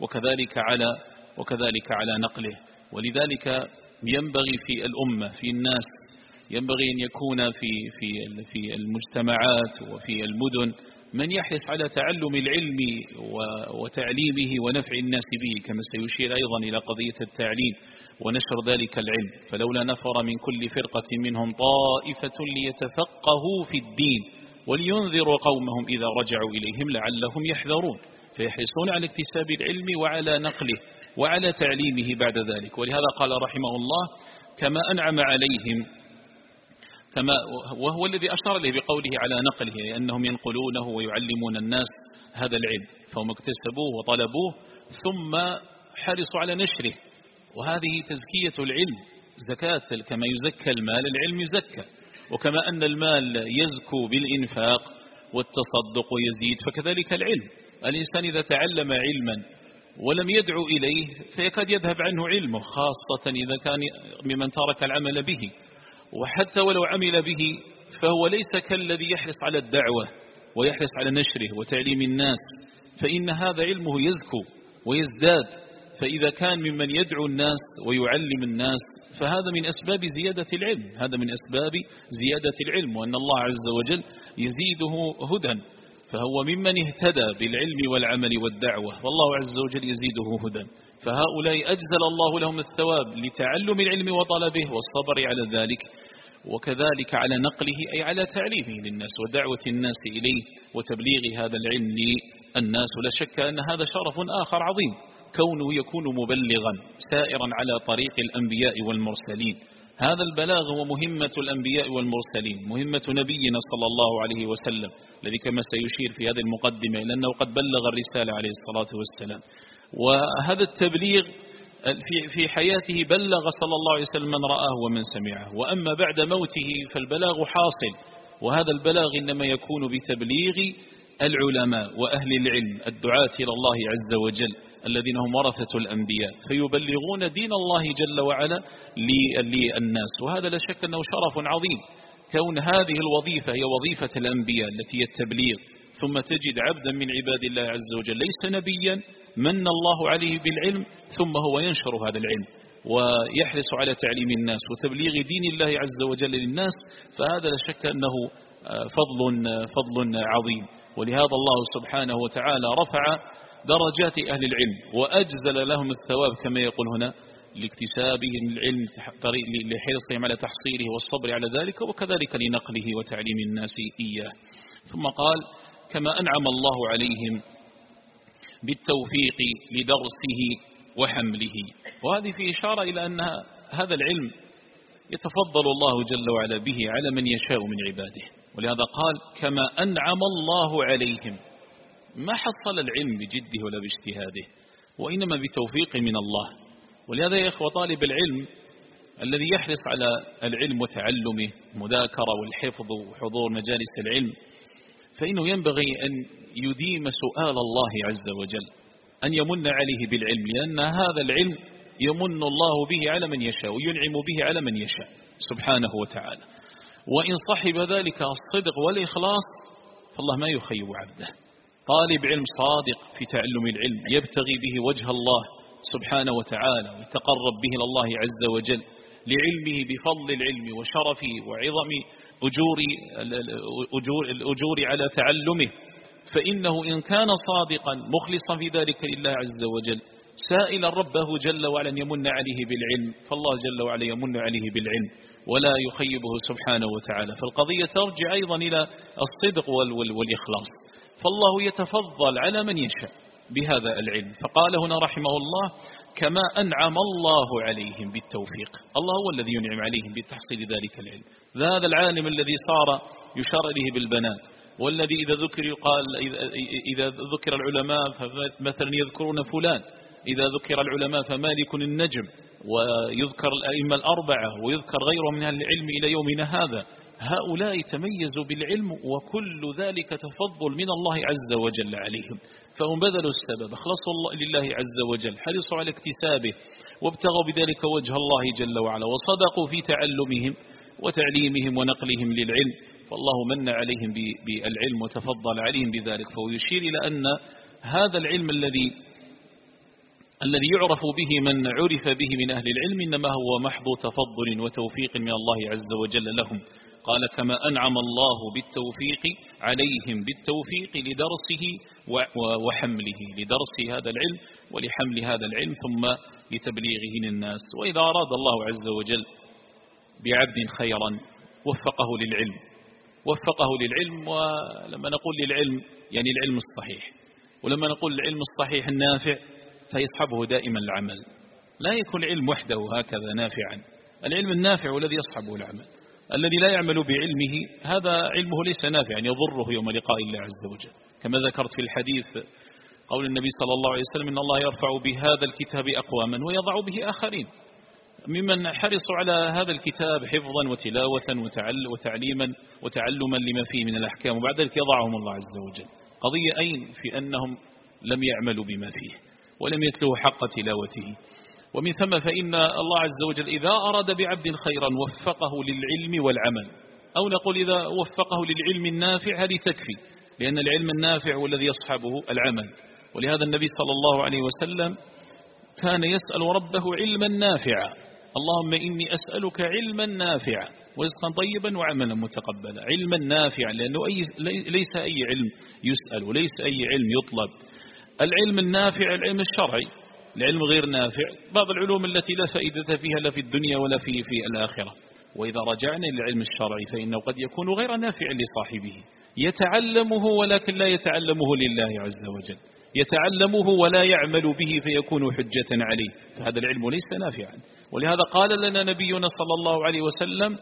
وكذلك على نقله. ولذلك ينبغي في الأمة في الناس ينبغي أن يكون في المجتمعات وفي المدن من يحرص على تعلم العلم وتعليمه ونفع الناس به، كما سيشير أيضا إلى قضية التعليم ونشر ذلك العلم. فلولا نفر من كل فرقة منهم طائفة ليتفقهوا في الدين ولينذروا قومهم إذا رجعوا إليهم لعلهم يحذرون، فيحرصون على اكتساب العلم وعلى نقله وعلى تعليمه بعد ذلك. ولهذا قال رحمه الله كما أنعم عليهم، وهو الذي أشار إليه بقوله على نقله، لأنهم ينقلونه ويعلمون الناس هذا العلم، فهم اكتسبوه وطلبوه ثم حرصوا على نشره. وهذه تزكية العلم زكاة، كما يزكى المال العلم يزكى، وكما أن المال يزكو بالإنفاق والتصدق ويزيد فكذلك العلم. الإنسان إذا تعلم علما ولم يدعو إليه فيكاد يذهب عنه علمه، خاصة إذا كان ممن ترك العمل به. وحتى ولو عمل به فهو ليس كالذي يحرص على الدعوة ويحرص على نشره وتعليم الناس، فإن هذا علمه يزكو ويزداد. فإذا كان ممن يدعو الناس ويعلم الناس فهذا من أسباب زيادة العلم، هذا من أسباب زيادة العلم، وأن الله عز وجل يزيده هدى، فهو ممن اهتدى بالعلم والعمل والدعوة، والله عز وجل يزيده هدى. فهؤلاء أجزل الله لهم الثواب لتعلم العلم وطلبه والصبر على ذلك، وكذلك على نقله أي على تعليمه للناس ودعوة الناس إليه وتبليغ هذا العلم للناس. ولا شك أن هذا شرف آخر عظيم، كونه يكون مبلغا سائرا على طريق الأنبياء والمرسلين. هذا البلاغ هو مهمة الأنبياء والمرسلين، مهمة نبينا صلى الله عليه وسلم، الذي كما سيشير في هذه المقدمة لأنه قد بلغ الرسالة عليه الصلاة والسلام. وهذا التبليغ في حياته بلغ صلى الله عليه وسلم من رآه ومن سمعه، وأما بعد موته فالبلاغ حاصل، وهذا البلاغ إنما يكون بتبليغ العلماء وأهل العلم الدعاة إلى الله عز وجل الذين هم ورثة الأنبياء، فيبلغون دين الله جل وعلا للناس. وهذا لا شك أنه شرف عظيم، كون هذه الوظيفة هي وظيفة الأنبياء التي هي التبليغ، ثم تجد عبدا من عباد الله عز وجل ليس نبيا من الله عليه بالعلم ثم هو ينشر هذا العلم ويحرص على تعليم الناس وتبليغ دين الله عز وجل للناس، فهذا لا شك أنه فضل عظيم. ولهذا الله سبحانه وتعالى رفع درجات أهل العلم وأجزل لهم الثواب كما يقول هنا لاكتسابهم العلم لحرصهم على تحصيله والصبر على ذلك، وكذلك لنقله وتعليم الناس إياه. ثم قال كما أنعم الله عليهم بالتوفيق لدرسه وحمله. وهذه في إشارة إلى أن هذا العلم يتفضل الله جل وعلا به على من يشاء من عباده، ولهذا قال كما أنعم الله عليهم، ما حصل العلم بجده ولا باجتهاده، وإنما بتوفيق من الله. ولهذا يا إخوة طالب العلم الذي يحرص على العلم وتعلمه مذاكرة والحفظ وحضور مجالس العلم، فإنه ينبغي أن يديم سؤال الله عز وجل أن يمن عليه بالعلم، لأن هذا العلم يمن الله به على من يشاء وينعم به على من يشاء سبحانه وتعالى. وإن صحب ذلك الصدق والإخلاص فالله ما يخيب عبده. طالب علم صادق في تعلم العلم يبتغي به وجه الله سبحانه وتعالى ويتقرب به إلى الله عز وجل لعلمه بفضل العلم وشرفه وعظم الأجور على تعلمه، فإنه إن كان صادقا مخلصا في ذلك لله عز وجل سائلا ربه جل وعلا يمن عليه بالعلم، فالله جل وعلا يمن عليه بالعلم ولا يخيبه سبحانه وتعالى. فالقضية ترجع أيضا إلى الصدق والإخلاص، فالله يتفضل على من يشاء بهذا العلم. فقال هنا رحمه الله كما أنعم الله عليهم بالتوفيق، الله هو الذي ينعم عليهم بتحصيل ذلك العلم. هذا العالم الذي صار يشار إليه بالبنان، والذي إذا ذكر يقال إذا ذكر العلماء فمثلا يذكرون فلان، إذا ذكر العلماء فمالك النجم، ويذكر الأئمة الأربعة ويذكر غيره من أهل العلم إلى يومنا هذا، هؤلاء تميزوا بالعلم، وكل ذلك تفضل من الله عز وجل عليهم، فهم بذلوا السبب، أخلصوا لله عز وجل، حرصوا على اكتسابه وابتغوا بذلك وجه الله جل وعلا، وصدقوا في تعلمهم وتعليمهم ونقلهم للعلم، فالله من عليهم بالعلم وتفضل عليهم بذلك. فهو يشير إلى أن هذا العلم الذي يعرف به من عرف به من أهل العلم إنما هو محض تفضل وتوفيق من الله عز وجل لهم. قال كما أنعم الله بالتوفيق عليهم بالتوفيق لدرسه وحمله، لدرس هذا العلم ولحمل هذا العلم ثم لتبليغه للناس. وإذا أراد الله عز وجل بعبد خيرا وفقه للعلم. ولما نقول للعلم يعني العلم الصحيح، ولما نقول العلم الصحيح النافع فيصحبه دائما العمل، لا يكون العلم وحده هكذا نافعا. العلم النافع والذي يصحبه العمل، الذي لا يعمل بعلمه هذا علمه ليس نافعا، يضره يوم لقاء الله عز وجل، كما ذكرت في الحديث قول النبي صلى الله عليه وسلم إن الله يرفع بهذا الكتاب أقواما ويضع به آخرين، ممن حرصوا على هذا الكتاب حفظا وتلاوة وتعليما وتعلما لما فيه من الأحكام، وبعد ذلك يضعهم الله عز وجل. قضية أين في أنهم لم يعملوا بما فيه ولم يتلوه حق تلاوته. ومن ثم فإن الله عز وجل إذا أراد بعبد خيرا وفقه للعلم والعمل، أو نقول إذا وفقه للعلم النافع هذه تكفي، لأن العلم النافع هو الذي يصحبه العمل. ولهذا النبي صلى الله عليه وسلم كان يسأل ربه علما نافعا، اللهم إني أسألك علما نافعا ورزقا طيبا وعملا متقبلا. علما نافعا لأنه ليس أي علم يسأل وليس أي علم يطلب. العلم النافع العلم الشرعي، العلم غير نافع بعض العلوم التي لا فائدة فيها لا في الدنيا ولا في الآخرة. وإذا رجعنا للعلم الشرعي فإنه قد يكون غير نافع لصاحبه، يتعلمه ولكن لا يتعلمه لله عز وجل، يتعلمه ولا يعمل به فيكون حجة عليه، فهذا العلم ليس نافعا. ولهذا قال لنا نبينا صلى الله عليه وسلم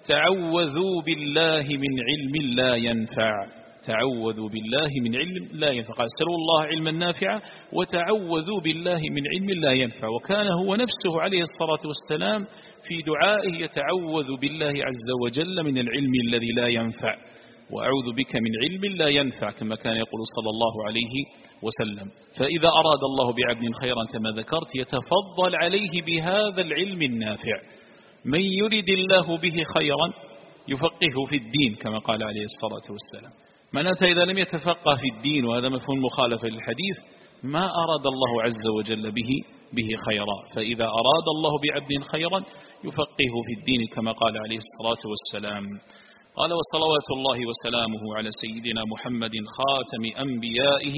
تعوذوا بالله من علم لا ينفع، تعوذوا بالله من علم لا ينفع، قال اسألوا الله علما نافعا وتعوذوا بالله من علم لا ينفع. وكان هو نفسه عليه الصلاة والسلام في دعائه يتعوذ بالله عز وجل من العلم الذي لا ينفع، وأعوذ بك من علم لا ينفع، كما كان يقول صلى الله عليه وسلم. فإذا أراد الله بعبد خيرا كما ذكرت يتفضل عليه بهذا العلم النافع. من يرد الله به خيرا يفقهه في الدين كما قال عليه الصلاة والسلام. معناته إذا لم يتفقه في الدين، وهذا مفهوم مخالفة للحديث، ما أراد الله عز وجل به خيرا. فإذا أراد الله بعبد خيرا يفقهه في الدين كما قال عليه الصلاة والسلام. قال وصلوات الله وسلامه على سيدنا محمد خاتم أنبيائه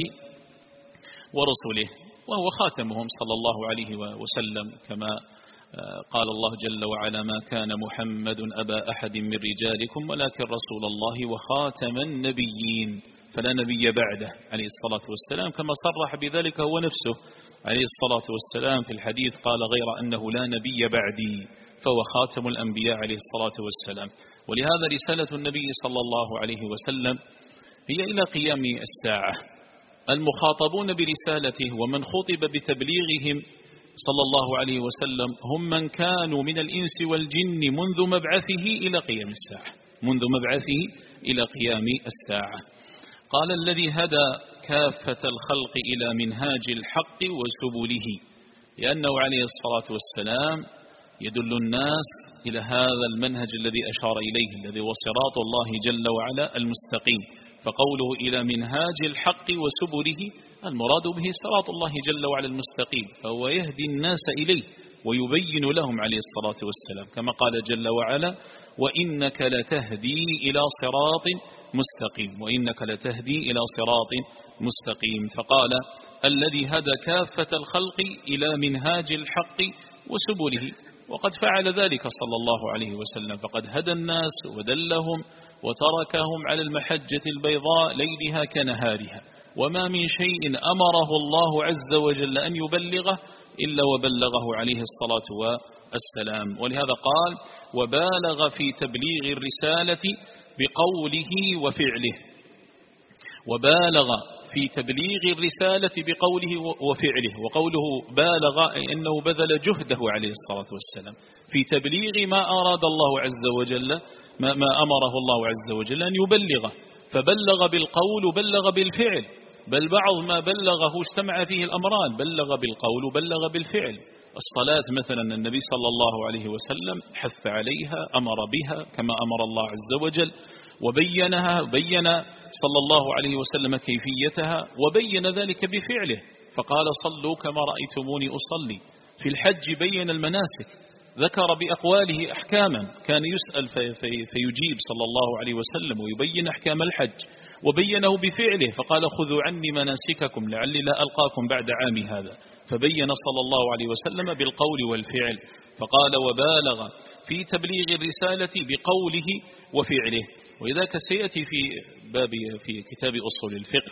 ورسله، وهو خاتمهم صلى الله عليه وسلم، كما قال الله جل وعلا ما كان محمد أبا أحد من رجالكم ولكن رسول الله وخاتم النبيين، فلا نبي بعده عليه الصلاة والسلام، كما صرح بذلك هو نفسه عليه الصلاة والسلام في الحديث، قال غير أنه لا نبي بعدي، فهو خاتم الأنبياء عليه الصلاة والسلام. ولهذا رسالة النبي صلى الله عليه وسلم هي إلى قيام الساعة. المخاطبون برسالته ومن خطب بتبليغهم صلى الله عليه وسلم هم من كانوا من الإنس والجن منذ مبعثه إلى قيام الساعة، منذ مبعثه إلى قيام الساعة. قال الذي هدى كافة الخلق إلى منهاج الحق وسبله، لأنه عليه الصلاة والسلام يدل الناس إلى هذا المنهج الذي أشار إليه، الذي هو صراط الله جل وعلا المستقيم. فقوله إلى منهاج الحق وسبله المراد به صراط الله جل وعلا المستقيم، فهو يهدي الناس إليه ويبين لهم عليه الصلاة والسلام، كما قال جل وعلا وإنك لتهدي إلى صراط مستقيم، وإنك لتهدي إلى صراط مستقيم. فقال الذي هدى كافة الخلق إلى منهاج الحق وسبله، وقد فعل ذلك صلى الله عليه وسلم، فقد هدى الناس ودلهم وتركهم على المحجة البيضاء ليلها كنهارها، وما من شيء أمره الله عز وجل أن يبلغه إلا وبلغه عليه الصلاة والسلام. ولهذا قال وبالغ في تبليغ الرسالة بقوله وفعله، وبالغ في تبليغ الرسالة بقوله وفعله. وقوله بالغ أنه بذل جهده عليه الصلاة والسلام في تبليغ ما أراد الله عز وجل ما أمره الله عز وجل أن يبلغه، فبلغ بالقول وبلغ بالفعل، بل بعض ما بلغه اجتمع فيه الأمران، بلغ بالقول وبلغ بالفعل. الصلاة مثلا النبي صلى الله عليه وسلم حث عليها، أمر بها كما أمر الله عز وجل، وبينها، بين صلى الله عليه وسلم كيفيتها، وبين ذلك بفعله، فقال صلوا كما رأيتموني أصلي. في الحج بين المناسك، ذكر بأقواله أحكاما، كان يسأل فيجيب صلى الله عليه وسلم ويبين أحكام الحج، وبينه بفعله، فقال خذوا عني مناسككم لعلي لا ألقاكم بعد عامي هذا، فبين صلى الله عليه وسلم بالقول والفعل، فقال وبالغ في تبليغ الرسالة بقوله وفعله. وإذاك سيأتي في كتاب أصول الفقه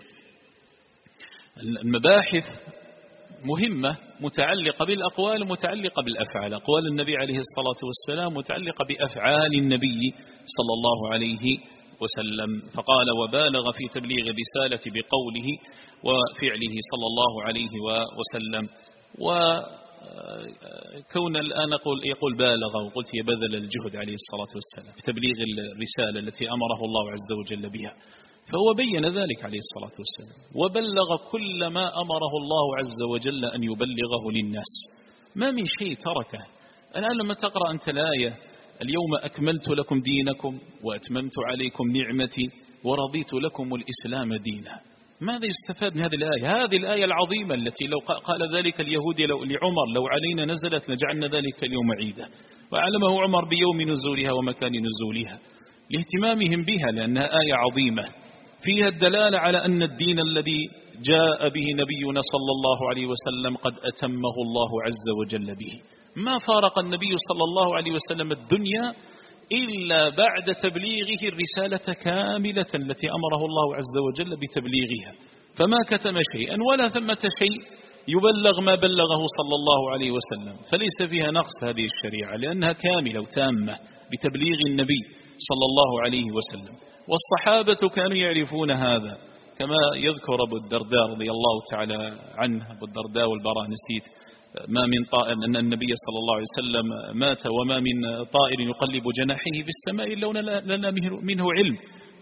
المباحث مهمة متعلقة بالأقوال متعلقة بالأفعال، أقوال النبي عليه الصلاة والسلام متعلقة بأفعال النبي صلى الله عليه وسلم، فقال وبالغ في تبليغ الرسالة بقوله وفعله صلى الله عليه وسلم. وكون الآن يقول بالغ، وقلت يبذل الجهد عليه الصلاة والسلام في تبليغ الرسالة التي أمره الله عز وجل بها، فهو بين ذلك عليه الصلاة والسلام، وبلغ كل ما أمره الله عز وجل أن يبلغه للناس، ما من شيء تركه. الآن لما تقرأ أنت الآية اليوم أكملت لكم دينكم وأتممت عليكم نعمتي ورضيت لكم الإسلام دينا، ماذا يستفاد من هذه الآية؟ هذه الآية العظيمة التي لو قال ذلك اليهودي لعمر لو علينا نزلت لجعلنا ذلك اليوم عيدا، وأعلمه عمر بيوم نزولها ومكان نزولها لاهتمامهم بها، لأنها آية عظيمة فيها الدلالة على أن الدين الذي جاء به نبينا صلى الله عليه وسلم قد أتمه الله عز وجل به، ما فارق النبي صلى الله عليه وسلم الدنيا إلا بعد تبليغه الرسالة كاملة التي أمره الله عز وجل بتبليغها، فما كتم شيئا ولا ثمة شيء يبلغ ما بلغه صلى الله عليه وسلم، فليس فيها نقص هذه الشريعة لأنها كاملة وتامة بتبليغ النبي صلى الله عليه وسلم. والصحابة كانوا يعرفون هذا، كما يذكر أبو الدرداء رضي الله تعالى عنه، أبو الدرداء والبراء نسيت، ما من طائر أن النبي صلى الله عليه وسلم مات وما من طائر يقلب جناحيه في السماء إلا لنا منه علم،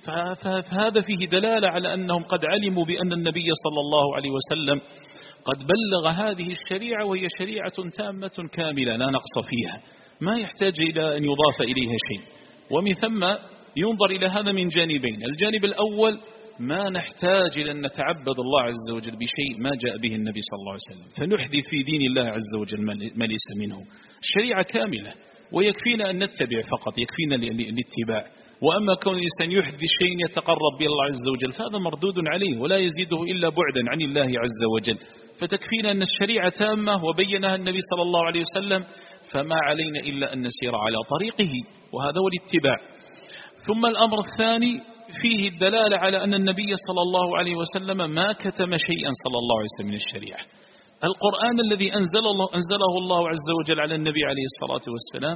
فهذا فيه دلالة على أنهم قد علموا بأن النبي صلى الله عليه وسلم قد بلغ هذه الشريعة، وهي شريعة تامة كاملة لا نقص فيها، ما يحتاج إلى أن يضاف إليها شيء. ومن ثم ينظر إلى هذا من جانبين، الجانب الأول ما نحتاج إلى أن نتعبد الله عز وجل بشيء ما جاء به النبي صلى الله عليه وسلم، فنحدث في دين الله عز وجل ما ليس منه، الشريعة كاملة ويكفينا أن نتبع فقط، يكفينا الاتباع. وأما كون الإنسان يحدث شيء يتقرب به الله عز وجل فهذا مردود عليه ولا يزيده إلا بعدا عن الله عز وجل، فتكفينا أن الشريعة تامة وبينها النبي صلى الله عليه وسلم، فما علينا إلا أن نسير على طريقه، وهذا هو الاتباع. ثم الأمر الثاني فيه الدلالة على أن النبي صلى الله عليه وسلم ما كتم شيئا صلى الله عليه وسلم من الشريعة. القرآن الذي أنزله الله عز وجل على النبي عليه الصلاة والسلام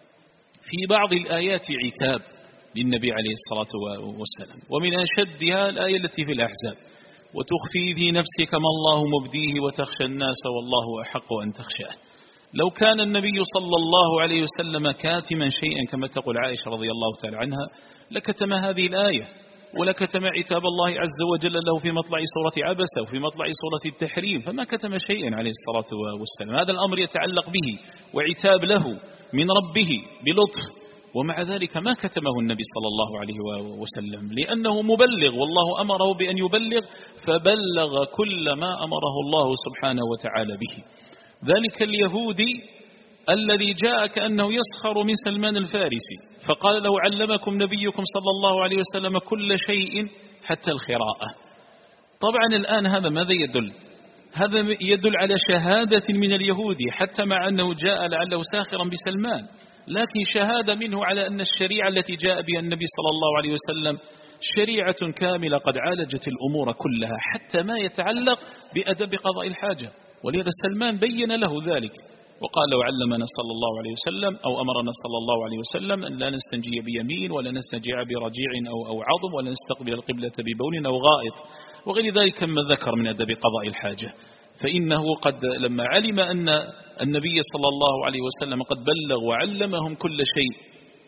في بعض الآيات عتاب للنبي عليه الصلاة والسلام، ومن أشدها الآية التي في الأحزاب وتخفي في نفسك ما الله مبديه وتخشى الناس والله أحق أن تخشاه. لو كان النبي صلى الله عليه وسلم كاتما شيئا كما تقول عائشة رضي الله تعالى عنها لكتم هذه الآية، ولكتم عتاب الله عز وجل له في مطلع سورة عبسة وفي مطلع سورة التحريم، فما كتم شيئا عليه الصلاة والسلام. هذا الأمر يتعلق به وعتاب له من ربه بلطف، ومع ذلك ما كتمه النبي صلى الله عليه وسلم لأنه مبلغ، والله أمره بأن يبلغ فبلغ كل ما أمره الله سبحانه وتعالى به. ذلك اليهودي الذي جاء كأنه يسخر من سلمان الفارسي فقال له علمكم نبيكم صلى الله عليه وسلم كل شيء حتى الخراءة. طبعا الآن هذا ماذا يدل؟ هذا يدل على شهادة من اليهودي حتى مع أنه جاء لعله ساخرا بسلمان، لكن شهادة منه على أن الشريعة التي جاء بها النبي صلى الله عليه وسلم شريعة كاملة قد عالجت الأمور كلها حتى ما يتعلق بأدب قضاء الحاجة. ولهذا سلمان بين له ذلك وقال لو علمنا صلى الله عليه وسلم أو أمرنا صلى الله عليه وسلم أن لا نستنجي بيمين ولا نستنجع برجيع أو عظم ولا نستقبل القبلة ببول أو غائط وغير ذلك كما ذكر من أدب قضاء الحاجة. فإنه قد لما علم أن النبي صلى الله عليه وسلم قد بلغ وعلمهم كل شيء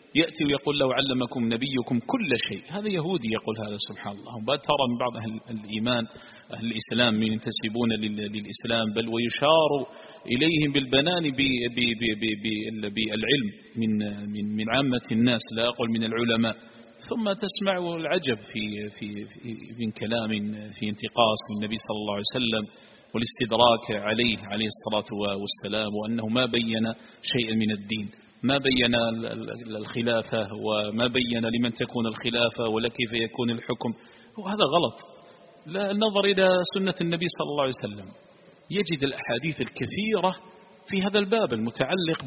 يأتي ويقول له علمكم نبيكم كل شيء. هذا يهودي يقول هذا سبحان الله. وبعد ترى من بعض أهل الإيمان أهل الإسلام من ينتسبون للإسلام بل ويشار إليهم بالبنان بالعلم من عامة الناس لا أقول من العلماء، ثم تسمع العجب في كلام في انتقاص النبي صلى الله عليه وسلم والاستدراك عليه الصلاة والسلام، وأنه ما بين شيئا من الدين، ما بين الخلافة وما بين لمن تكون الخلافة ولا كيف يكون الحكم. وهذا غلط. لا، النظر إلى سنة النبي صلى الله عليه وسلم يجد الأحاديث الكثيرة في هذا الباب المتعلق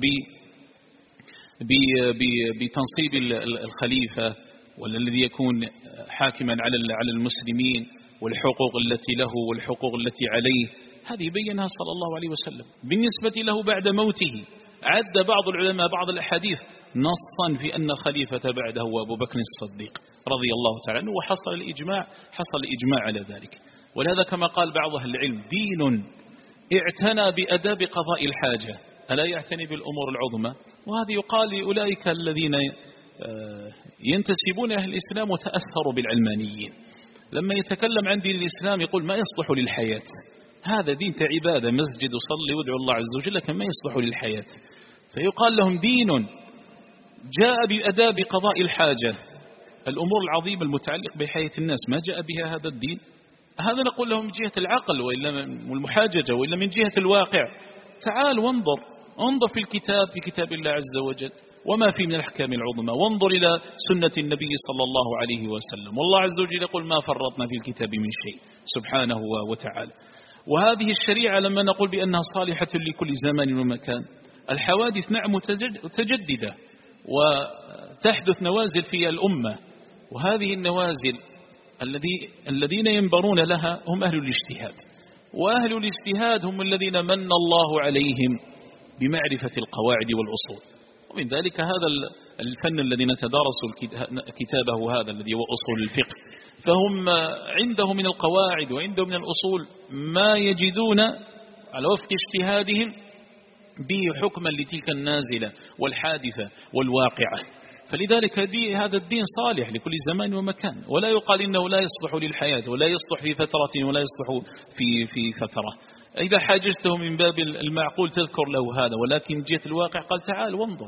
بتنصيب الخليفة والذي يكون حاكما على المسلمين والحقوق التي له والحقوق التي عليه. هذه بينها صلى الله عليه وسلم. بالنسبة له بعد موته عد بعض العلماء بعض الأحاديث نصا في أن خليفة بعده هو أبو بكر الصديق رضي الله تعالى عنه، وحصل الإجماع على ذلك. ولهذا كما قال بعض أهل العلم دين اعتنى بأداب قضاء الحاجة ألا يعتني بالأمور العظمى. وهذا يقال لأولئك الذين ينتسبون أهل الإسلام وتأثروا بالعلمانيين. لما يتكلم عن دين الإسلام يقول ما يصلح للحياة، هذا دين عبادة، مسجد وصلي وادعو الله عز وجل، لكن ما يصلح للحياة. فيقال لهم دين جاء بأداب قضاء الحاجة، الأمور العظيمة المتعلقة بحياة الناس ما جاء بها هذا الدين. هذا نقول لهم من جهة العقل وإلا والمحاججة، وإلا من جهة الواقع. تعال انظر في كتاب الله عز وجل وما فيه من الأحكام العظمى، وانظر إلى سنة النبي صلى الله عليه وسلم. والله عز وجل يقول ما فرطنا في الكتاب من شيء سبحانه وتعالى. وهذه الشريعة لما نقول بأنها صالحة لكل زمان ومكان، الحوادث نعم متجددة وتحدث نوازل في الأمة، وهذه النوازل الذين ينبرون لها هم أهل الاجتهاد، وأهل الاجتهاد هم الذين من الله عليهم بمعرفة القواعد والأصول. ومن ذلك هذا الفن الذي نتدارس كتابه هذا الذي هو أصول الفقه، فهم عنده من القواعد وعنده من الأصول ما يجدون على وفق اجتهادهم به حكما لتلك النازلة والحادثة والواقعة. فلذلك هذا الدين صالح لكل زمان ومكان، ولا يقال إنه لا يصلح للحياة ولا يصلح في فترة ولا يصلح في فترة. إذا حاجزته من باب المعقول تذكر له هذا، ولكن جهة الواقع قال تعال وانظر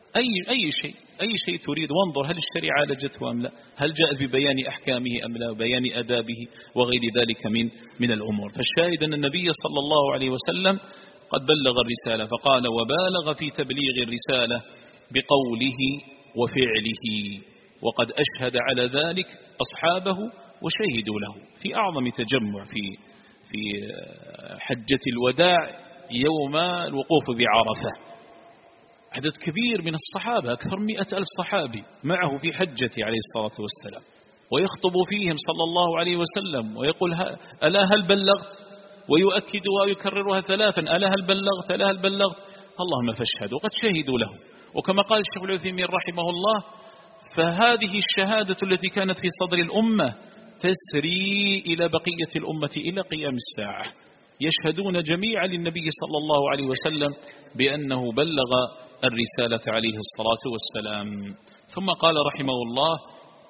أي شيء تريد وانظر هل الشريعة عالجته أم لا، هل جاءت ببيان أحكامه أم لا، وبيان أدابه وغير ذلك من الأمور. فالشاهد أن النبي صلى الله عليه وسلم قد بلغ الرسالة، فقال وبالغ في تبليغ الرسالة بقوله وفعله، وقد أشهد على ذلك أصحابه وشهدوا له في أعظم تجمع في حجة الوداع يوم الوقوف بعرفة. عدد كبير من الصحابة أكثر 100,000 صحابي معه في حجته عليه الصلاة والسلام، ويخطب فيهم صلى الله عليه وسلم ويقول ألا هل بلغت، ويؤكدها ويكررها 3 ألا هل بلغت اللهم فاشهد، وقد شهدوا له. وكما قال الشيخ العثيمين رحمه الله فهذه الشهادة التي كانت في صدر الأمة تسري إلى بقية الأمة إلى قيام الساعة، يشهدون جميعا للنبي صلى الله عليه وسلم بأنه بلغ الرسالة عليه الصلاة والسلام. ثم قال رحمه الله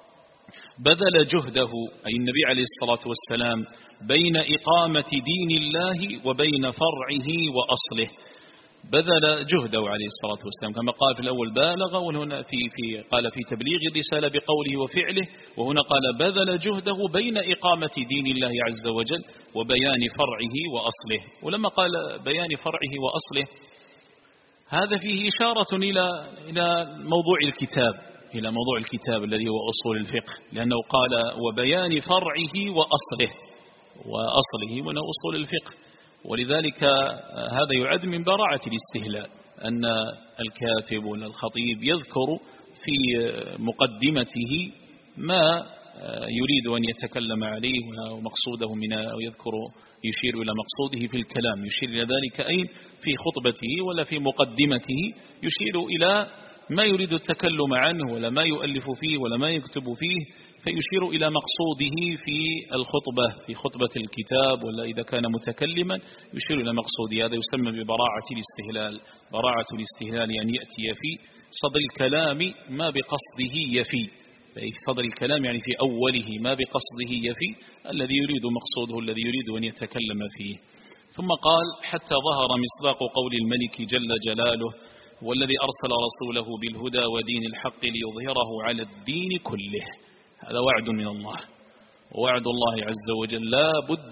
بذل جهده أي النبي عليه الصلاة والسلام بين إقامة دين الله وبين فرعه وأصله، بذل جهده عليه الصلاة والسلام كما قال في الأول بالغ، وهنا قال في تبليغ الرسالة بقوله وفعله، وهنا قال بذل جهده بين إقامة دين الله عز وجل وبيان فرعه وأصله. ولما قال بيان فرعه وأصله هذا فيه إشارة إلى موضوع الكتاب الذي هو أصول الفقه، لأنه قال وبيان فرعه وأصله من أصول الفقه. ولذلك هذا يعد من براعة الاستهلاء أن الكاتب والخطيب يذكر في مقدمته ما يريد أن يتكلم عليه ومقصوده يشير إلى مقصوده في الكلام، يشير إلى ذلك أي في خطبته ولا في مقدمته، يشير إلى ما يريد التكلم عنه ولا ما يؤلف فيه ولا ما يكتب فيه، فيشير إلى مقصوده في خطبة الكتاب، ولا إذا كان متكلما يشير إلى مقصوده. هذا يسمى ببراعة الاستهلال، براعة الاستهلال أن يأتي في صدر الكلام ما بقصده يفي، في صدر الكلام يعني في أوله ما بقصده يفي، الذي يريد مقصوده الذي يريد أن يتكلم فيه. ثم قال حتى ظهر مصداق قول الملك جل جلاله والذي أرسل رسوله بالهدى ودين الحق ليظهره على الدين كله. هذا وعد من الله، ووعد الله عز وجل لا بد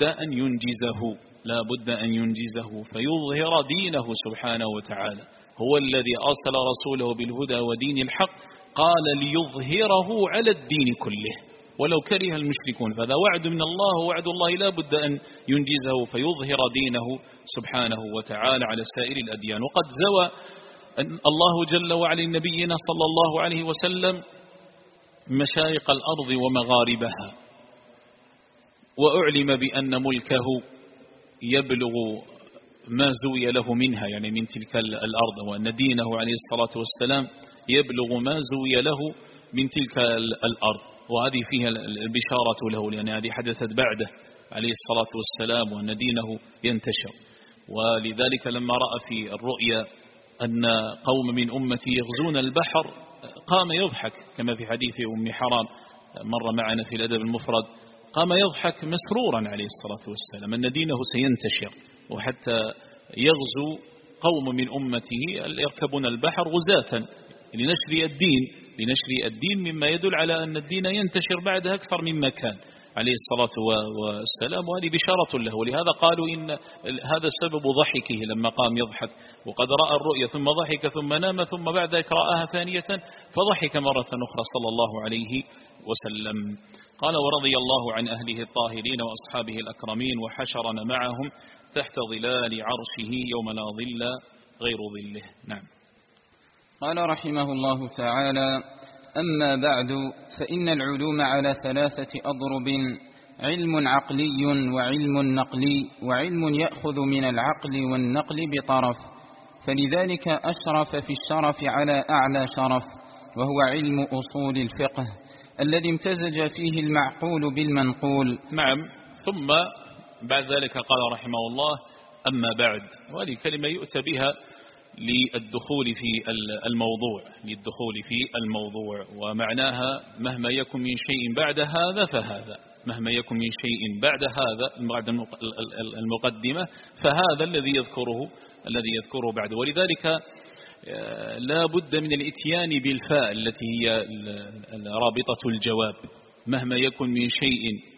أن ينجزه فيظهر دينه سبحانه وتعالى. هو الذي أرسل رسوله بالهدى ودين الحق، قال ليظهره على الدين كله ولو كره المشركون. فهذا وعد من الله، ووعد الله لا بد أن ينجزه فيظهر دينه سبحانه وتعالى على سائر الأديان. وقد زوى الله جل وعلا نبينا صلى الله عليه وسلم مشارق الأرض ومغاربها، وأعلم بأن ملكه يبلغ ما زوي له منها، يعني من تلك الأرض، وأن دينه عليه الصلاة والسلام يبلغ ما زوي له من تلك الأرض. وهذه فيها البشارة له، لأن هذه حدثت بعده عليه الصلاة والسلام، وأن دينه ينتشر. ولذلك لما رأى في الرؤيا أن قوم من أمتي يغزون البحر قام يضحك، كما في حديث أم حرام مر معنا في الأدب المفرد، قام يضحك مسرورا عليه الصلاة والسلام أن دينه سينتشر، وحتى يغزو قوم من أمته يركبون البحر غزاة لنشر الدين مما يدل على أن الدين ينتشر بعد أكثر مما كان عليه الصلاة والسلام. وهذه بشارة له، ولهذا قالوا إن هذا سبب ضحكه لما قام يضحك، وقد رأى الرؤيا ثم ضحك ثم نام ثم بعد ذلك رآها ثانية فضحك مرة أخرى صلى الله عليه وسلم. قال ورضي الله عن أهله الطاهرين وأصحابه الأكرمين وحشرنا معهم تحت ظلال عرشه يوم لا ظل غير ظله. نعم. قال رحمه الله تعالى: أما بعد، فإن العلوم على 3 أضرب: علم عقلي وعلم نقلي وعلم يأخذ من العقل والنقل بطرف، فلذلك أشرف في الشرف على أعلى شرف، وهو علم أصول الفقه الذي امتزج فيه المعقول بالمنقول. نعم. ثم بعد ذلك قال رحمه الله: أما بعد، وهذه كلمة يؤتى بها للدخول في الموضوع، ومعناها مهما يكن من شيء بعد هذا فهذا، مهما يكن من شيء بعد هذا بعد المقدمة فهذا الذي يذكره بعد. ولذلك لا بد من الاتيان بالفاء التي هي رابطة الجواب، مهما يكن من شيء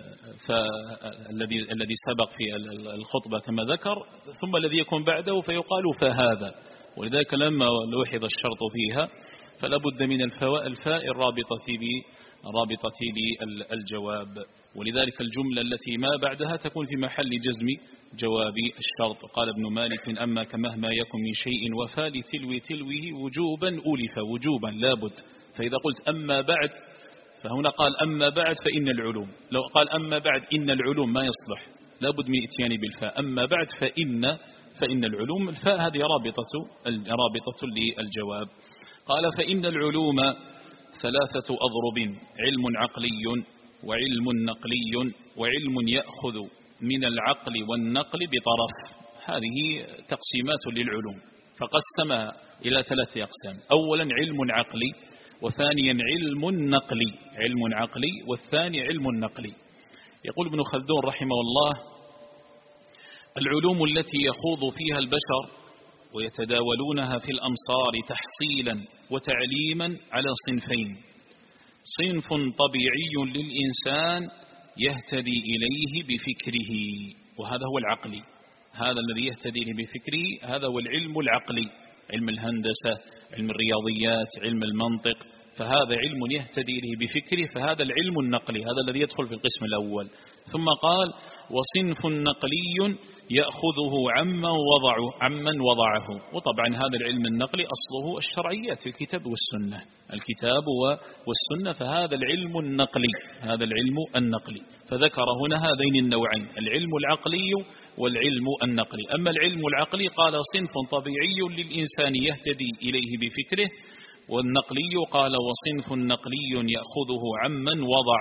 الذي سبق في الخطبة كما ذكر، ثم الذي يكون بعده فيقال فهذا. ولذلك لما لوحظ الشرط فيها فلا بد من الفاء الرابطة بالجواب. ولذلك الجملة التي ما بعدها تكون في محل جزم جواب الشرط. قال ابن مالك: أما كمهما يكن من شيء وفى لتلوه وجوبا أولف وجوبا لابد. فإذا قلت أما بعد، فهنا قال أما بعد فإن العلوم، لو قال أما بعد إن العلوم ما يصلح، لابد من اتيان بالفاء. أما بعد فإن العلوم، الفاء هذه رابطة للجواب. قال: فإن العلوم 3 أضرب: علم عقلي وعلم نقلي وعلم يأخذ من العقل والنقل بطرف. هذه تقسيمات للعلوم، فقسمها إلى 3 أقسام: أولا علم عقلي، وثانيا علم عقلي والثاني علم نقلي. يقول ابن خلدون رحمه الله: العلوم التي يخوض فيها البشر ويتداولونها في الأمصار تحصيلا وتعليما على صنفين: صنف طبيعي للإنسان يهتدي إليه بفكره، وهذا هو العقلي، هذا الذي يهتدي إليه بفكره، هذا هو العلم العقلي، علم الهندسة، علم الرياضيات، علم المنطق، فهذا علم يهتدي إليه بفكره، فهذا العلم النقلي، هذا الذي يدخل في القسم الأول. ثم قال: وصنف نقلي يأخذه عمن وضعه. وطبعا هذا العلم النقلي أصله الشرعيات، الكتاب والسنة، فهذا العلم النقلي، فذكر هنا هذين النوعين: العلم العقلي والعلم النقلي. أما العلم العقلي قال: صنف طبيعي للإنسان يهتدي إليه بفكره، والنقلي قال: وصنف نقلي يأخذه عمن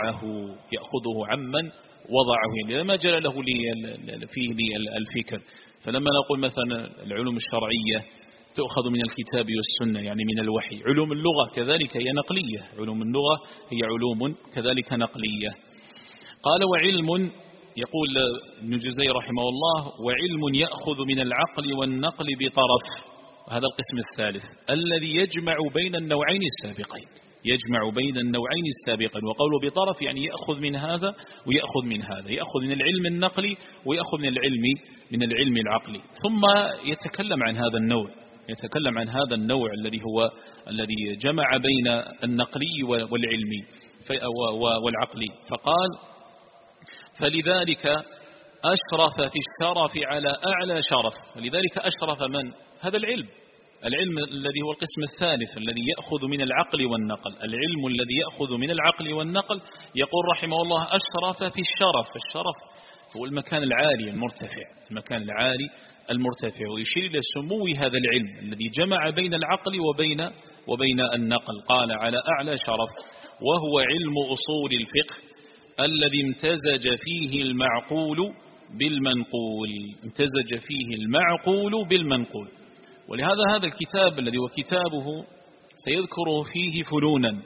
وضعه، يعني ما جرى له فيه الفكر. فلما نقول مثلا العلوم الشرعية تؤخذ من الكتاب والسنة يعني من الوحي. علوم اللغة كذلك هي نقلية، علوم اللغة هي علوم كذلك نقلية. قال وعلم، يقول ابن جزي رحمه الله: وعلم يأخذ من العقل والنقل بطرف. هذا القسم الثالث الذي يجمع بين النوعين السابقين، يجمع بين النوعين السابقين. وقوله بطرف يعني يأخذ من هذا ويأخذ من هذا، يأخذ من العلم النقلي ويأخذ من العلم العقلي. ثم يتكلم عن هذا النوع، يتكلم عن هذا النوع الذي جمع بين النقلي والعلمي والعقلي. فقال: فلذلك أشرف في الشرف على أعلى شرف. فلذلك أشرف من؟ هذا العلم الذي هو القسم الثالث الذي يأخذ من العقل والنقل. العلم الذي يأخذ من العقل والنقل، يقول رحمه الله: أشرف في الشرف. الشرف هو المكان العالي المرتفع، المكان العالي المرتفع، ويشير إلى سمو هذا العلم الذي جمع بين العقل وبين النقل. قال: على أعلى شرف، وهو علم أصول الفقه الذي امتزج فيه المعقول بالمنقول. امتزج فيه المعقول بالمنقول. ولهذا هذا الكتاب الذي هو كتابه سيذكر فيه فنونا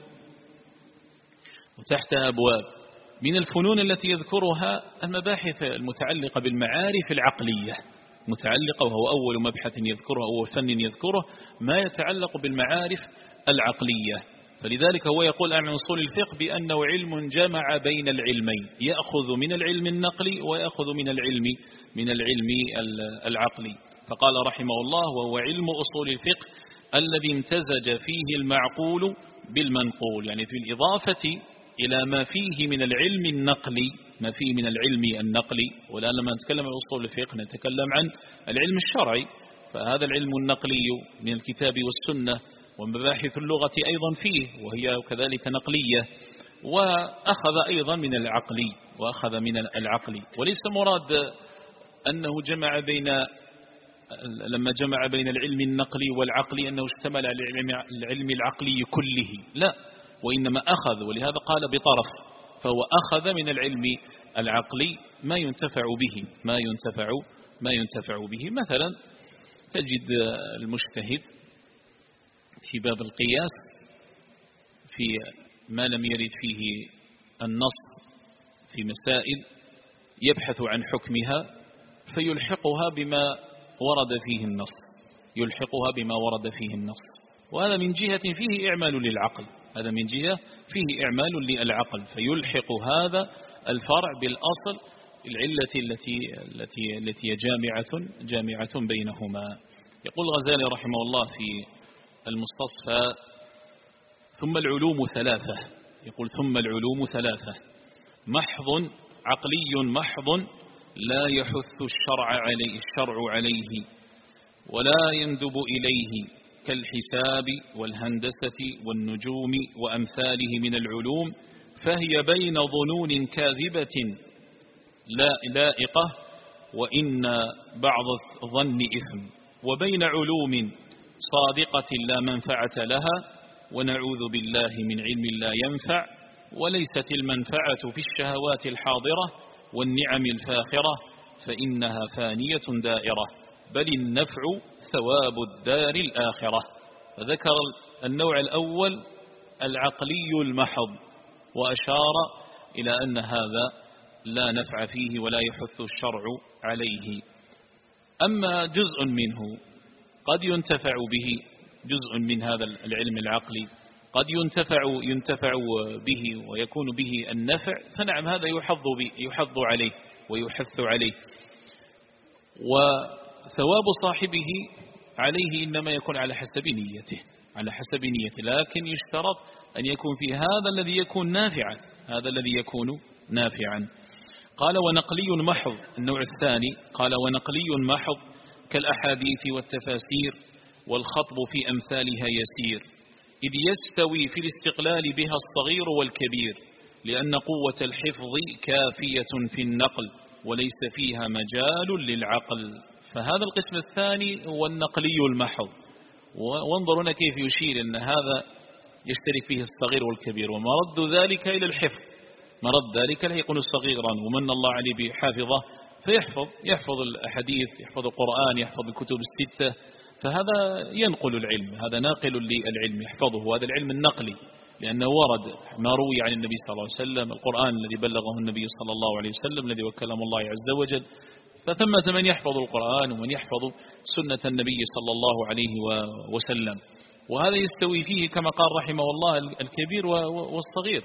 وتحتها أبواب. من الفنون التي يذكرها المباحث المتعلقة بالمعارف العقلية، متعلقة، وهو أول مبحث يذكره أو فن يذكره ما يتعلق بالمعارف العقلية. فلذلك هو يقول عن أصول الفقه بأنه علم جمع بين العلمين، يأخذ من العلم النقلي ويأخذ من العلم العقلي. فقال رحمه الله: وهو علم أصول الفقه الذي امتزج فيه المعقول بالمنقول، يعني في الإضافة إلى ما فيه من العلم النقلي، ما فيه من العلم النقلي. والآن لما نتكلم عن أصول الفقه نتكلم عن العلم الشرعي، فهذا العلم النقلي من الكتاب والسنة، ومباحث اللغة أيضا فيه وهي كذلك نقلية. وأخذ أيضا من العقل، وليس مراد أنه لما جمع بين العلم النقلي والعقلي أنه اشتمل على العلم العقلي كله، لا، وإنما أخذ، ولهذا قال بطرف. فهو أخذ من العلم العقلي ما ينتفع به. مثلا تجد المجتهد في باب القياس في ما لم يرد فيه النص في مسائل يبحث عن حكمها فيلحقها بما ورد فيه النص، وهذا من جهة فيه إعمال للعقل، للعقل، فيلحق هذا الفرع بالأصل العلة التي جامعة بينهما. يقول الغزالي رحمه الله في المستصفى: ثم العلوم ثلاثة، محض عقلي محض لا يحث الشرع عليه ولا يندب إليه، كالحساب والهندسة والنجوم وأمثاله من العلوم، فهي بين ظنون كاذبة لائقة وإن بعض الظن إثم، وبين علوم صادقة لا منفعة لها، ونعوذ بالله من علم لا ينفع، وليست المنفعة في الشهوات الحاضرة والنعم الفاخرة، فإنها فانية دائرة، بل النفع ثواب الدار الآخرة. فذكر النوع الأول العقلي المحض، وأشار إلى أن هذا لا نفع فيه ولا يحث الشرع عليه. أما جزء منه قد ينتفع به، جزء من هذا العلم العقلي قد ينتفع به ويكون به النفع، فنعم هذا يحض عليه ويحث عليه، وثواب صاحبه عليه إنما يكون على حسب نيته، لكن يشترط أن يكون في هذا الذي يكون نافعا. قال: ونقلي محض، النوع الثاني، قال: ونقلي محض كالأحاديث والتفاسير والخطب في أمثالها يسير، إذ يستوي في الاستقلال بها الصغير والكبير، لأن قوة الحفظ كافية في النقل وليس فيها مجال للعقل. فهذا القسم الثاني هو النقلي المحض. وانظروا هنا كيف يشير أن هذا يشترك فيه الصغير والكبير، ومرد ذلك إلى الحفظ، مرد ذلك لا يكون صغيرا ومن الله عليه بحافظه فيحفظ الأحاديث، يحفظ القرآن، يحفظ الكتب الستة، فهذا ينقل العلم، هذا ناقل للعلم يحفظه، وهذا العلم النقلي، لأنه ورد ما روي عن النبي صلى الله عليه وسلم، القرآن الذي بلغه النبي صلى الله عليه وسلم الذي وكلم الله عز وجل. فثمة من يحفظ القرآن ومن يحفظ سنة النبي صلى الله عليه وسلم، وهذا يستوي فيه كما قال رحمه الله الكبير والصغير.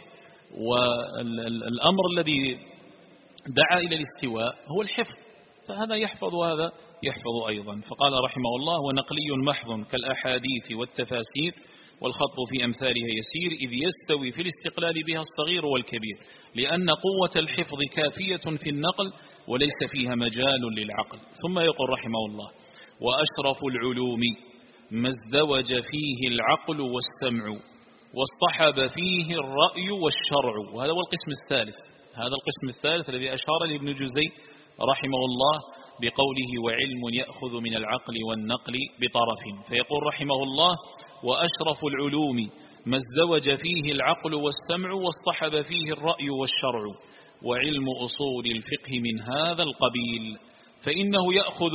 والأمر الذي دعا إلى الاستواء هو الحفظ، فهذا يحفظ وهذا يحفظ أيضا. فقال رحمه الله: ونقلي محض كالأحاديث والتفاسير والخط في أمثالها يسير، إذ يستوي في الاستقلال بها الصغير والكبير، لأن قوة الحفظ كافية في النقل وليس فيها مجال للعقل. ثم يقول رحمه الله: وأشرف العلوم ما ازدوج فيه العقل والسمع واصطحب فيه الرأي والشرع. وهذا هو القسم الثالث، هذا القسم الثالث الذي أشار لابن جزي رحمه الله بقوله: وعلم يأخذ من العقل والنقل بطرف. فيقول رحمه الله: وأشرف العلوم ما ازدوج فيه العقل والسمع واصطحب فيه الرأي والشرع، وعلم أصول الفقه من هذا القبيل، فإنه يأخذ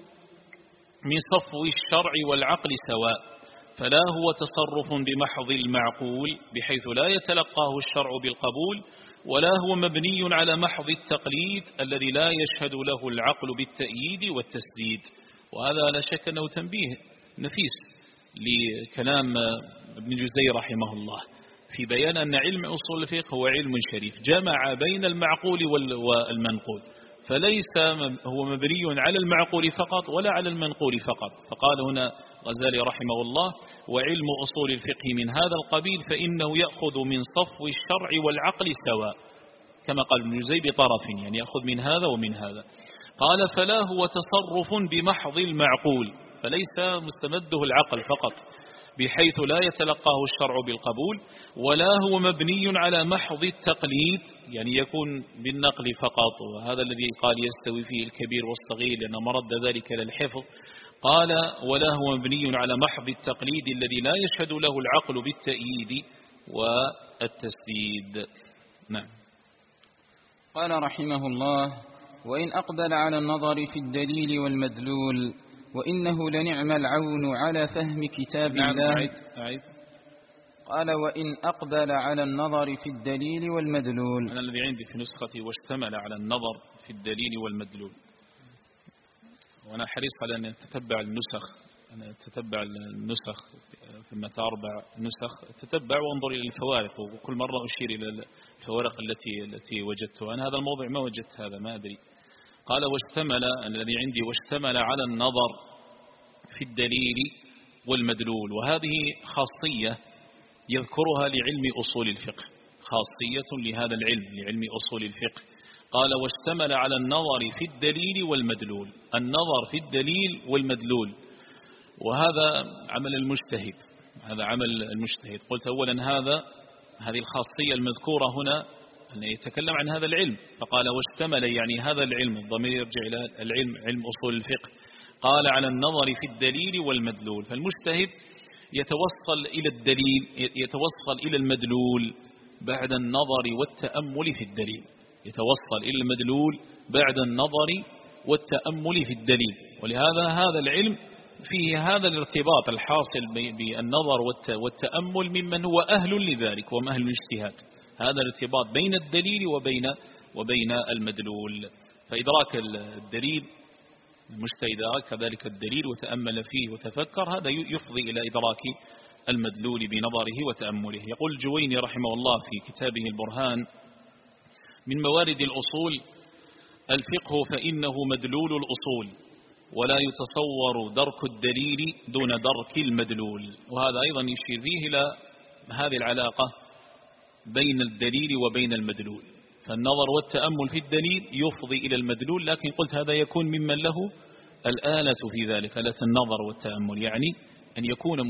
من صفو الشرع والعقل سواء، فلا هو تصرف بمحض المعقول بحيث لا يتلقاه الشرع بالقبول، ولا هو مبني على محض التقليد الذي لا يشهد له العقل بالتأييد والتسديد. وهذا لا شك أنه تنبيه نفيس لكلام ابن جزي رحمه الله في بيان أن علم أصول الفقه هو علم شريف جمع بين المعقول والمنقول، فليس هو مبني على المعقول فقط ولا على المنقول فقط. فقال هنا غزالي رحمه الله: وعلم أصول الفقه من هذا القبيل، فإنه يأخذ من صفو الشرع والعقل سواء، كما قال ابن جزي بطرف، يعني يأخذ من هذا ومن هذا. قال: فلا هو تصرف بمحض المعقول، فليس مستمده العقل فقط بحيث لا يتلقاه الشرع بالقبول، ولا هو مبني على محض التقليد، يعني يكون بالنقل فقط. وهذا الذي قال يستوي فيه الكبير والصغير لأن مرد ذلك للحفظ. قال: ولا هو مبني على محض التقليد الذي لا يشهد له العقل بالتأييد والتسديد. نعم. قال رحمه الله: وإن أقبل على النظر في الدليل والمدلول، وإنه لنعم العون على فهم كتاب الله. أعيد. قال: وإن أقبل على النظر في الدليل والمدلول. أنا الذي عندي في نسختي واشتمل على النظر في الدليل والمدلول، وأنا حريص على أن أتتبع النسخ، أنا أتتبع النسخ ثم 4 نسخ، أتتبع وانظر إلى الفوارق، وكل مرة أشير إلى الفوارق التي وجدتها. أنا هذا الموضع ما وجدت هذا، ما أدري. قال: واشتمل، الذي عندي واشتمل على النظر في الدليل والمدلول، وهذه خاصية يذكرها لعلم أصول الفقه، خاصية لهذا العلم، لعلم أصول الفقه. قال: واشتمل على النظر في الدليل والمدلول، النظر في الدليل والمدلول، وهذا عمل المجتهد، هذا عمل المجتهد. قلت أولا هذه الخاصية المذكورة هنا أن يتكلم عن هذا العلم، فقال: واشتمل، يعني هذا العلم، الضمير يرجع إلى العلم، علم أصول الفقه. قال: على النظر في الدليل والمدلول، فالمجتهد يتوصل إلى الدليل، يتوصل إلى المدلول بعد النظر والتأمل في الدليل، يتوصل إلى المدلول بعد النظر والتأمل في الدليل. ولهذا هذا العلم فيه هذا الارتباط الحاصل بالنظر والتأمل ممن هو أهل لذلك وهم أهل الاجتهاد، هذا الارتباط بين الدليل وبين المدلول. فإدراك الدليل، المجتهد أدرك كذلك الدليل وتأمل فيه وتفكر، هذا يفضي إلى إدراك المدلول بنظره وتأمله. يقول الجويني رحمه الله في كتابه البرهان: من موارد الأصول الفقه فإنه مدلول الأصول، ولا يتصور درك الدليل دون درك المدلول. وهذا أيضا يشير فيه إلى هذه العلاقة بين الدليل وبين المدلول، فالنظر والتأمل في الدليل يفضي إلى المدلول، لكن قلت هذا يكون ممن له الآلة في ذلك، آلة النظر والتأمل، يعني أن يكون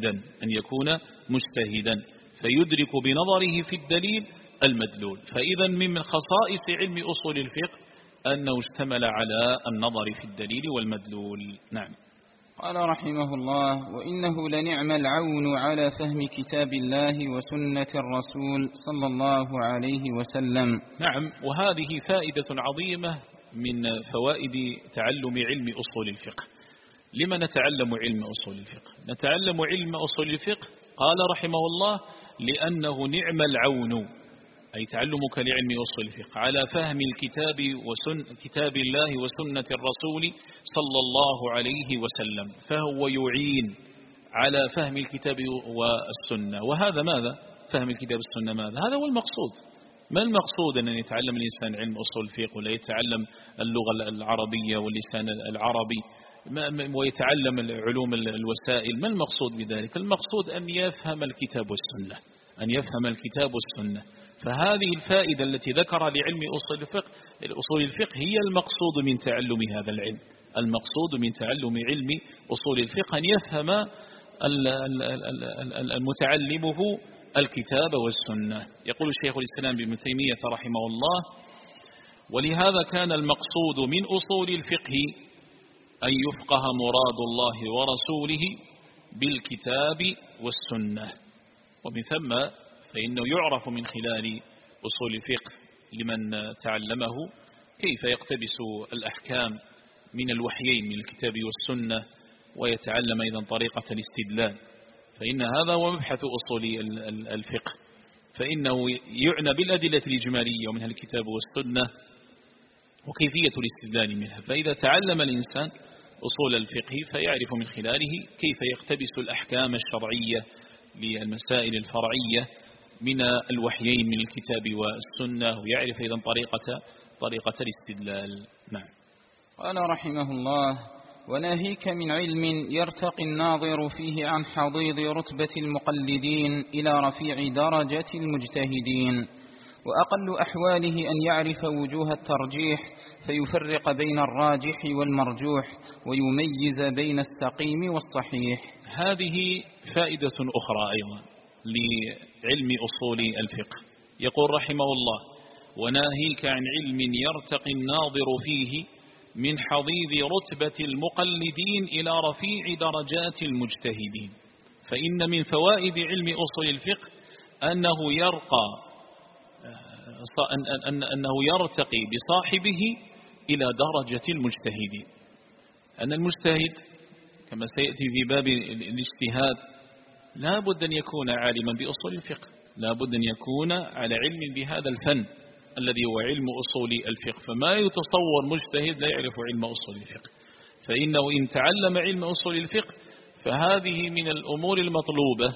مجتهدا فيدرك بنظره في الدليل المدلول. فإذا من خصائص علم أصول الفقه أنه اشتمل على النظر في الدليل والمدلول. نعم. قال رحمه الله: وإنه لنعم العون على فهم كتاب الله وسنة الرسول صلى الله عليه وسلم. نعم، وهذه فائدة عظيمة من فوائد تعلم علم أصول الفقه، لما نتعلم علم أصول الفقه؟ نتعلم علم أصول الفقه قال رحمه الله لأنه نعم العون، أي تعلمك لعلم أصول الفقه على فهم كتاب الله وسنة الرسول صلى الله عليه وسلم، فهو يعين على فهم الكتاب والسنة. وهذا ماذا؟ فهم الكتاب والسنة ماذا؟ هذا هو المقصود. ما المقصود أن يتعلم الإنسان علم أصول الفقه ولا يتعلم اللغة العربية واللسان العربي ويتعلم العلوم الوسائل؟ ما المقصود بذلك؟ المقصود أن يفهم الكتاب والسنة، أن يفهم الكتاب والسنة. فهذه الفائدة التي ذكرها لعلم أصول الفقه هي المقصود من تعلم هذا العلم. المقصود من تعلم علم أصول الفقه أن يفهم المتعلمه الكتاب والسنة. يقول الشيخ الإسلام ابن تيمية رحمه الله: ولهذا كان المقصود من أصول الفقه أن يفقه مراد الله ورسوله بالكتاب والسنة. ومن ثم فإنه يعرف من خلال أصول الفقه لمن تعلمه كيف يقتبس الأحكام من الوحيين من الكتاب والسنة، ويتعلم أيضا طريقة الاستدلال، فإن هذا هو مبحث أصول الفقه. فإنه يعنى بالأدلة الإجمالية ومنها الكتاب والسنة وكيفية الاستدلال منها. فإذا تعلم الإنسان أصول الفقه فيعرف من خلاله كيف يقتبس الأحكام الشرعية للمسائل الفرعية من الوحيين من الكتاب والسنة، ويعرف أيضا طريقة الاستدلال. نعم. قال رحمه الله: وناهيك من علم يرتقي الناظر فيه عن حضيض رتبة المقلدين إلى رفيع درجة المجتهدين، وأقل أحواله أن يعرف وجوه الترجيح فيفرق بين الراجح والمرجوح ويميز بين السقيم والصحيح. هذه فائدة أخرى أيضا لعلم أصول الفقه. يقول رحمه الله: وناهيك عن علم يرتقي الناظر فيه من حضيض رتبة المقلدين إلى رفيع درجات المجتهدين. فإن من فوائد علم أصول الفقه أنه يرتقي بصاحبه إلى درجة المجتهدين. أن المجتهد كما سيأتي في باب الاجتهاد لا بد أن يكون عالما بأصول الفقه، لا بد أن يكون على علم بهذا الفن الذي هو علم أصول الفقه. فما يتصور مجتهد لا يعرف علم أصول الفقه، فإنه إن تعلم علم أصول الفقه فهذه من الأمور المطلوبة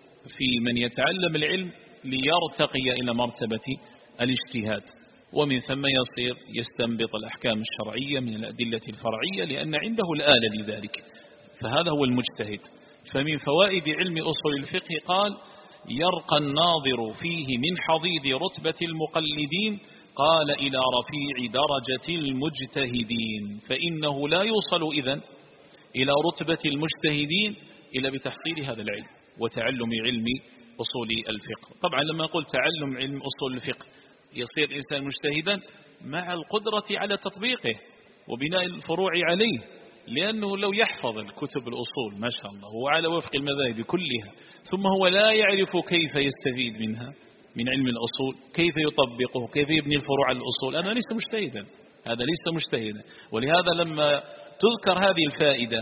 في من يتعلم العلم ليرتقي إلى مرتبة الاجتهاد، ومن ثم يصير يستنبط الأحكام الشرعية من الأدلة الفرعية لأن عنده الآلة لذلك، فهذا هو المجتهد. فمن فوائد علم أصول الفقه قال: يرقى الناظر فيه من حضيض رتبة المقلدين قال إلى رفيع درجة المجتهدين. فإنه لا يوصل إذن إلى رتبة المجتهدين إلا بتحصيل هذا العلم وتعلم علم أصول الفقه. طبعا لما نقول تعلم علم أصول الفقه يصير الإنسان مجتهدا مع القدرة على تطبيقه وبناء الفروع عليه، لأنه لو يحفظ الكتب الأصول ما شاء الله هو على وفق المذاهب كلها، ثم هو لا يعرف كيف يستفيد منها من علم الأصول، كيف يطبقه، كيف يبني الفروع على الأصول، أنا ليس مجتهدا، هذا ليس مجتهدا. ولهذا لما تذكر هذه الفائدة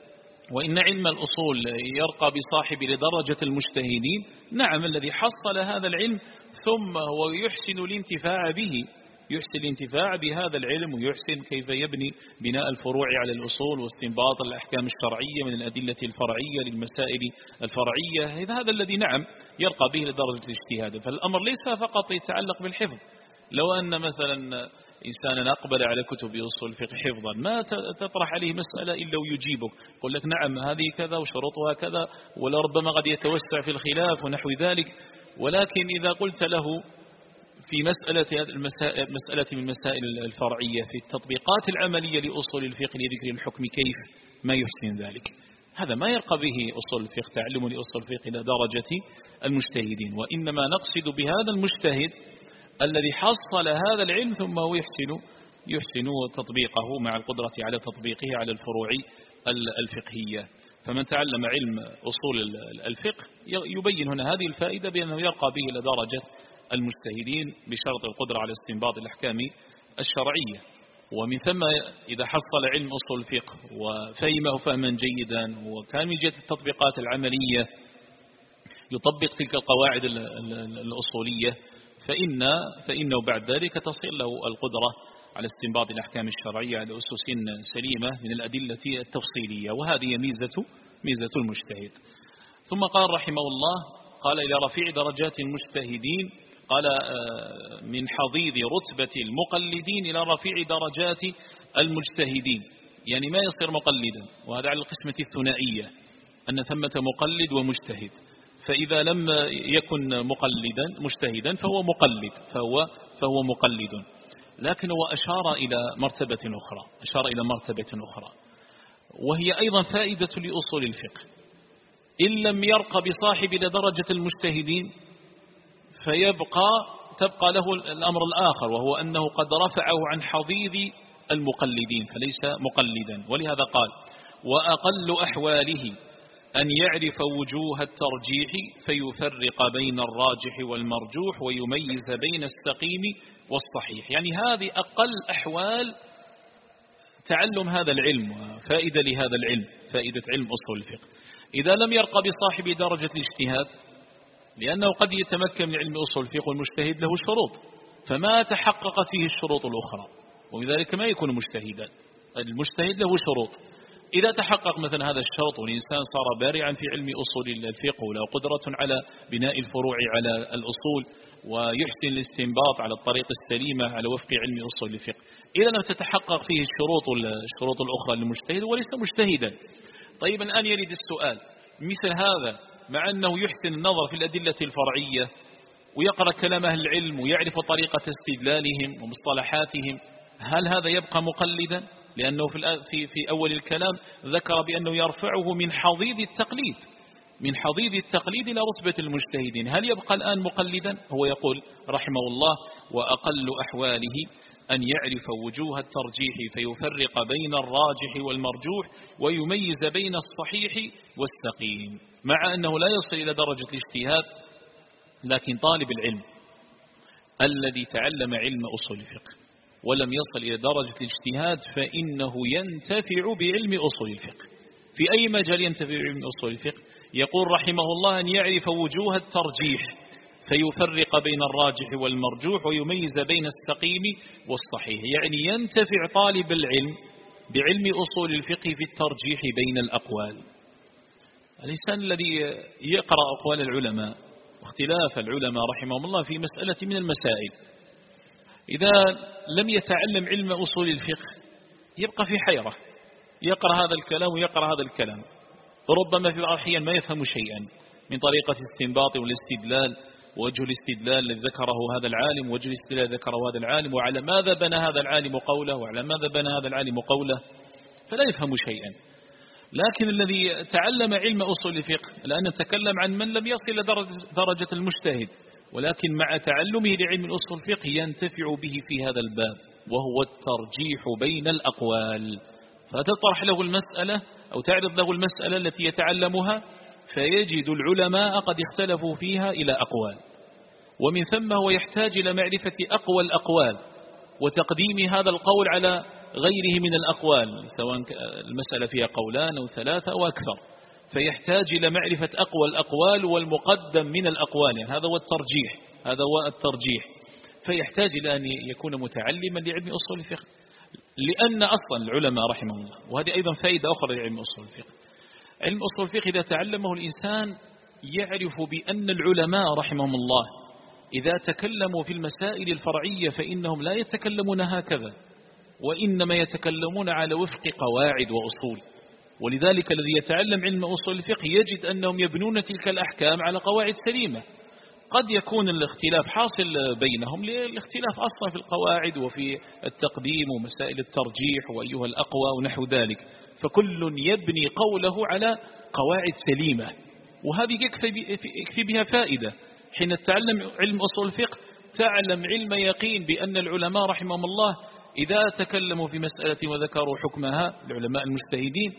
وإن علم الأصول يرقى بصاحب لدرجة المجتهدين، نعم الذي حصل هذا العلم ثم هو يحسن الانتفاع به، يحسن الانتفاع بهذا العلم ويحسن كيف يبني بناء الفروع على الأصول واستنباط الأحكام الشرعية من الأدلة الفرعية للمسائل الفرعية، هذا الذي نعم يرقى به لدرجة الاجتهاد. فالأمر ليس فقط يتعلق بالحفظ. لو أن مثلا إنسانا أقبل على كتب أصول الفقه حفظا ما تطرح عليه مسألة إلا ويجيبك، يقول لك نعم هذه كذا وشروطها كذا، ولربما قد يتوسع في الخلاف ونحو ذلك. ولكن إذا قلت له في مسألة من المسائل الفرعية في التطبيقات العملية لأصول الفقه لذكر الحكم كيف ما يحسن ذلك، هذا ما يرقى به أصول الفقه تعلم لأصول الفقه إلى درجة المجتهدين. وإنما نقصد بهذا المجتهد الذي حصل هذا العلم ثم هو يحسن تطبيقه مع القدرة على تطبيقه على الفروع الفقهية. فمن تعلم علم أصول الفقه يبين هنا هذه الفائدة بأنه يرقى به إلى درجة المجتهدين بشرط القدرة على استنباط الأحكام الشرعية. ومن ثم إذا حصل علم أصول الفقه وفهمه فهما جيدا وكان من جهة التطبيقات العملية يطبق تلك القواعد الأصولية فإنه بعد ذلك تصل له القدرة على استنباط الأحكام الشرعية على أسس سليمة من الأدلة التفصيلية، وهذه ميزة المجتهد. ثم قال رحمه الله قال إلى رفيع درجات المجتهدين، قال من حضيض رتبة المقلدين إلى رفيع درجات المجتهدين، يعني ما يصير مقلدا، وهذا على القسمة الثنائية أن ثمة مقلد ومجتهد، فإذا لم يكن مجتهدا فهو مقلد، فهو مقلد. لكن هو أشار إلى مرتبة أخرى وهي أيضا فائدة لأصول الفقه. إن لم يرق بصاحب إلى درجة المجتهدين تبقى له الأمر الآخر، وهو أنه قد رفعه عن حضيض المقلدين فليس مقلدا. ولهذا قال وأقل أحواله أن يعرف وجوه الترجيح فيفرق بين الراجح والمرجوح ويميز بين السقيم والصحيح، يعني هذه أقل أحوال تعلم هذا العلم وفائدة لهذا العلم، فائدة علم أصول الفقه. إذا لم يرق بصاحب درجة الاجتهاد، لأنه قد يتمكن من علم أصول الفقه والمجتهد له شروط فما تحققت فيه الشروط الأخرى، وبذلك ما يكون مجتهدا. المجتهد له شروط، إذا تحقق مثلا هذا الشرط والإنسان صار بارعا في علم أصول الفقه وله قدرة على بناء الفروع على الأصول ويحسن الاستنباط على الطريق السليمة على وفق علم أصول الفقه، إذا لم تتحقق فيه الشروط الأخرى للمجتهد وليس مجتهدا. طيب الآن يريد السؤال مثل هذا، مع أنه يحسن النظر في الأدلة الفرعية ويقرأ كلام أهل العلم ويعرف طريقة استدلالهم ومصطلحاتهم، هل هذا يبقى مقلدا؟ لأنه في أول الكلام ذكر بأنه يرفعه من حضيض التقليد إلى رتبة المجتهدين، هل يبقى الآن مقلدا؟ هو يقول رحمه الله وأقل أحواله أن يعرف وجوه الترجيح فيفرق بين الراجح والمرجوح ويميز بين الصحيح والسقيم، مع أنه لا يصل إلى درجة الاجتهاد، لكن طالب العلم الذي تعلم علم أصول الفقه ولم يصل إلى درجة الاجتهاد فإنه ينتفع بعلم أصول الفقه. في أي مجال ينتفع بعلم أصول الفقه؟ يقول رحمه الله أن يعرف وجوه الترجيح فيفرق بين الراجح والمرجوح ويميز بين السقيم والصحيح، يعني ينتفع طالب العلم بعلم أصول الفقه في الترجيح بين الأقوال. الإنسان الذي يقرأ أقوال العلماء واختلاف العلماء رحمهم الله في مسألة من المسائل، إذا لم يتعلم علم أصول الفقه يبقى في حيرة، يقرأ هذا الكلام ويقرأ هذا الكلام، وربما في الأحيان ما يفهم شيئا من طريقة الاستنباط والاستدلال، وجه الاستدلال الذي ذكره هذا العالم وجه الاستدلال ذكره هذا العالم، وعلى ماذا بنى هذا العالم قوله وعلى ماذا بنى هذا العالم قوله، فلا يفهم شيئا. لكن الذي تعلم علم أصول الفقه، الآن نتكلم عن من لم يصل إلى درجة المجتهد، ولكن مع تعلمه لعلم الأصول الفقه ينتفع به في هذا الباب، وهو الترجيح بين الأقوال، فتطرح له المسألة أو تعرض له المسألة التي يتعلمها فيجد العلماء قد اختلفوا فيها إلى أقوال، ومن ثم هو يحتاج إلى معرفة أقوى الأقوال وتقديم هذا القول على غيره من الأقوال، سواء المسألة فيها قولان أو ثلاثة أو أكثر، فيحتاج إلى معرفة أقوى الأقوال والمقدم من الأقوال، يعني هذا هو الترجيح، فيحتاج إلى أن يكون متعلما لعلم أصول الفقه، لأن أصلا العلماء رحمهم الله، وهذه أيضا فائدة أخرى لعلم أصول الفقه، علم أصول الفقه إذا تعلمه الإنسان يعرف بأن العلماء رحمهم الله إذا تكلموا في المسائل الفرعية فإنهم لا يتكلمون هكذا، وإنما يتكلمون على وفق قواعد وأصول. ولذلك الذي يتعلم علم أصول الفقه يجد أنهم يبنون تلك الأحكام على قواعد سليمة. قد يكون الاختلاف حاصل بينهم للاختلاف أصلا في القواعد وفي التقديم ومسائل الترجيح وأيها الأقوى ونحو ذلك، فكل يبني قوله على قواعد سليمة، وهذه يكفي بها فائدة. حين تتعلم علم أصول الفقه تعلم علم يقين بأن العلماء رحمهم الله إذا تكلموا في مسألة وذكروا حكمها العلماء المجتهدين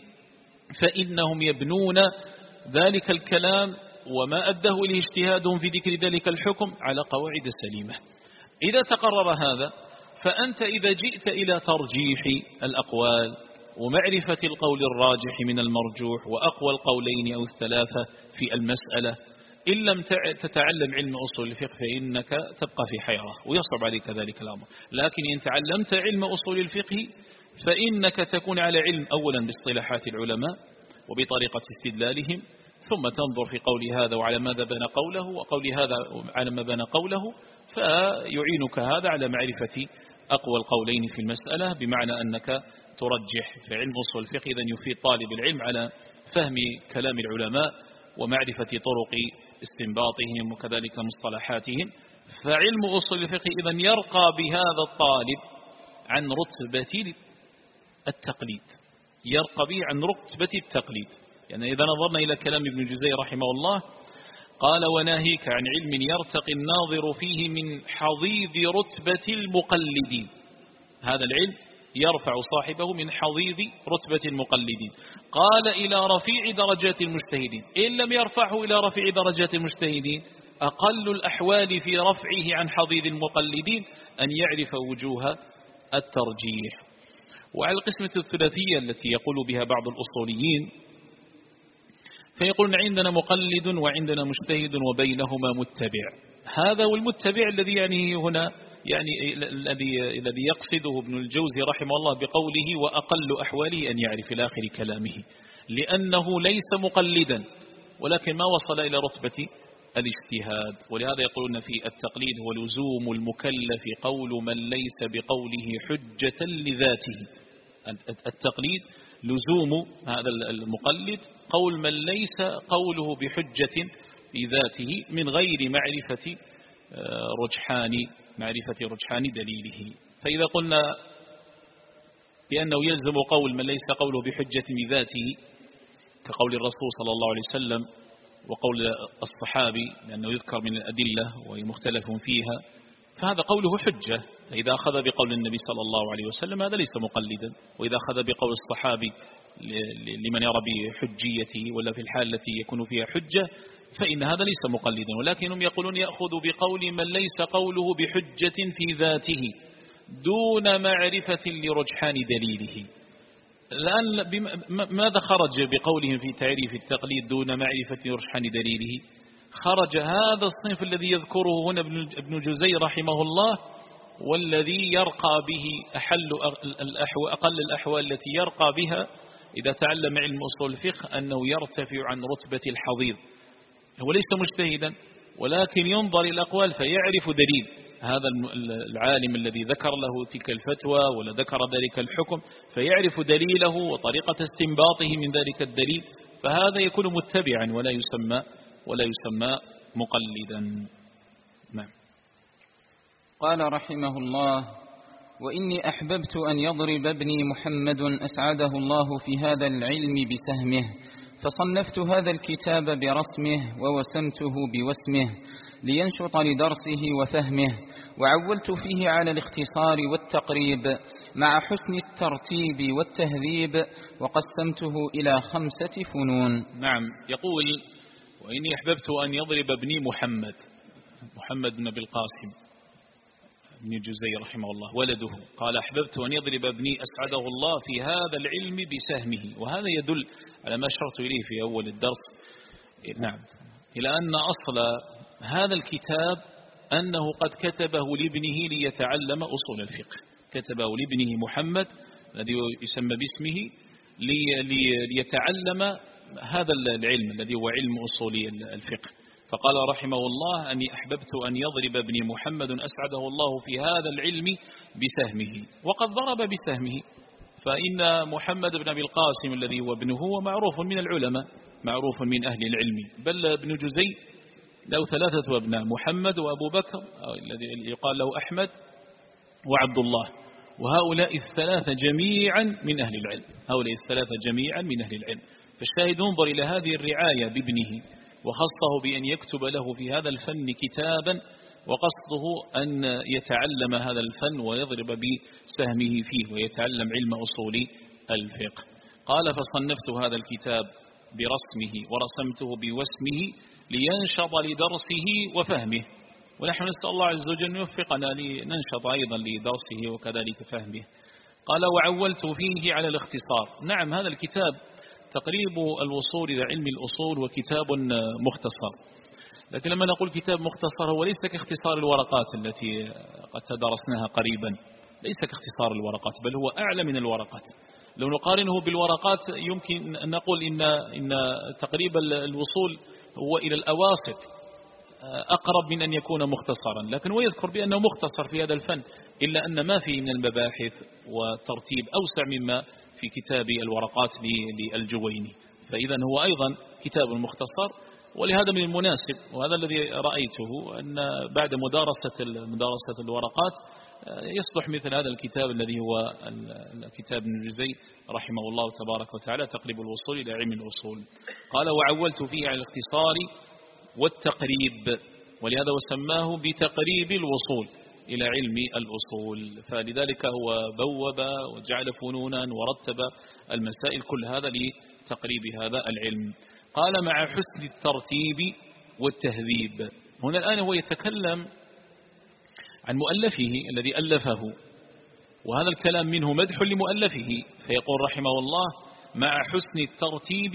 فإنهم يبنون ذلك الكلام وما أداه إليه اجتهادهم في ذكر ذلك الحكم على قواعد سليمة. إذا تقرر هذا فأنت إذا جئت إلى ترجيح الأقوال ومعرفة القول الراجح من المرجوح وأقوى القولين أو الثلاثة في المسألة، إن لم تتعلم علم أصول الفقه فإنك تبقى في حيرة ويصعب عليك ذلك الأمر. لكن إن تعلمت علم أصول الفقه فإنك تكون على علم أولا باصطلاحات العلماء وبطريقة استدلالهم، ثم تنظر في قول هذا وعلى ماذا بنى قوله وقول هذا على ما بنى قوله، فيعينك هذا على معرفة أقوى القولين في المسألة، بمعنى أنك ترجح في علم أصول الفقه إذن يفيد طالب العلم على فهم كلام العلماء ومعرفة طرق استنباطهم وكذلك مصطلحاتهم. فعلم أصول الفقه إذن يرقى بهذا الطالب عن رتبة التقليد، يرقى به عن رتبة التقليد. يعني إذا نظرنا إلى كلام ابن جزي رحمه الله قال: وناهيك عن علم يرتقي الناظر فيه من حضيض رتبة المقلدين. هذا العلم يرفع صاحبه من حضيض رتبة المقلدين. قال: إلى رفيع درجات المجتهدين. إن لم يرفعه إلى رفيع درجات المجتهدين، أقل الأحوال في رفعه عن حضيض المقلدين أن يعرف وجوه الترجيح. وعلى القسمة الثلاثية التي يقول بها بعض الأصوليين، فيقولون عندنا مقلد وعندنا مجتهد وبينهما متبع. هذا والمتبع الذي يعني هنا يعني الذي يقصده ابن الجوزي رحمه الله بقوله وأقل أحواله أن يعرف إلى آخر كلامه، لأنه ليس مقلدا ولكن ما وصل إلى رتبة الاجتهاد. ولهذا يقولون في التقليد هو لزوم المكلف قول من ليس بقوله حجة لذاته. التقليد لزوم هذا المقلد قول من ليس قوله بحجة لذاته من غير معرفة رجحان دليله. فإذا قلنا بأنه يلزم قول من ليس قوله بحجة لذاته كقول الرسول صلى الله عليه وسلم وقول الصحابي لأنه يذكر من الأدلة ومختلف فيها، فهذا قوله حجة. فإذا أخذ بقول النبي صلى الله عليه وسلم هذا ليس مقلدا، وإذا أخذ بقول الصحابي لمن يرى بحجيته ولا في الحال التي يكون فيها حجة فإن هذا ليس مقلدا. ولكنهم يقولون يأخذ بقول من ليس قوله بحجة في ذاته دون معرفة لرجحان دليله. الآن ماذا خرج بقولهم في تعريف التقليد دون معرفة رجحان دليله؟ خرج هذا الصنف الذي يذكره هنا ابن جزي رحمه الله، والذي يرقى به أقل الأحوال التي يرقى بها إذا تعلم علم أصول الفقه أنه يرتفع عن رتبة الحضيض. هو ليس مجتهدا ولكن ينظر إلى الأقوال فيعرف دليل هذا العالم الذي ذكر له تلك الفتوى ولا ذكر ذلك الحكم، فيعرف دليله وطريقة استنباطه من ذلك الدليل، فهذا يكون متبعا ولا يسمى مقلدا. نعم. قال رحمه الله: وإني أحببت أن يضرب ابني محمد أسعده الله في هذا العلم بسهمه، فصنفت هذا الكتاب برسمه ووسمته بوسمه لينشط لدرسه وفهمه، وعولت فيه على الاختصار والتقريب مع حسن الترتيب والتهذيب، وقسمته إلى 5 فنون. نعم. يقول: وإني أحببت أن يضرب ابني محمد بن أبي القاسم ابن جزي رحمه الله ولده، قال: أحببت أن يضرب ابني أسعده الله في هذا العلم بسهمه. وهذا يدل على ما أشرت إليه في أول الدرس، نعم، إلى أن أصل هذا الكتاب أنه قد كتبه لابنه ليتعلم أصول الفقه، كتبه لابنه محمد الذي يسمى باسمه ليتعلم هذا العلم الذي هو علم أصول الفقه. فقال رحمه الله: أني أحببت أن يضرب ابني محمد أسعده الله في هذا العلم بسهمه. وقد ضرب بسهمه، فإن محمد بن أبي القاسم الذي هو ابنه هو معروف من العلماء، معروف من أهل العلم، بل ابن جزي له 3 أبناء: محمد وأبو بكر الذي يقال له أحمد وعبد الله، وهؤلاء ال3 جميعا من أهل العلم، هؤلاء ال3 جميعا من أهل العلم. فالشاهد انظر إلى هذه الرعاية بابنه، وخصه بأن يكتب له في هذا الفن كتابا، وقصده أن يتعلم هذا الفن ويضرب بسهمه فيه ويتعلم علم أصول الفقه. قال: فصنفت هذا الكتاب برسمه ورسمته بوسمه لينشط لدرسه وفهمه. ونحن نسأل الله عز وجل أن يوفقنا لننشط أيضا لدرسه وكذلك فهمه. قال وعولت فيه على الاختصار. نعم، هذا الكتاب تقريب الوصول إلى علم الأصول وكتاب مختصر، لكن لما نقول كتاب مختصر هو ليس كاختصار الورقات التي قد تدرسناها قريبا، ليس كاختصار الورقات، بل هو أعلى من الورقات. لو نقارنه بالورقات يمكن أن نقول إن تقريب الوصول هو إلى الأواسط أقرب من أن يكون مختصرا، لكن هو يذكر بأنه مختصر في هذا الفن، إلا أن ما فيه من المباحث والترتيب أوسع مما في كتاب الورقات للجويني، فإذا هو أيضا كتاب مختصر. ولهذا من المناسب، وهذا الذي رأيته، أن بعد مدارسة الورقات يصلح مثل هذا الكتاب الذي هو الكتاب ابن جزي رحمه الله تبارك وتعالى، تقريب الوصول إلى علم الأصول. قال وعولت فيه على الاختصار والتقريب، ولهذا وسماه بتقريب الوصول إلى علم الأصول، فلذلك هو بوب وجعل فنونا ورتب المسائل كل هذا لتقريب هذا العلم. قال مع حسن الترتيب والتهذيب. هنا الآن هو يتكلم عن مؤلفه الذي ألفه، وهذا الكلام منه مدح لمؤلفه، فيقول رحمه الله مع حسن الترتيب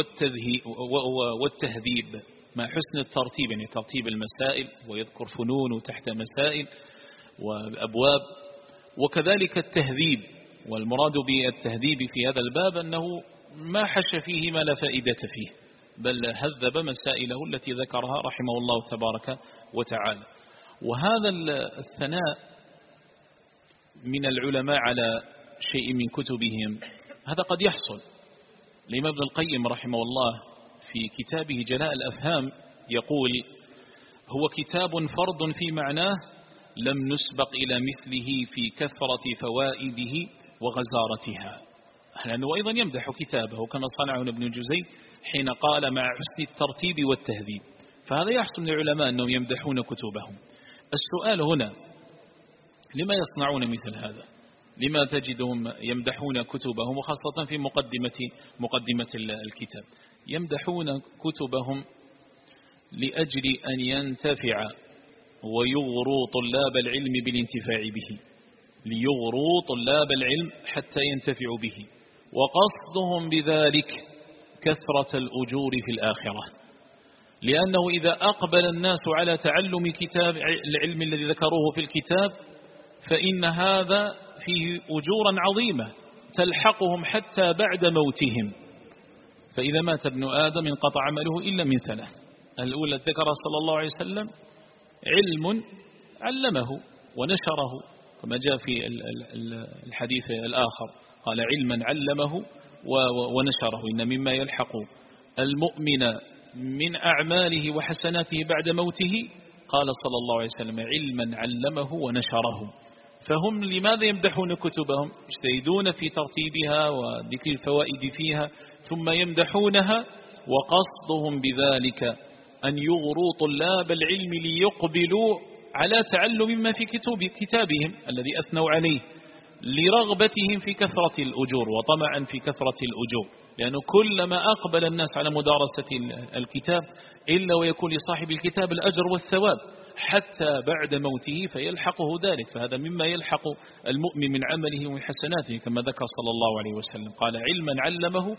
والتهذيب. مع حسن الترتيب يعني ترتيب المسائل، ويذكر فنون تحت مسائل وأبواب، وكذلك التهذيب. والمراد بالتهذيب في هذا الباب أنه ما حش فيه ما لا فائدة فيه، بل هذب مسائله التي ذكرها رحمه الله تبارك وتعالى. وهذا الثناء من العلماء على شيء من كتبهم هذا قد يحصل. الإمام ابن القيم رحمه الله في كتابه جلاء الأفهام يقول هو كتاب فرد في معناه لم نسبق إلى مثله في كثرة فوائده وغزارتها، لأنه أيضا يمدح كتابه كما صنعه ابن جزي حين قال مع حسن الترتيب والتهذيب. فهذا يحصل للعلماء أنهم يمدحون كتبهم. السؤال هنا لما يصنعون مثل هذا؟ لما تجدهم يمدحون كتبهم، وخاصة في مقدمة الكتاب؟ يمدحون كتبهم لأجل أن ينتفع ويغروا طلاب العلم بالانتفاع به، ليغروا طلاب العلم حتى ينتفعوا به، وقصدهم بذلك كثرة الأجور في الآخرة، لأنه إذا أقبل الناس على تعلم كتاب العلم الذي ذكروه في الكتاب فإن هذا فيه أجورا عظيمة تلحقهم حتى بعد موتهم. فإذا مات ابن آدم انقطع عمله إلا من ثلاث: الأولى ذكرها صلى الله عليه وسلم علم علمه ونشره، كما جاء في الحديث الآخر قال علما علمه ونشره. إن مما يلحق المؤمن من أعماله وحسناته بعد موته قال صلى الله عليه وسلم علما علمه ونشره. فهم لماذا يمدحون كتبهم؟ يجتهدون في ترتيبها وذكر الفوائد فيها ثم يمدحونها، وقصدهم بذلك أن يغروا طلاب العلم ليقبلوا على تعلم ما في كتابهم الذي أثنوا عليه، لرغبتهم في كثرة الأجور وطمعا في كثرة الأجور، لأنه كلما أقبل الناس على مدارسة الكتاب إلا ويكون لصاحب الكتاب الأجر والثواب حتى بعد موته فيلحقه ذلك. فهذا مما يلحق المؤمن من عمله ومن حسناته، كما ذكر صلى الله عليه وسلم قال علما علمه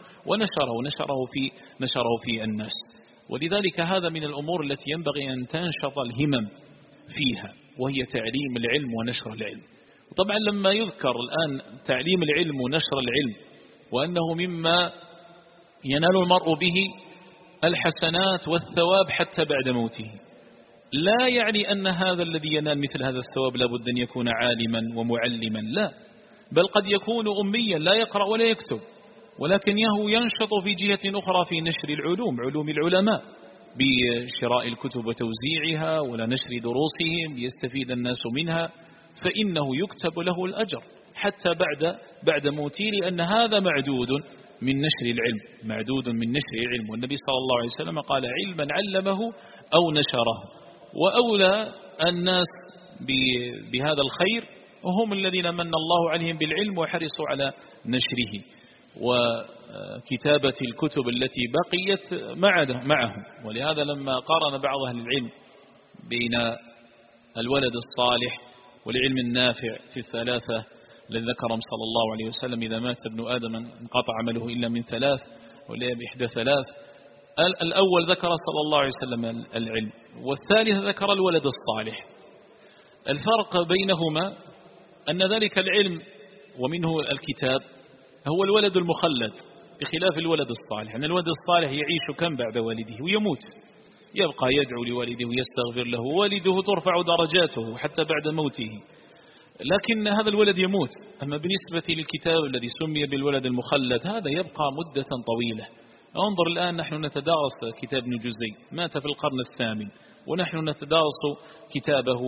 ونشره في الناس. ولذلك هذا من الأمور التي ينبغي أن تنشط الهمم فيها، وهي تعليم العلم ونشر العلم. وطبعا لما يذكر الآن تعليم العلم ونشر العلم وأنه مما ينال المرء به الحسنات والثواب حتى بعد موته، لا يعني أن هذا الذي ينال مثل هذا الثواب لابد أن يكون عالما ومعلما، لا، بل قد يكون أميا لا يقرأ ولا يكتب، ولكنه ينشط في جهة أخرى في نشر علوم العلماء، بشراء الكتب وتوزيعها ولا نشر دروسهم ليستفيد الناس منها، فإنه يكتب له الأجر حتى بعد موته، لأن هذا معدود من نشر العلم، والنبي صلى الله عليه وسلم قال علما علمه أو نشره. وأولى الناس بهذا الخير وهم الذين من الله عليهم بالعلم وحرصوا على نشره وكتابة الكتب التي بقيت معهم. ولهذا لما قارن بعض أهل العلم بين الولد الصالح والعلم النافع في الثلاثة الذي ذكرهم صلى الله عليه وسلم: إذا مات ابن آدم انقطع عمله إلا من ثلاث ولا بإحدى ثلاث. الأول ذكر صلى الله عليه وسلم العلم، والثالث ذكر الولد الصالح. الفرق بينهما أن ذلك العلم ومنه الكتاب هو الولد المخلد، بخلاف الولد الصالح. أن الولد الصالح يعيش كم بعد والده ويموت، يبقى يدعو لوالده ويستغفر له، والده ترفع درجاته حتى بعد موته، لكن هذا الولد يموت. أما بالنسبة للكتاب الذي سمي بالولد المخلد هذا يبقى مدة طويلة. انظر الآن نحن نتدارس كتاب ابن جزي، مات في القرن الثامن، ونحن نتدارس كتابه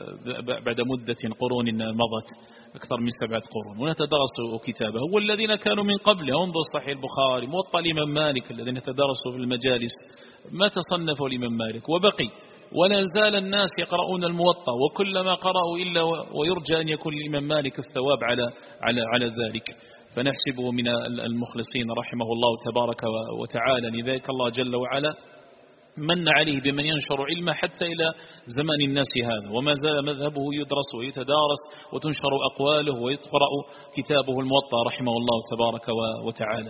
بعد مدة قرون مضت أكثر من 7 قرون، ونتدارس كتابه. والذين كانوا من قبله، انظر صحيح البخاري، موطأ الإمام مالك الذين تدارسوا في المجالس، ما تصنفوا الإمام مالك وبقي، ولا زال الناس يقرؤون الموطأ، وكلما قرأوا إلا ويرجى أن يكون الإمام مالك الثواب على ذلك. فنحسبه من المخلصين رحمه الله تبارك وتعالى. لذلك الله جل وعلا من عليه بمن ينشر علمه حتى إلى زمان الناس هذا، وما زال مذهبه يدرس ويتدارس وتنشر أقواله ويقرأ كتابه الموطأ رحمه الله تبارك وتعالى.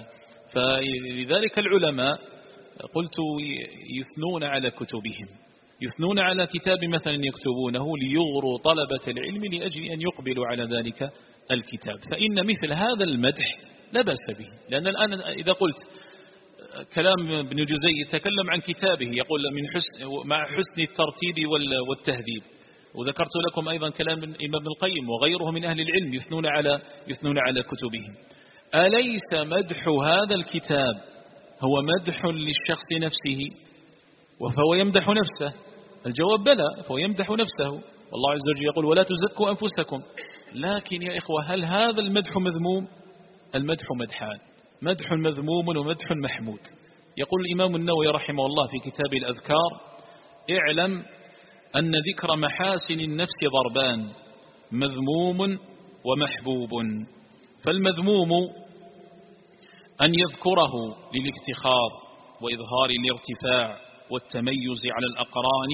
فلذلك العلماء قلت يثنون على كتبهم، يثنون على كتاب مثلا يكتبونه ليغروا طلبة العلم لأجل أن يقبلوا على ذلك الكتاب. فإن مثل هذا المدح لا بأس به، لأن الآن إذا قلت كلام ابن جزي يتكلم عن كتابه، يقول مع حسن الترتيب والتهذيب. وذكرت لكم أيضا كلام ابن القيم وغيره من أهل العلم يثنون على كتبهم. أليس مدح هذا الكتاب هو مدح للشخص نفسه فهو يمدح نفسه؟ الجواب بلى، فهو يمدح نفسه، والله عز وجل يقول: ولا تزكوا أنفسكم. لكن يا إخوة، هل هذا المدح مذموم؟ المدح مدحان: مدح مذموم ومدح محمود. يقول الإمام النووي رحمه الله في كتاب الأذكار: اعلم أن ذكر محاسن النفس ضربان: مذموم ومحبوب. فالمذموم أن يذكره للافتخار وإظهار الارتفاع والتميز على الأقران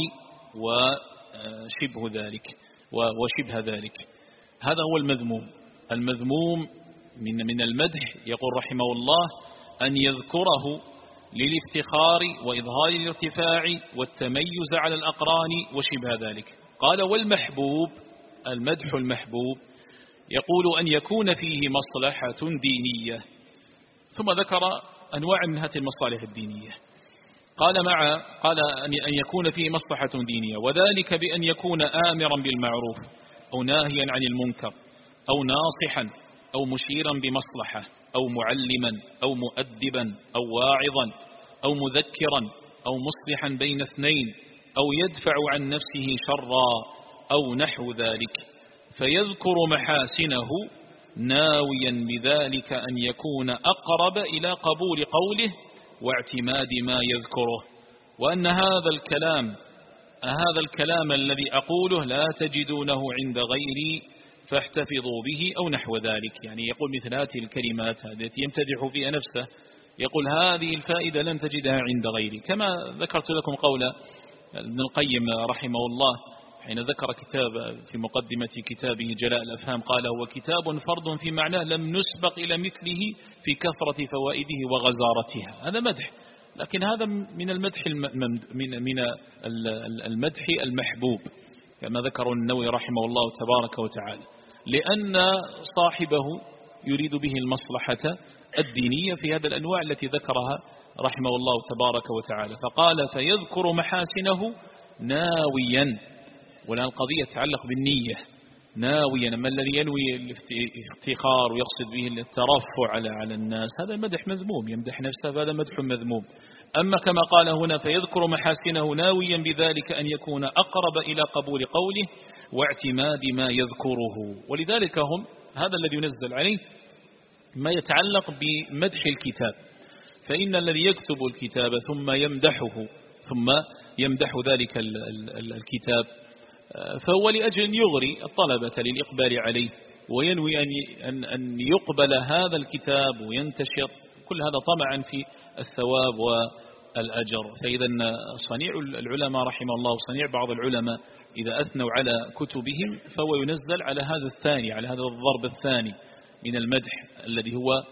وشبه ذلك. هذا هو المذموم. المذموم من المدح، يقول رحمه الله: أن يذكره للافتخار وإظهار الارتفاع والتميز على الأقران وشبه ذلك. قال: والمحبوب، المدح المحبوب، يقول أن يكون فيه مصلحة دينية. ثم ذكر أنواع من هذه المصالح الدينية. قال أن يكون فيه مصلحة دينية، وذلك بأن يكون آمرا بالمعروف أو ناهيا عن المنكر أو ناصحا أو مشيرا بمصلحة أو معلما أو مؤدبا أو واعظا أو مذكرا أو مصلحا بين اثنين أو يدفع عن نفسه شرا أو نحو ذلك، فيذكر محاسنه ناويا بذلك أن يكون أقرب إلى قبول قوله واعتماد ما يذكره، وأن هذا الكلام الذي أقوله لا تجدونه عند غيري فاحتفظوا به أو نحو ذلك. يعني يقول مثل هذه الكلمات التي يمتدح فيها نفسه، يقول هذه الفائدة لن تجدها عند غيري. كما ذكرت لكم قول ابن القيم رحمه الله حين ذكر كتاب في مقدمة كتابه جلاء الأفهام، قال: هو كتاب فرد في معناه لم نسبق إلى مثله في كثرة فوائده وغزارتها. هذا مدح، لكن هذا من المدح المدح المحبوب كما ذكر النووي رحمه الله تبارك وتعالى، لأن صاحبه يريد به المصلحة الدينية في هذه الأنواع التي ذكرها رحمه الله تبارك وتعالى. فقال: فيذكر محاسنه ناويا، ولا القضية تتعلق بالنية، ناويا. أما الذي ينوي الافتخار ويقصد به الترفع على الناس هذا مدح مذموم، يمدح نفسه، هذا مدح مذموم. أما كما قال هنا: فيذكر محاسنه ناويا بذلك أن يكون أقرب إلى قبول قوله واعتماد ما يذكره. ولذلك هذا الذي ينزل عليه ما يتعلق بمدح الكتاب. فإن الذي يكتب الكتاب ثم يمدح ذلك الكتاب فهو لأجل أن يغري الطلبة للإقبال عليه، وينوي أن يقبل هذا الكتاب وينتشر، كل هذا طمعا في الثواب والأجر. فإذا صنيع العلماء رحمه الله وصنيع بعض العلماء إذا أثنوا على كتبهم فهو ينزل على هذا الثاني، على هذا الضرب الثاني من المدح الذي هو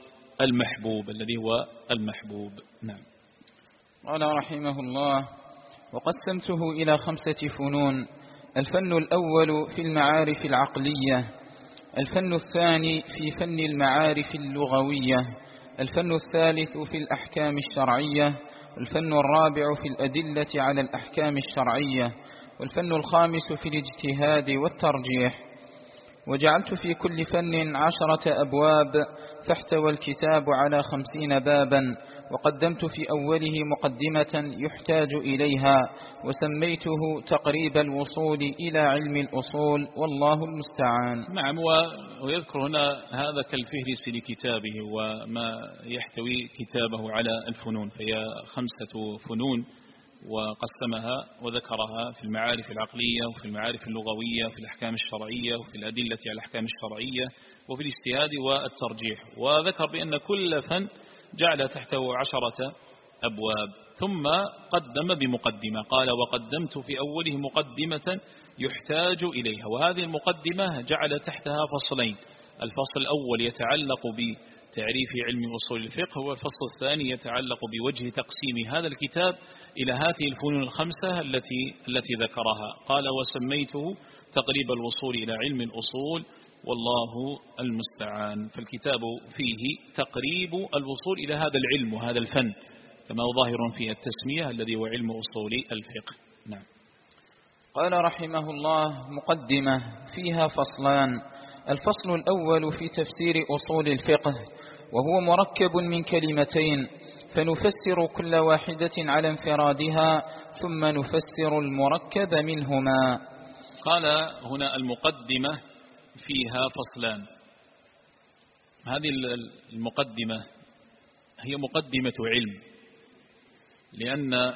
المحبوب. نعم. قال رحمه الله: وقسمته إلى 5 فنون: الفن الأول في المعارف العقلية، الفن الثاني في فن المعارف اللغوية، الفن الثالث في الأحكام الشرعية، الفن الرابع في الأدلة على الأحكام الشرعية، والفن الخامس في الاجتهاد والترجيح. وجعلت في كل فن 10 أبواب، فاحتوى الكتاب على 50 بابا، وقدمت في أوله مقدمة يحتاج إليها، وسميته تقريب الوصول إلى علم الأصول، والله المستعان. نعم. ويذكر هنا هذا كالفهرس لكتابه وما يحتوي كتابه على الفنون، فهي 5 فنون وقسمها وذكرها في المعارف العقلية وفي المعارف اللغوية وفي الأحكام الشرعية وفي الأدلة على الأحكام الشرعية وفي الاجتهاد والترجيح. وذكر بأن كل فن جعل تحته 10 أبواب، ثم قدم بمقدمة، قال: وقدمت في أوله مقدمة يحتاج إليها. وهذه المقدمة جعل تحتها فصلين: الفصل الأول يتعلق بتعريف علم أصول الفقه، والفصل الثاني يتعلق بوجه تقسيم هذا الكتاب إلى هذه الفنون ال5 التي ذكرها. قال: وسميته تقريب الوصول إلى علم الأصول، والله المستعان. فالكتاب فيه تقريب الوصول إلى هذا العلم وهذا الفن، كما هو ظاهر في التسمية الذي هو علم أصول الفقه. نعم. قال رحمه الله: مقدمة فيها فصلان: الفصل الأول في تفسير أصول الفقه، وهو مركب من كلمتين، فنفسر كل واحدة على انفرادها ثم نفسر المركب منهما. قال هنا: المقدمة فيها فصلان. هذه المقدمة هي مقدمة علم، لأن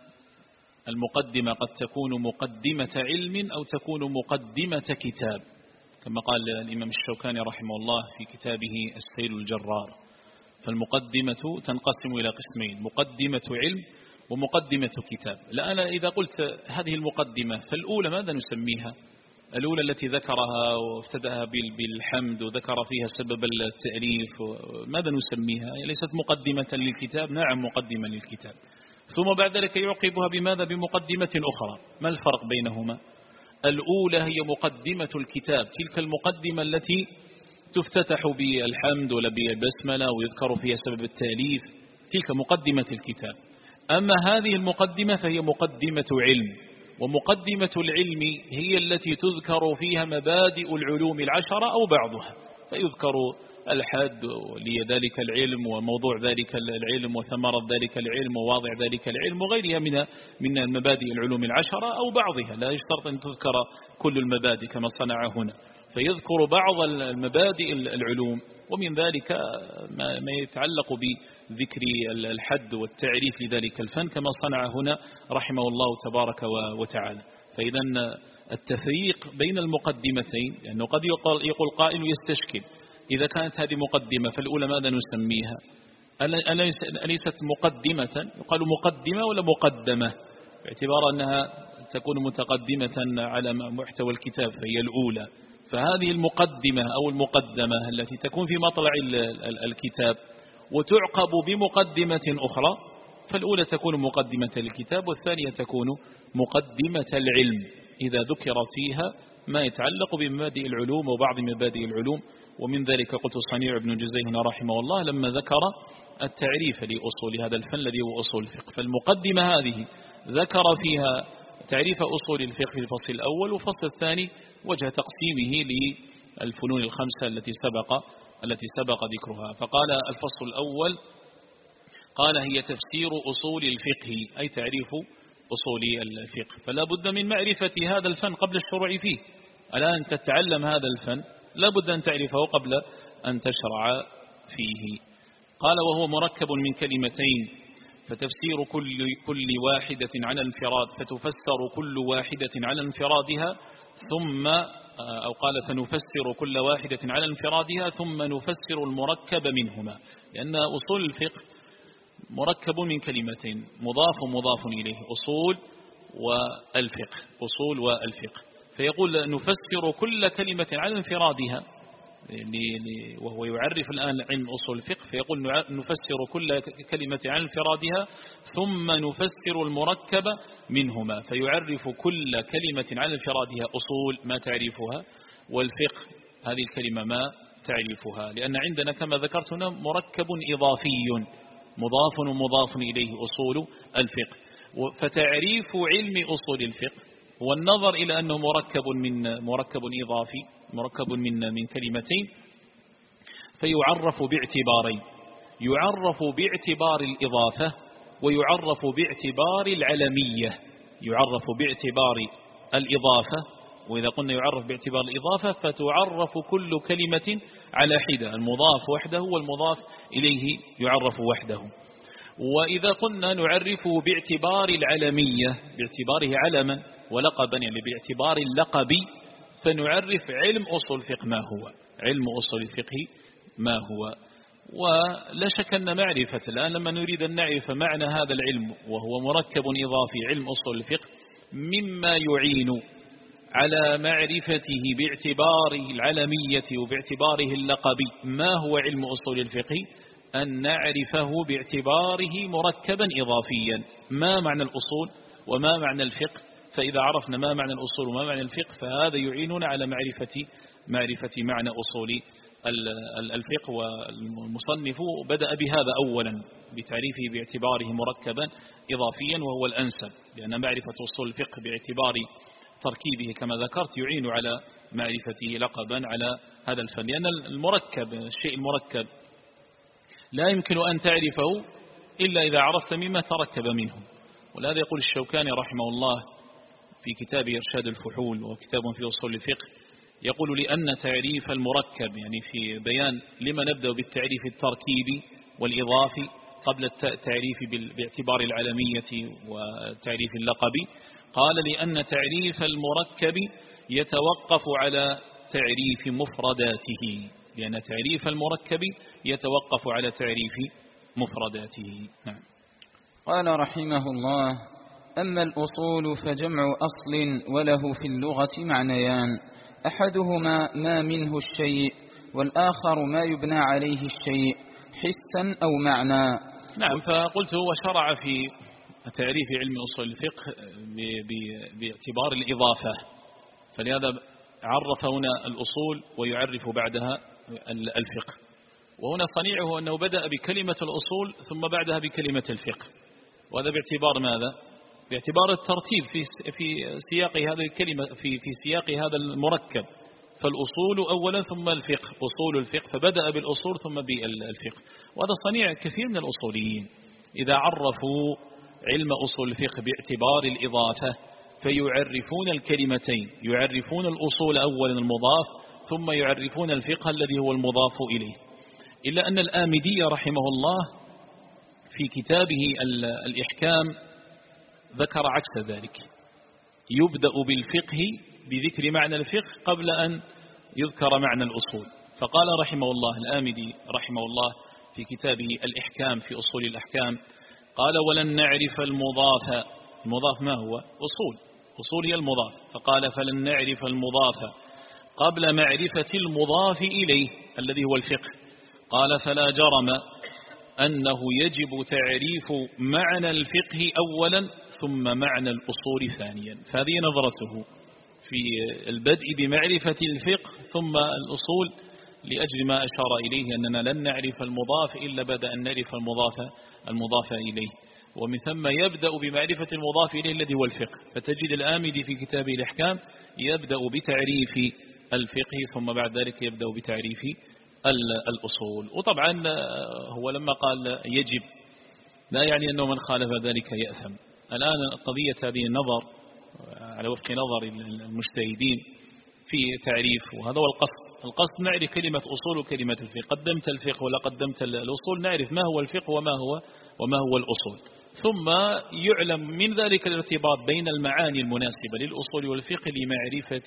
المقدمة قد تكون مقدمة علم أو تكون مقدمة كتاب، كما قال الإمام الشوكاني رحمه الله في كتابه السيل الجرار. فالمقدمة تنقسم إلى قسمين: مقدمة علم ومقدمة كتاب. لأن إذا قلت هذه المقدمة فالأولى ماذا نسميها؟ الأولى التي ذكرها وافتدأها بالحمد وذكر فيها سبب التأليف، ماذا نسميها؟ ليست مقدمة للكتاب؟ نعم، مقدمة للكتاب. ثم بعد ذلك يعقبها بماذا؟ بمقدمة أخرى. ما الفرق بينهما؟ الأولى هي مقدمة الكتاب، تلك المقدمة التي تفتتح بالحمد ولا بالبسملة ويذكر فيها سبب التأليف، تلك مقدمة الكتاب. أما هذه المقدمة فهي مقدمة علم، ومقدمة العلم هي التي تذكر فيها مبادئ العلوم 10 أو بعضها، فيذكر الحد لذلك العلم وموضوع ذلك العلم وثمرة ذلك العلم وواضع ذلك العلم وغيرها من المبادئ العلوم 10 أو بعضها، لا يشترط أن تذكر كل المبادئ كما صنع هنا، فيذكر بعض المبادئ العلوم، ومن ذلك ما يتعلق بذكر الحد والتعريف لذلك الفن كما صنع هنا رحمه الله تبارك وتعالى. فإذا التفريق بين المقدمتين، لأنه قد يقول قائل يستشكل: إذا كانت هذه مقدمة فالأولى ماذا نسميها؟ أليست مقدمة؟ يقال مقدمة ولا مقدمة؟ باعتبار أنها تكون متقدمة على محتوى الكتاب فهي الأولى. فهذه المقدمة أو المقدمة التي تكون في مطلع الكتاب وتعقب بمقدمة أخرى، فالأولى تكون مقدمة للكتاب والثانية تكون مقدمة العلم إذا ذكر فيها ما يتعلق بمبادئ العلوم وبعض مبادئ العلوم. ومن ذلك قلت صنيع بن جزي هنا رحمه الله لما ذكر التعريف لأصول هذا الفن الذي هو أصول الفقه، فالمقدمة هذه ذكر فيها تعريف أصول الفقه في الفصل الأول، والفصل الثاني وجه تقسيمه للفنون ال5 التي سبق ذكرها. فقال الفصل الأول قال: هي تفسير أصول الفقه، أي تعريف أصول الفقه. فلا بد من معرفة هذا الفن قبل الشروع فيه. الآن تتعلم هذا الفن لا بد أن تعرفه قبل أن تشرع فيه. قال: وهو مركب من كلمتين، فتفسير كل واحدة على انفراد، فتفسر كل واحدة على انفرادها ثم أو قال: فنفسر كل واحدة على انفرادها ثم نفسر المركب منهما، لأن أصول الفقه مركب من كلمتين، مضاف ومضاف إليه، أصول والفقه، أصول والفقه. فيقول نفسر كل كلمة على انفرادها، وهو يعرف الآن علم أصول الفقه، فيقول نفسر كل كلمة على انفرادها ثم نفسر المركب منهما، فيعرف كل كلمة على انفرادها أصول ما تعرفها، والفقه هذه الكلمة ما تعرفها، لأن عندنا كما ذكرت هنا مركب إضافي مضاف ومضاف إليه أصول الفقه. فتعريف علم أصول الفقه والنظر إلى أنه مركب إضافي مركب من كلمتين، فيعرف باعتبارين: يعرف باعتبار الإضافة ويعرف باعتبار العلمية. يعرف باعتبار الإضافة، وإذا قلنا يعرف باعتبار الإضافة فتعرف كل كلمة على حدة، المضاف وحده والمضاف إليه يعرف وحده. وإذا قلنا نعرفه باعتبار العلمية، باعتباره علما ولقبا، يعني باعتبار اللقب، فنعرف علم أصول الفقه ما هو، علم أصول الفقه ما هو. ولا شك أن معرفة الآن لما نريد أن نعرف معنى هذا العلم وهو مركب إضافي علم أصول الفقه، مما يعين على معرفته باعتباره العلمية وباعتباره اللقبي ما هو علم أصول الفقه، أن نعرفه باعتباره مركبا إضافيا، ما معنى الأصول وما معنى الفقه. فإذا عرفنا ما معنى الأصول وما معنى الفقه فهذا يعيننا على معرفة معنى أصول الفقه. والمصنف بدأ بهذا أولا بتعريفه باعتباره مركبا إضافيا، وهو الأنسب، لأن معرفة أصول الفقه باعتبار تركيبه كما ذكرت يعين على معرفته لقبا على هذا الفن، لأن المركب، الشيء المركب لا يمكن أن تعرفه إلا إذا عرفت مما تركب منه. ولهذا يقول الشوكاني رحمه الله في كتابه إرشاد الفحول وكتاب في أصول الفقه، يقول لأن تعريف المركب، يعني في بيان لما نبدأ بالتعريف التركيبي والإضافي قبل التعريف باعتبار العلمية والتعريف اللقبي، قال لأن تعريف المركب يتوقف على تعريف مفرداته، لأن تعريف المركب يتوقف على تعريف مفرداته. نعم. قال رحمه الله: أما الأصول فجمع أصل وله في اللغة معنيان، أحدهما ما منه الشيء، والآخر ما يبنى عليه الشيء حسا أو معنى. نعم. فقلت هو شرع في تعريف علم أصول الفقه باعتبار الإضافة، فلهذا عرف هنا الأصول ويعرف بعدها الفقه. وهنا صنيعه أنه بدأ بكلمة الأصول ثم بعدها بكلمة الفقه، وهذا باعتبار ماذا؟ باعتبار الترتيب في سياق هذه الكلمة، في سياق هذا المركب. فالأصول أولا ثم الفقه، أصول الفقه، فبدأ بالأصول ثم بالفقه. وهذا صنيع كثير من الأصوليين إذا عرفوا علم أصول الفقه باعتبار الإضافة فيعرفون الكلمتين، يعرفون الأصول أولا المضاف ثم يعرفون الفقه الذي هو المضاف إليه. إلا أن الآمدي رحمه الله في كتابه الإحكام ذكر عكس ذلك، يبدأ بالفقه بذكر معنى الفقه قبل أن يذكر معنى الأصول. فقال رحمه الله الآمدي رحمه الله في كتابه الإحكام في أصول الأحكام، قال: ولن نعرف المضاف. المضاف ما هو؟ أصول هي المضاف. فقال: فلن نعرف المضاف قبل معرفة المضاف إليه الذي هو الفقه. قال: فلا جرم أنه يجب تعريف معنى الفقه أولا ثم معنى الأصول ثانيا. فهذه نظرته في البدء بمعرفة الفقه ثم الأصول، لأجل ما أشار إليه أننا لن نعرف المضاف إلا بعد أن نعرف المضاف إليه، ومن ثم يبدأ بمعرفة المضاف إليه الذي هو الفقه. فتجد الآمدي في كتابه الإحكام يبدأ بتعريف الفقه ثم بعد ذلك يبدأ بتعريف الأصول. وطبعا هو لما قال يجب لا يعني أنه من خالف ذلك يأثم. الآن قضية هذه النظر على وفق نظر المجتهدين في تعريف، وهذا هو القصد نعرف كلمة أصول وكلمة الفقه. قدمت الفقه ولا قدمت الأصول، نعرف ما هو الفقه وما هو الأصول، ثم يعلم من ذلك الارتباط بين المعاني المناسبة للأصول والفقه لمعرفة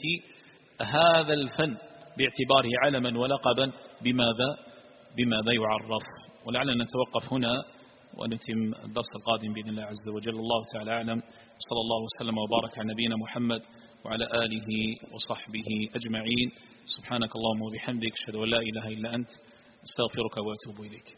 هذا الفن باعتباره علما ولقبا بماذا يعرف. ولعلنا نتوقف هنا ونتم الدرس القادم بإذن الله عز وجل. الله تعالى أعلم، صلى الله وسلم وبارك على نبينا محمد وعلى آله وصحبه أجمعين. سبحانك اللهم وبحمدك، أشهد أن لا إله إلا أنت، أستغفرك وأتوب إليك.